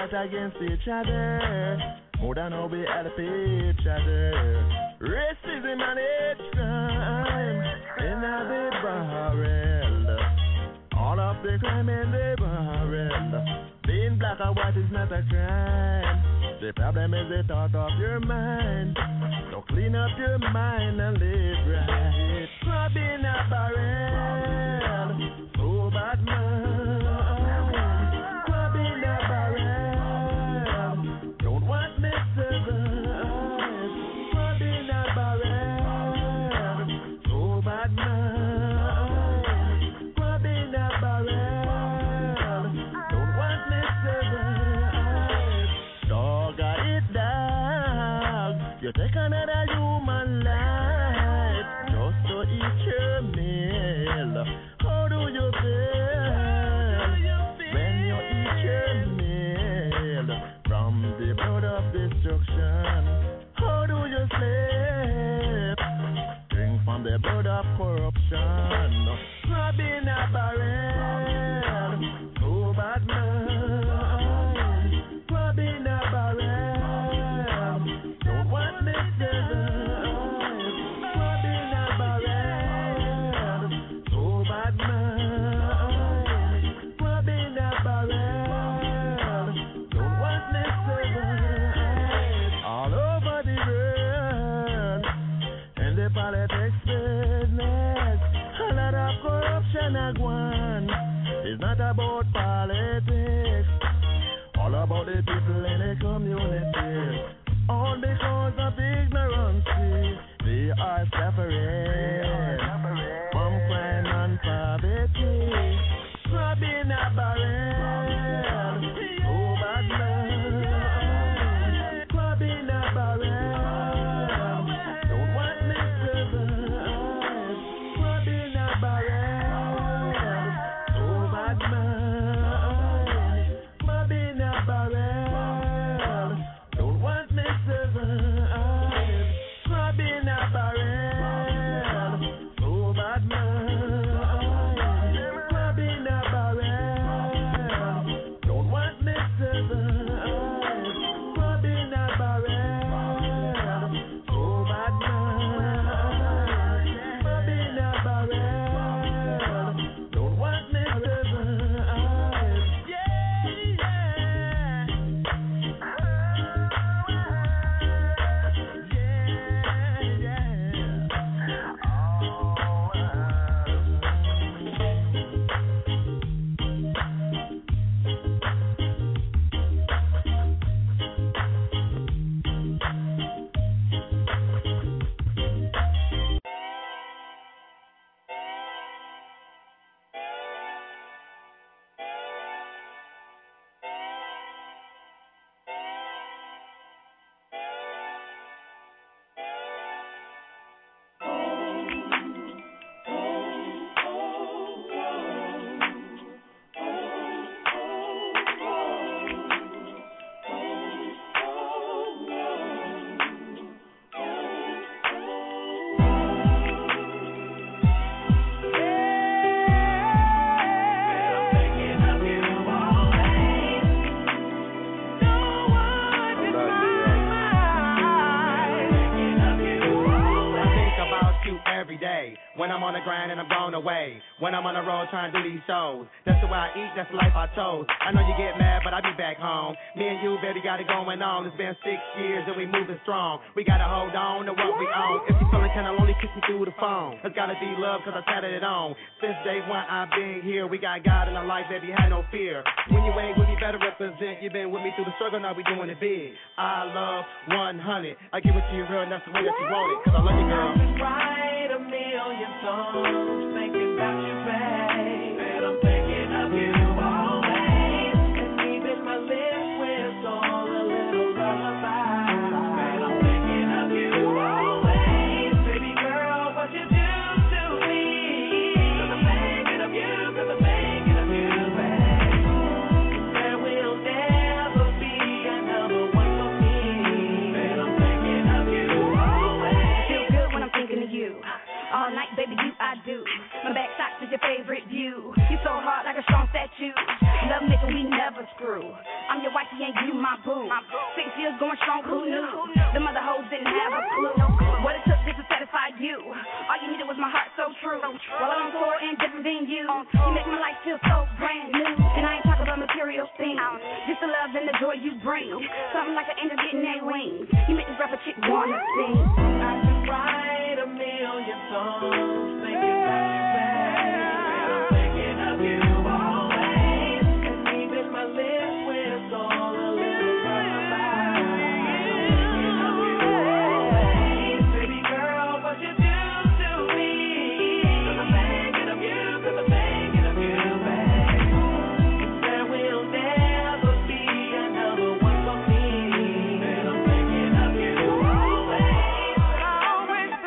fight against each other. More than how we help each other. Racism and hate crime in a big barrel. All of the crime in the barrel. Being black or white is not a crime. The problem is the thought of your mind. So clean up your mind and live right. Crab in a barrel, so bad man. Crab in a barrel, don't want me to survive. Crab in a barrel, so bad man. Crab in a barrel, don't want me to survive. Dog, I eat dog. You take another human life just to eat your meal. How do you feel when you eat your meal from the blood of destruction? How do you sleep? Drink from the blood of corruption. Crab in a barrel, so bad man. Crab in a barrel, don't want me to survive. Crab in a barrel, so bad man. Crab in a barrel, don't want me to survive. All over the world, in the politics business, a lot of corruption are gone. It's not about politics, all about the people in the community. All because of ignorance, they are suffering from crime and poverty. Crab in a barrel, so bad man. Crab in a barrel, don't want me to survive. Crab in a barrel, so bad man. Crab in a barrel, don't want me to survive. Crab in a barrel, so bad man. Crab in a barrel, don't want me to survive. Crab in a barrel, so bad man. Crab in a barrel, don't want me to survive. When I'm on the grind and I'm blown away. When I'm on the road trying to do these shows. That's the way I eat, that's the life I chose. I know you get mad, but I be back home. Me and you, baby, got it going on. It's been 6 years and we moving strong. We gotta hold on to what we own. If you feeling kinda lonely, kiss me through the phone. It's gotta be love, cause I tatted it on. Since day one, I've been here. We got God in our life, baby, had no fear. When you ain't with me, better represent. You been with me through the struggle, now we doing it big. I love 100. I give it to you real, and that's the way that you want it. Cause I love you, girl. Write a million songs thinking about you, babe. And I'm thinking of you always. And even my lips whistle a little lullaby. And I'm thinking of you always. Baby girl, what you do to me. Cause I'm thinking of you, cause I'm thinking of you, babe. There will never be another one for me. And I'm thinking of you always. Feel good when I'm thinking of you. All night, baby, you I do. My back socks is your favorite view. You so hard like a strong statue. Love making, we never screw. I'm your wifey and boo. 6 years going strong, who knew? The mother hoes didn't have a clue. What it took just to satisfy you. All you needed was my heart so true. While I'm poor and different than you make my life feel so brand new. And I ain't talking about material things, just the love and the joy you bring. Something like an angel getting their wings. You make this rapper chick wanna sing. I can write a million songs thinking back, thinking of you always, and even my lips when it's all a little lullaby. Thinking of you always, baby girl, what you do to me? 'Cause I'm thinking of you, 'cause I'm thinking of you, babe. There will never be another one for me. And I'm thinking of you always.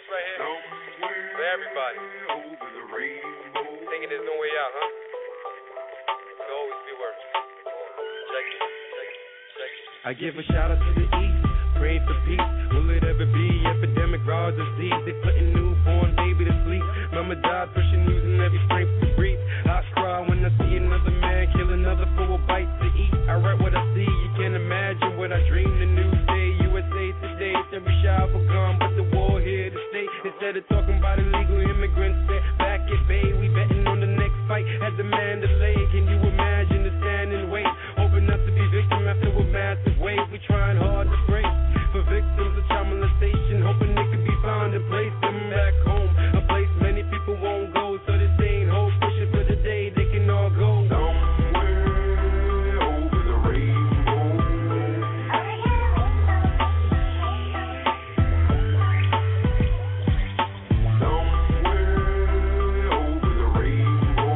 right here for everybody. Thinking there's no way out, huh? It'll always be worth it. Check it. I give a shout out to the East, praying for peace. Will it ever be epidemic, raw disease? They putting newborn baby to sleep. Mama died pushing news in every strength to breathe. I cry when I see another man kill another for a bite to eat. I write what I see, you can't imagine what I dream. The news day, USA Today, said we shy of a gun, but the war here to stay. Instead of talking about illegal immigrants, back at bay, we betting on the next fight at the Mandalay. Can you imagine the stand and wait, hoping not to be victim after a massive wave? We trying hard to break for victims of child molestation, hoping they could be found and place them back home, a place many people won't go. So this ain't hope, pushing for the day they can all go somewhere over the rainbow. Somewhere over the rainbow.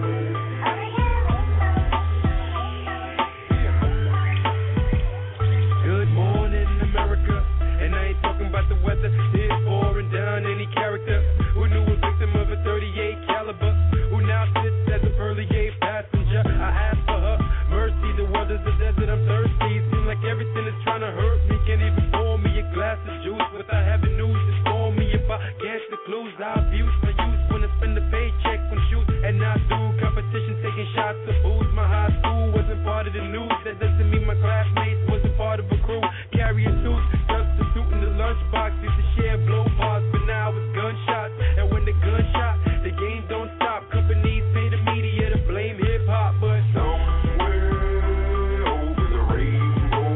Good morning, America. And I ain't talking about the weather. It's pouring down any character who knew a victim of a 38 caliber, who now sits as a pearly gate passenger. I asked for her mercy. The world is a desert. I'm thirsty. Seems like everything is trying to hurt me. Can't even pour me a glass of juice without having news to score me. If I get the clues, I abuse my youth when I spend the paycheck when shoot and not do competition, taking shots of booze. My high school wasn't part of the news. That doesn't mean my classmates wasn't part of a crew carrying suits. Substituting the lunchbox, used to share blow bars, but now it's gunshots. And when the gunshot, the game don't stop. Companies pay the media to blame hip hop, but somewhere over the rainbow.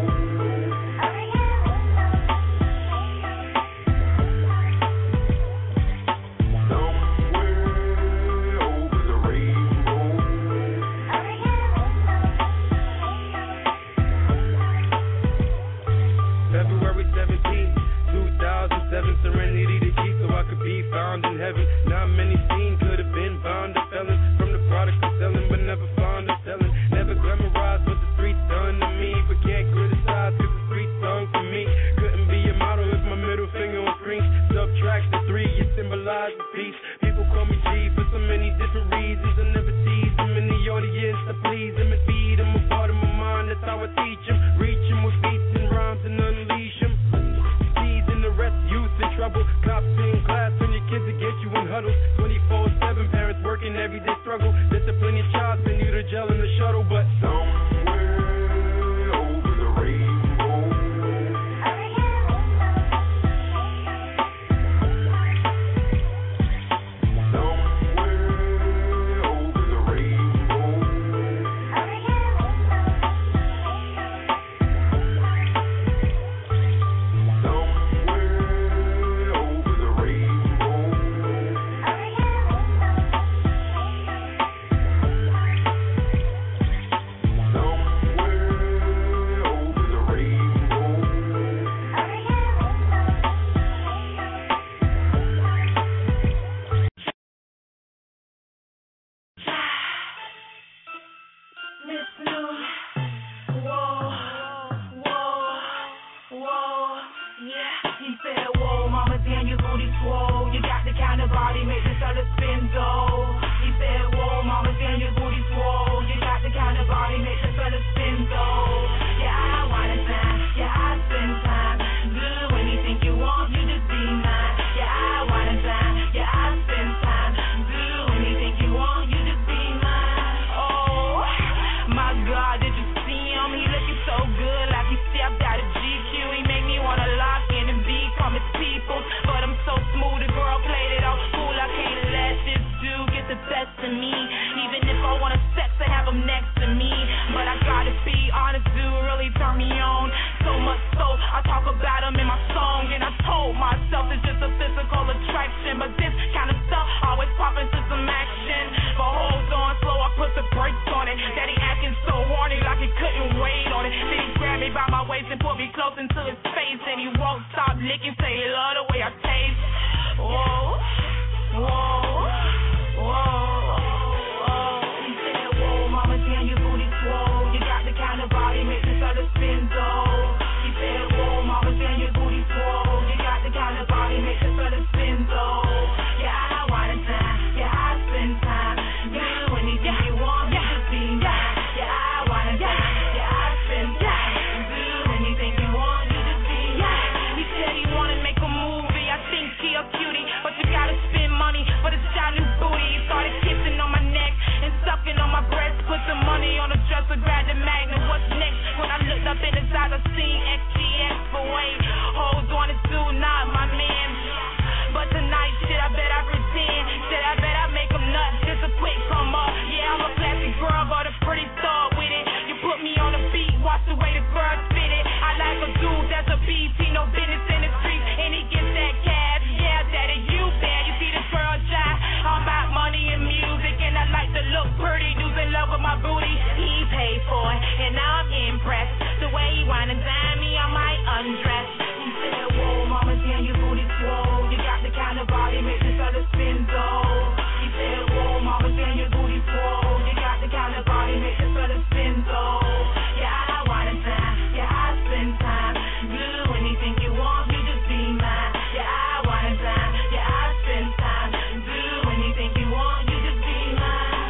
Somewhere over the rainbow. February 17, 2007, serenity to G so I could be found in heaven. Not many seen could have been bound to felon, from the product of selling but never found of selling. Never glamorized what the streets done to me, but can't criticize cause the streets done for me. Couldn't be a model if my middle finger on screen. Subtract the 3, it symbolizes peace. People call me G for so many different reasons. I never tease them in the audience, I please them and feed them a part of my mind. That's how I teach them, reach them with beats and rhymes and unleash them. Season the rest, youth in trouble. Cops in class when your kids will get you in huddles. 24/7, parents working everyday struggle. Discipline your child, send you to jail in the shuttle. But somewhere over the rainbow. Somewhere over the rainbow. Somewhere over the rainbow. Spin money on the dresser, grab the magnet. What's next? When I looked up in the side, I seen XGX for Wayne. Hold on to do, not my man. But tonight, shit, I bet I pretend. Shit, I bet I make them nuts. Just a quick come up. Yeah, I'm a classic girl, but a pretty star with it. You put me on the beat, watch the way the girl spit it. I like a dude that's a BT, no business in the streets, and he gets that cash. Yeah, daddy, you bad. You see this girl shy. I'm about money and music, and I like to look pretty. Dudes in love with my booty. He paid for it, and I'm impressed. The way he wanna dime me, I might undress. He said, whoa, mama, damn, your booty swole. You got the kind of body makes this other spin though. He said, whoa, mama, damn, your booty swole. You got the kind of body makes this other spin though. Yeah, I wanna time. Yeah, I spend time. Do anything you want, you just be mine. Yeah, I wanna time. Yeah, I spend time. Do anything you want, you just be mine.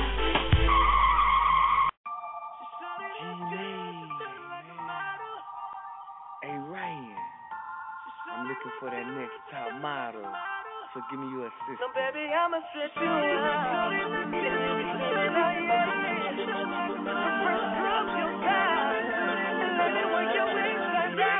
Hey, Ryan, I'm looking for that next top model, so give me your assist. So baby, I'ma stretch you out. First drop your guy, and let me work your wings like that.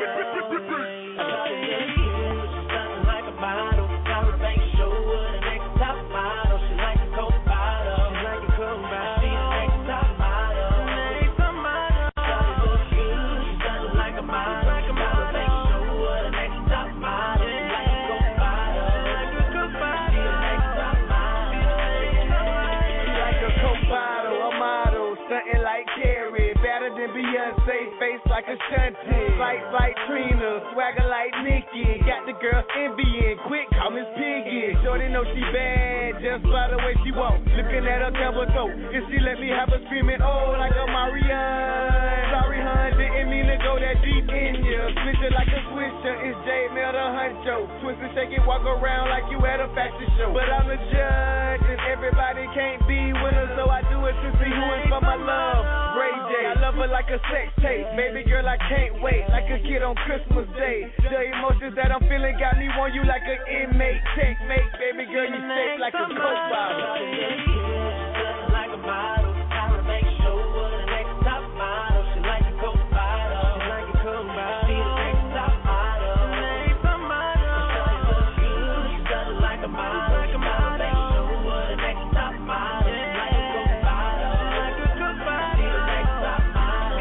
She's something like a model, Tyra Banks show her the next top model. She like a Coke bottle, she like a Coke bottle. She's the next top model, next top model. Shawty look good, she's something like a model, Tyra Banks show her the next top model. She like a Coke bottle, like a Coke bottle. She's the next top model. She like a Coke bottle, a model, stunting like Carrie, better than Beyonce, face like a shunty, fight like Trina, swagger like Nicki, got the girls envying, quick call Miss Piggy. Shorty know she bad, just by the way she walk, looking at her camel toe, and she let me have her screaming, oh, like a Marianne. Sorry, hun, didn't mean to go that deep in ya, switch it like a swisher, it's J Mel the Huncho, twist and shake it, walk around like you at a fashion show, but I'm the judge, and everybody can't be winners, so I do it to see who is for my love. Ray J, I love her like a sex tape, baby girl, I can't wait, like a kid on Christmas Day. The emotions that I'm feeling got me on you like an inmate. Checkmate, baby girl, you safe like a Coke bottle. Like a model, Tyra Banks show her the next top model. She like a Coke bottle, she like a Coke bottle. She the next top model, next top model. Shawty look good, she's something like a model, like a model. Banks show her the next top model. She like a Coke bottle, like a Coke bottle. She the next top model.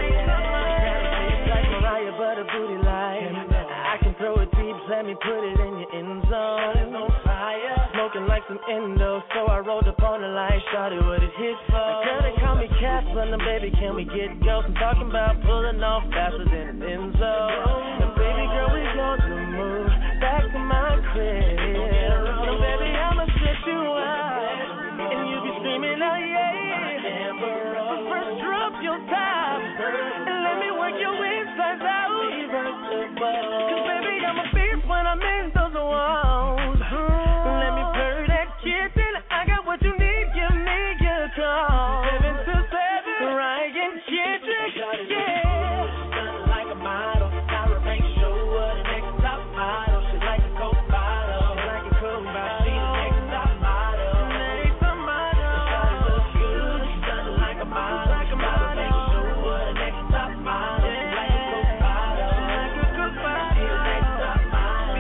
Like Mariah, but a booty light. I can throw it deep, let me put it in your end zone. It's on fire, smoking like some Indo, so I rolled up on the light, started with it hit for. Girl, they call me Catherine, baby, can we get ghost? I'm talking about pulling off faster than an Enzo. And baby girl, we going to move back to my crib. So baby, I'ma stretch you out, and you be screaming, oh yeah. So first drop your top, and let me work your insides out. Cause baby, I'm a beast when I'm in those walls. Let me purr that kitchen. I got what you need. Give me your call. 727 Ryan Kitchen. Yeah. Something like a model. Tyra Banks show her the next top model. She like a Coke bottle. She like a Coke bottle. She the next top model. Next top model. Shawty look good. She's something like a model. Like a model. Banks show her the next top model. She like a Coke bottle. Like a Coke bottle. She the next top model.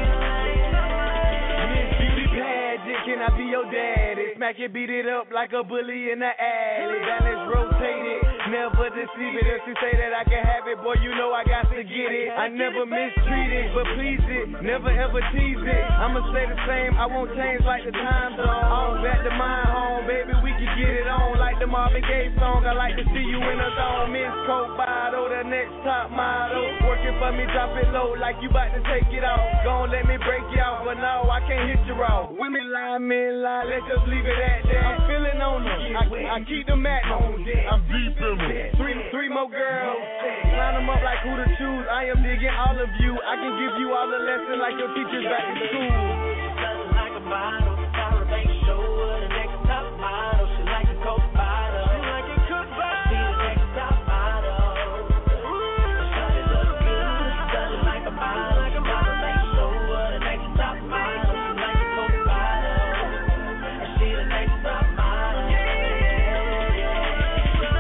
Miss Beauty Pageant, can I be your daddy? Smack it, beat it up like a bully in the alley. Balance rotated, never deceive it. If she say that I can have it, boy, you know I got to get it. I never mistreat it, but please it, never ever tease it. I'ma stay the same, I won't change like the time zone. On back to my home, baby, we can get it on like the Marvin Gaye song. I like to see you in a thong. Miss Coke bottle, the next top model. Working for me, drop it low like you about to take it off. Gon' let me break you out, but no, I can't hit you raw. Women lie, men lie, let's just leave it at that. I'm feeling on them, I keep them at them. I'm deep in them. Three more girls, line them up like who to choose. I am digging all of you. I can give you all the lessons like your teachers back in school. Something like a model, Tyra Banks show her the next top model. She like a Coke bottle, she like a Coke bottle. She the next top model. Shawty look good, something like a model, like a model. Banks show her the next top model. She like a Coke bottle, she the next top model.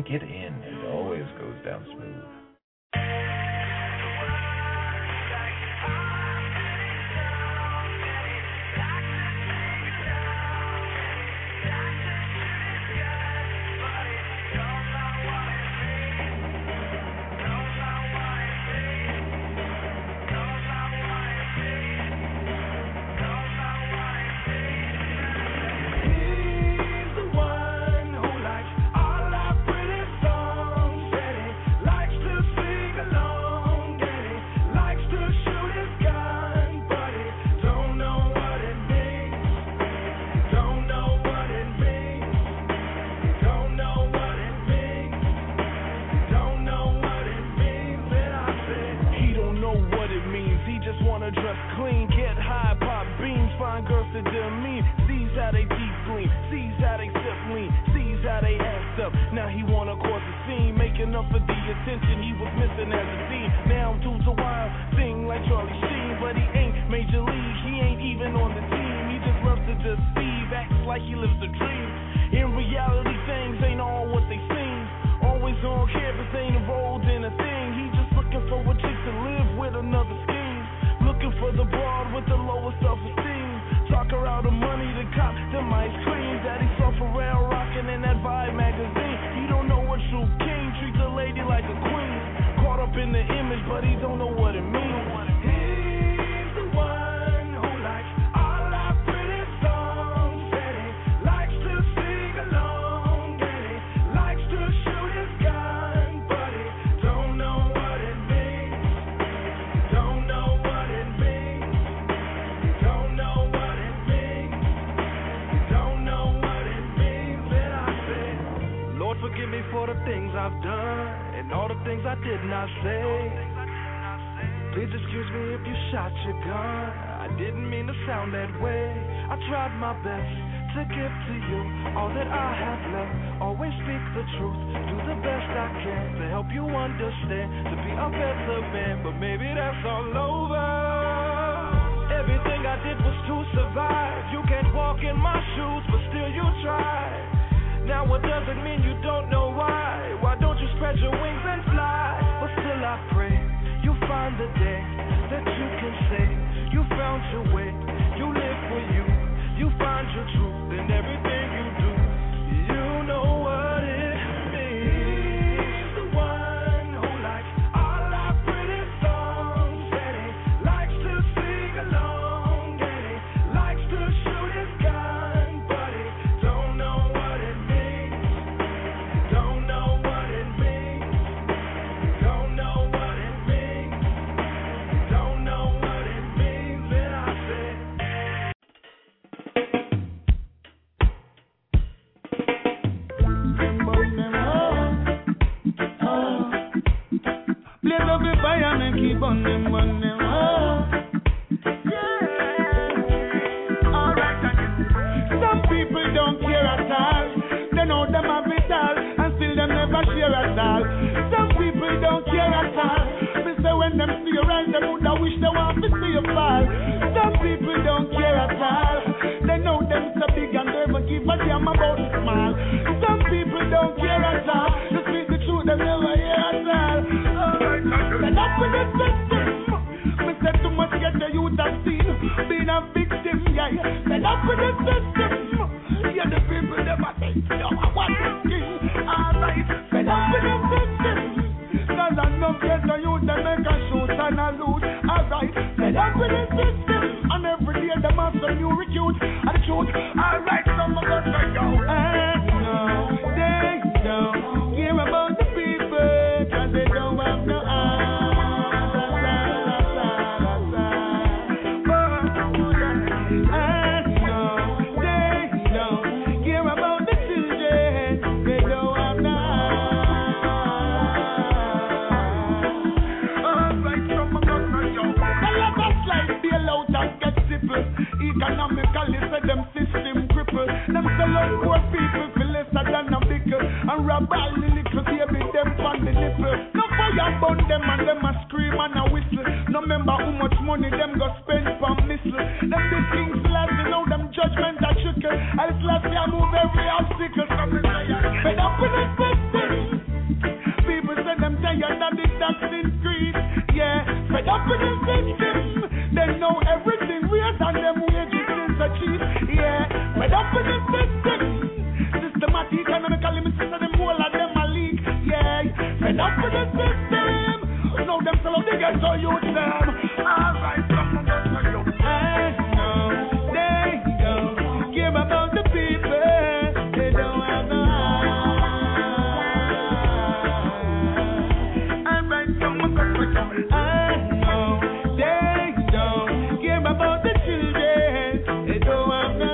get in. It always goes down smooth. Economically, say them system cripple. Them sell out poor people for lesser than a pickle. And rob all the little baby them on the nipple. No fire burn them and them a scream and a whistle. No remember how much money them go spend for missile. Them the things last, you know them judgment a trickle. As last year move every obstacle. Fed up with the system. up with the system. Systematic, economically, me sister, them whole of them a leak. Yeah, fed up with the system. Now them sell out the ghetto youth them. Alright, come on, go to you. Hey, no, they don't care about the people. They don't have no eye. Alright, come on, go to you. I know they don't care about the children. They don't have no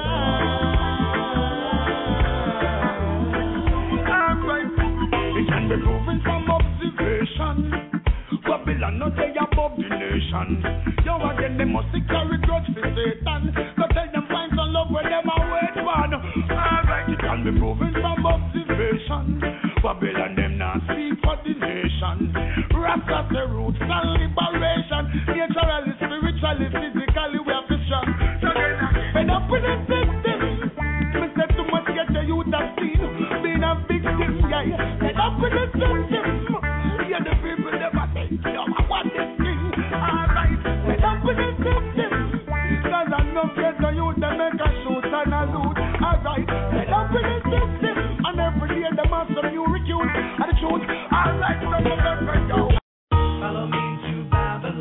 eye. Alright, it can be proven from observation. Babylon not say above the nation. Yo again they must carry grudge for Satan. Go tell them find some love where them a wait one. Alright, it can be proven from observation. Babylon them not speak for the nation. Rasta the roots and liberation. Naturally, spiritually, physically we have vision. Fed up with the system. Me say too much get the youth have seen. Being a victim, yeah. Fed up with the system. Yeah, the people never think, yo, I want this thing. Alright, fed up with the system. Cause I know get the youth, they make a shoot and a loot. Alright, fed up with the system. And every day they must some new recruit. And the truth, alright, some of them right now. Follow me to Babylon.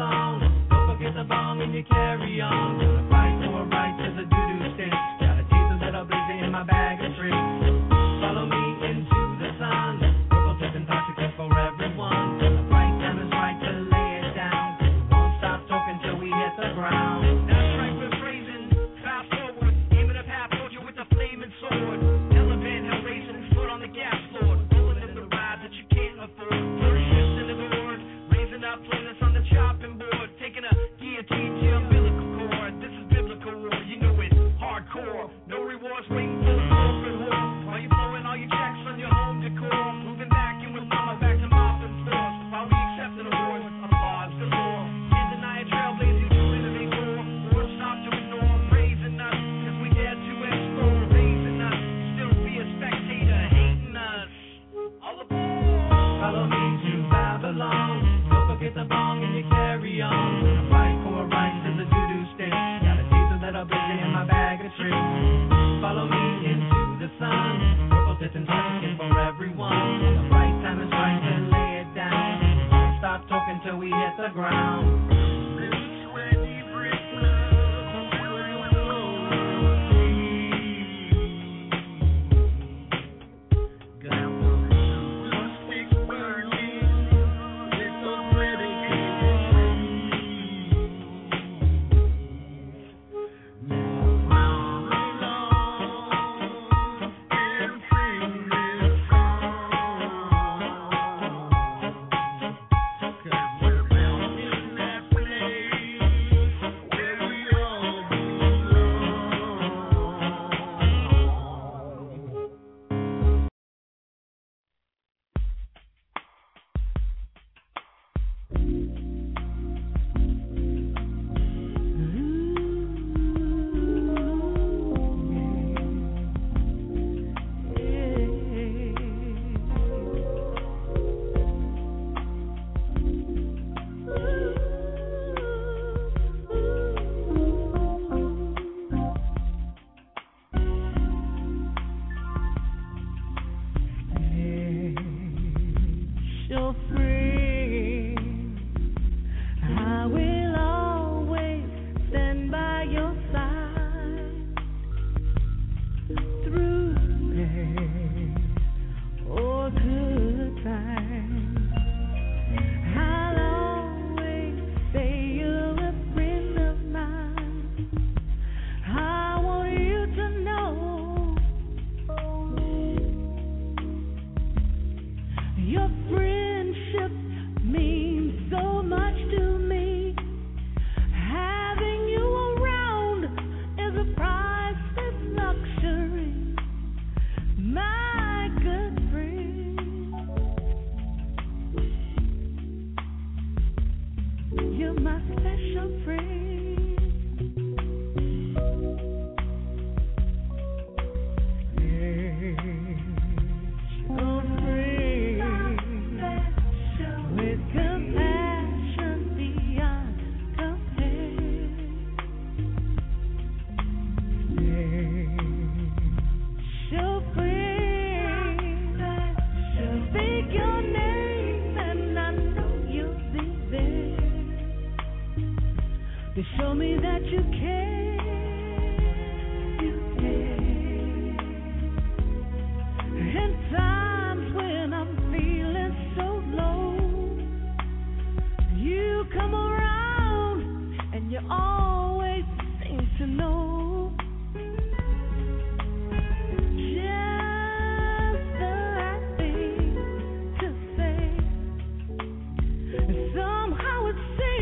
to show me that you care.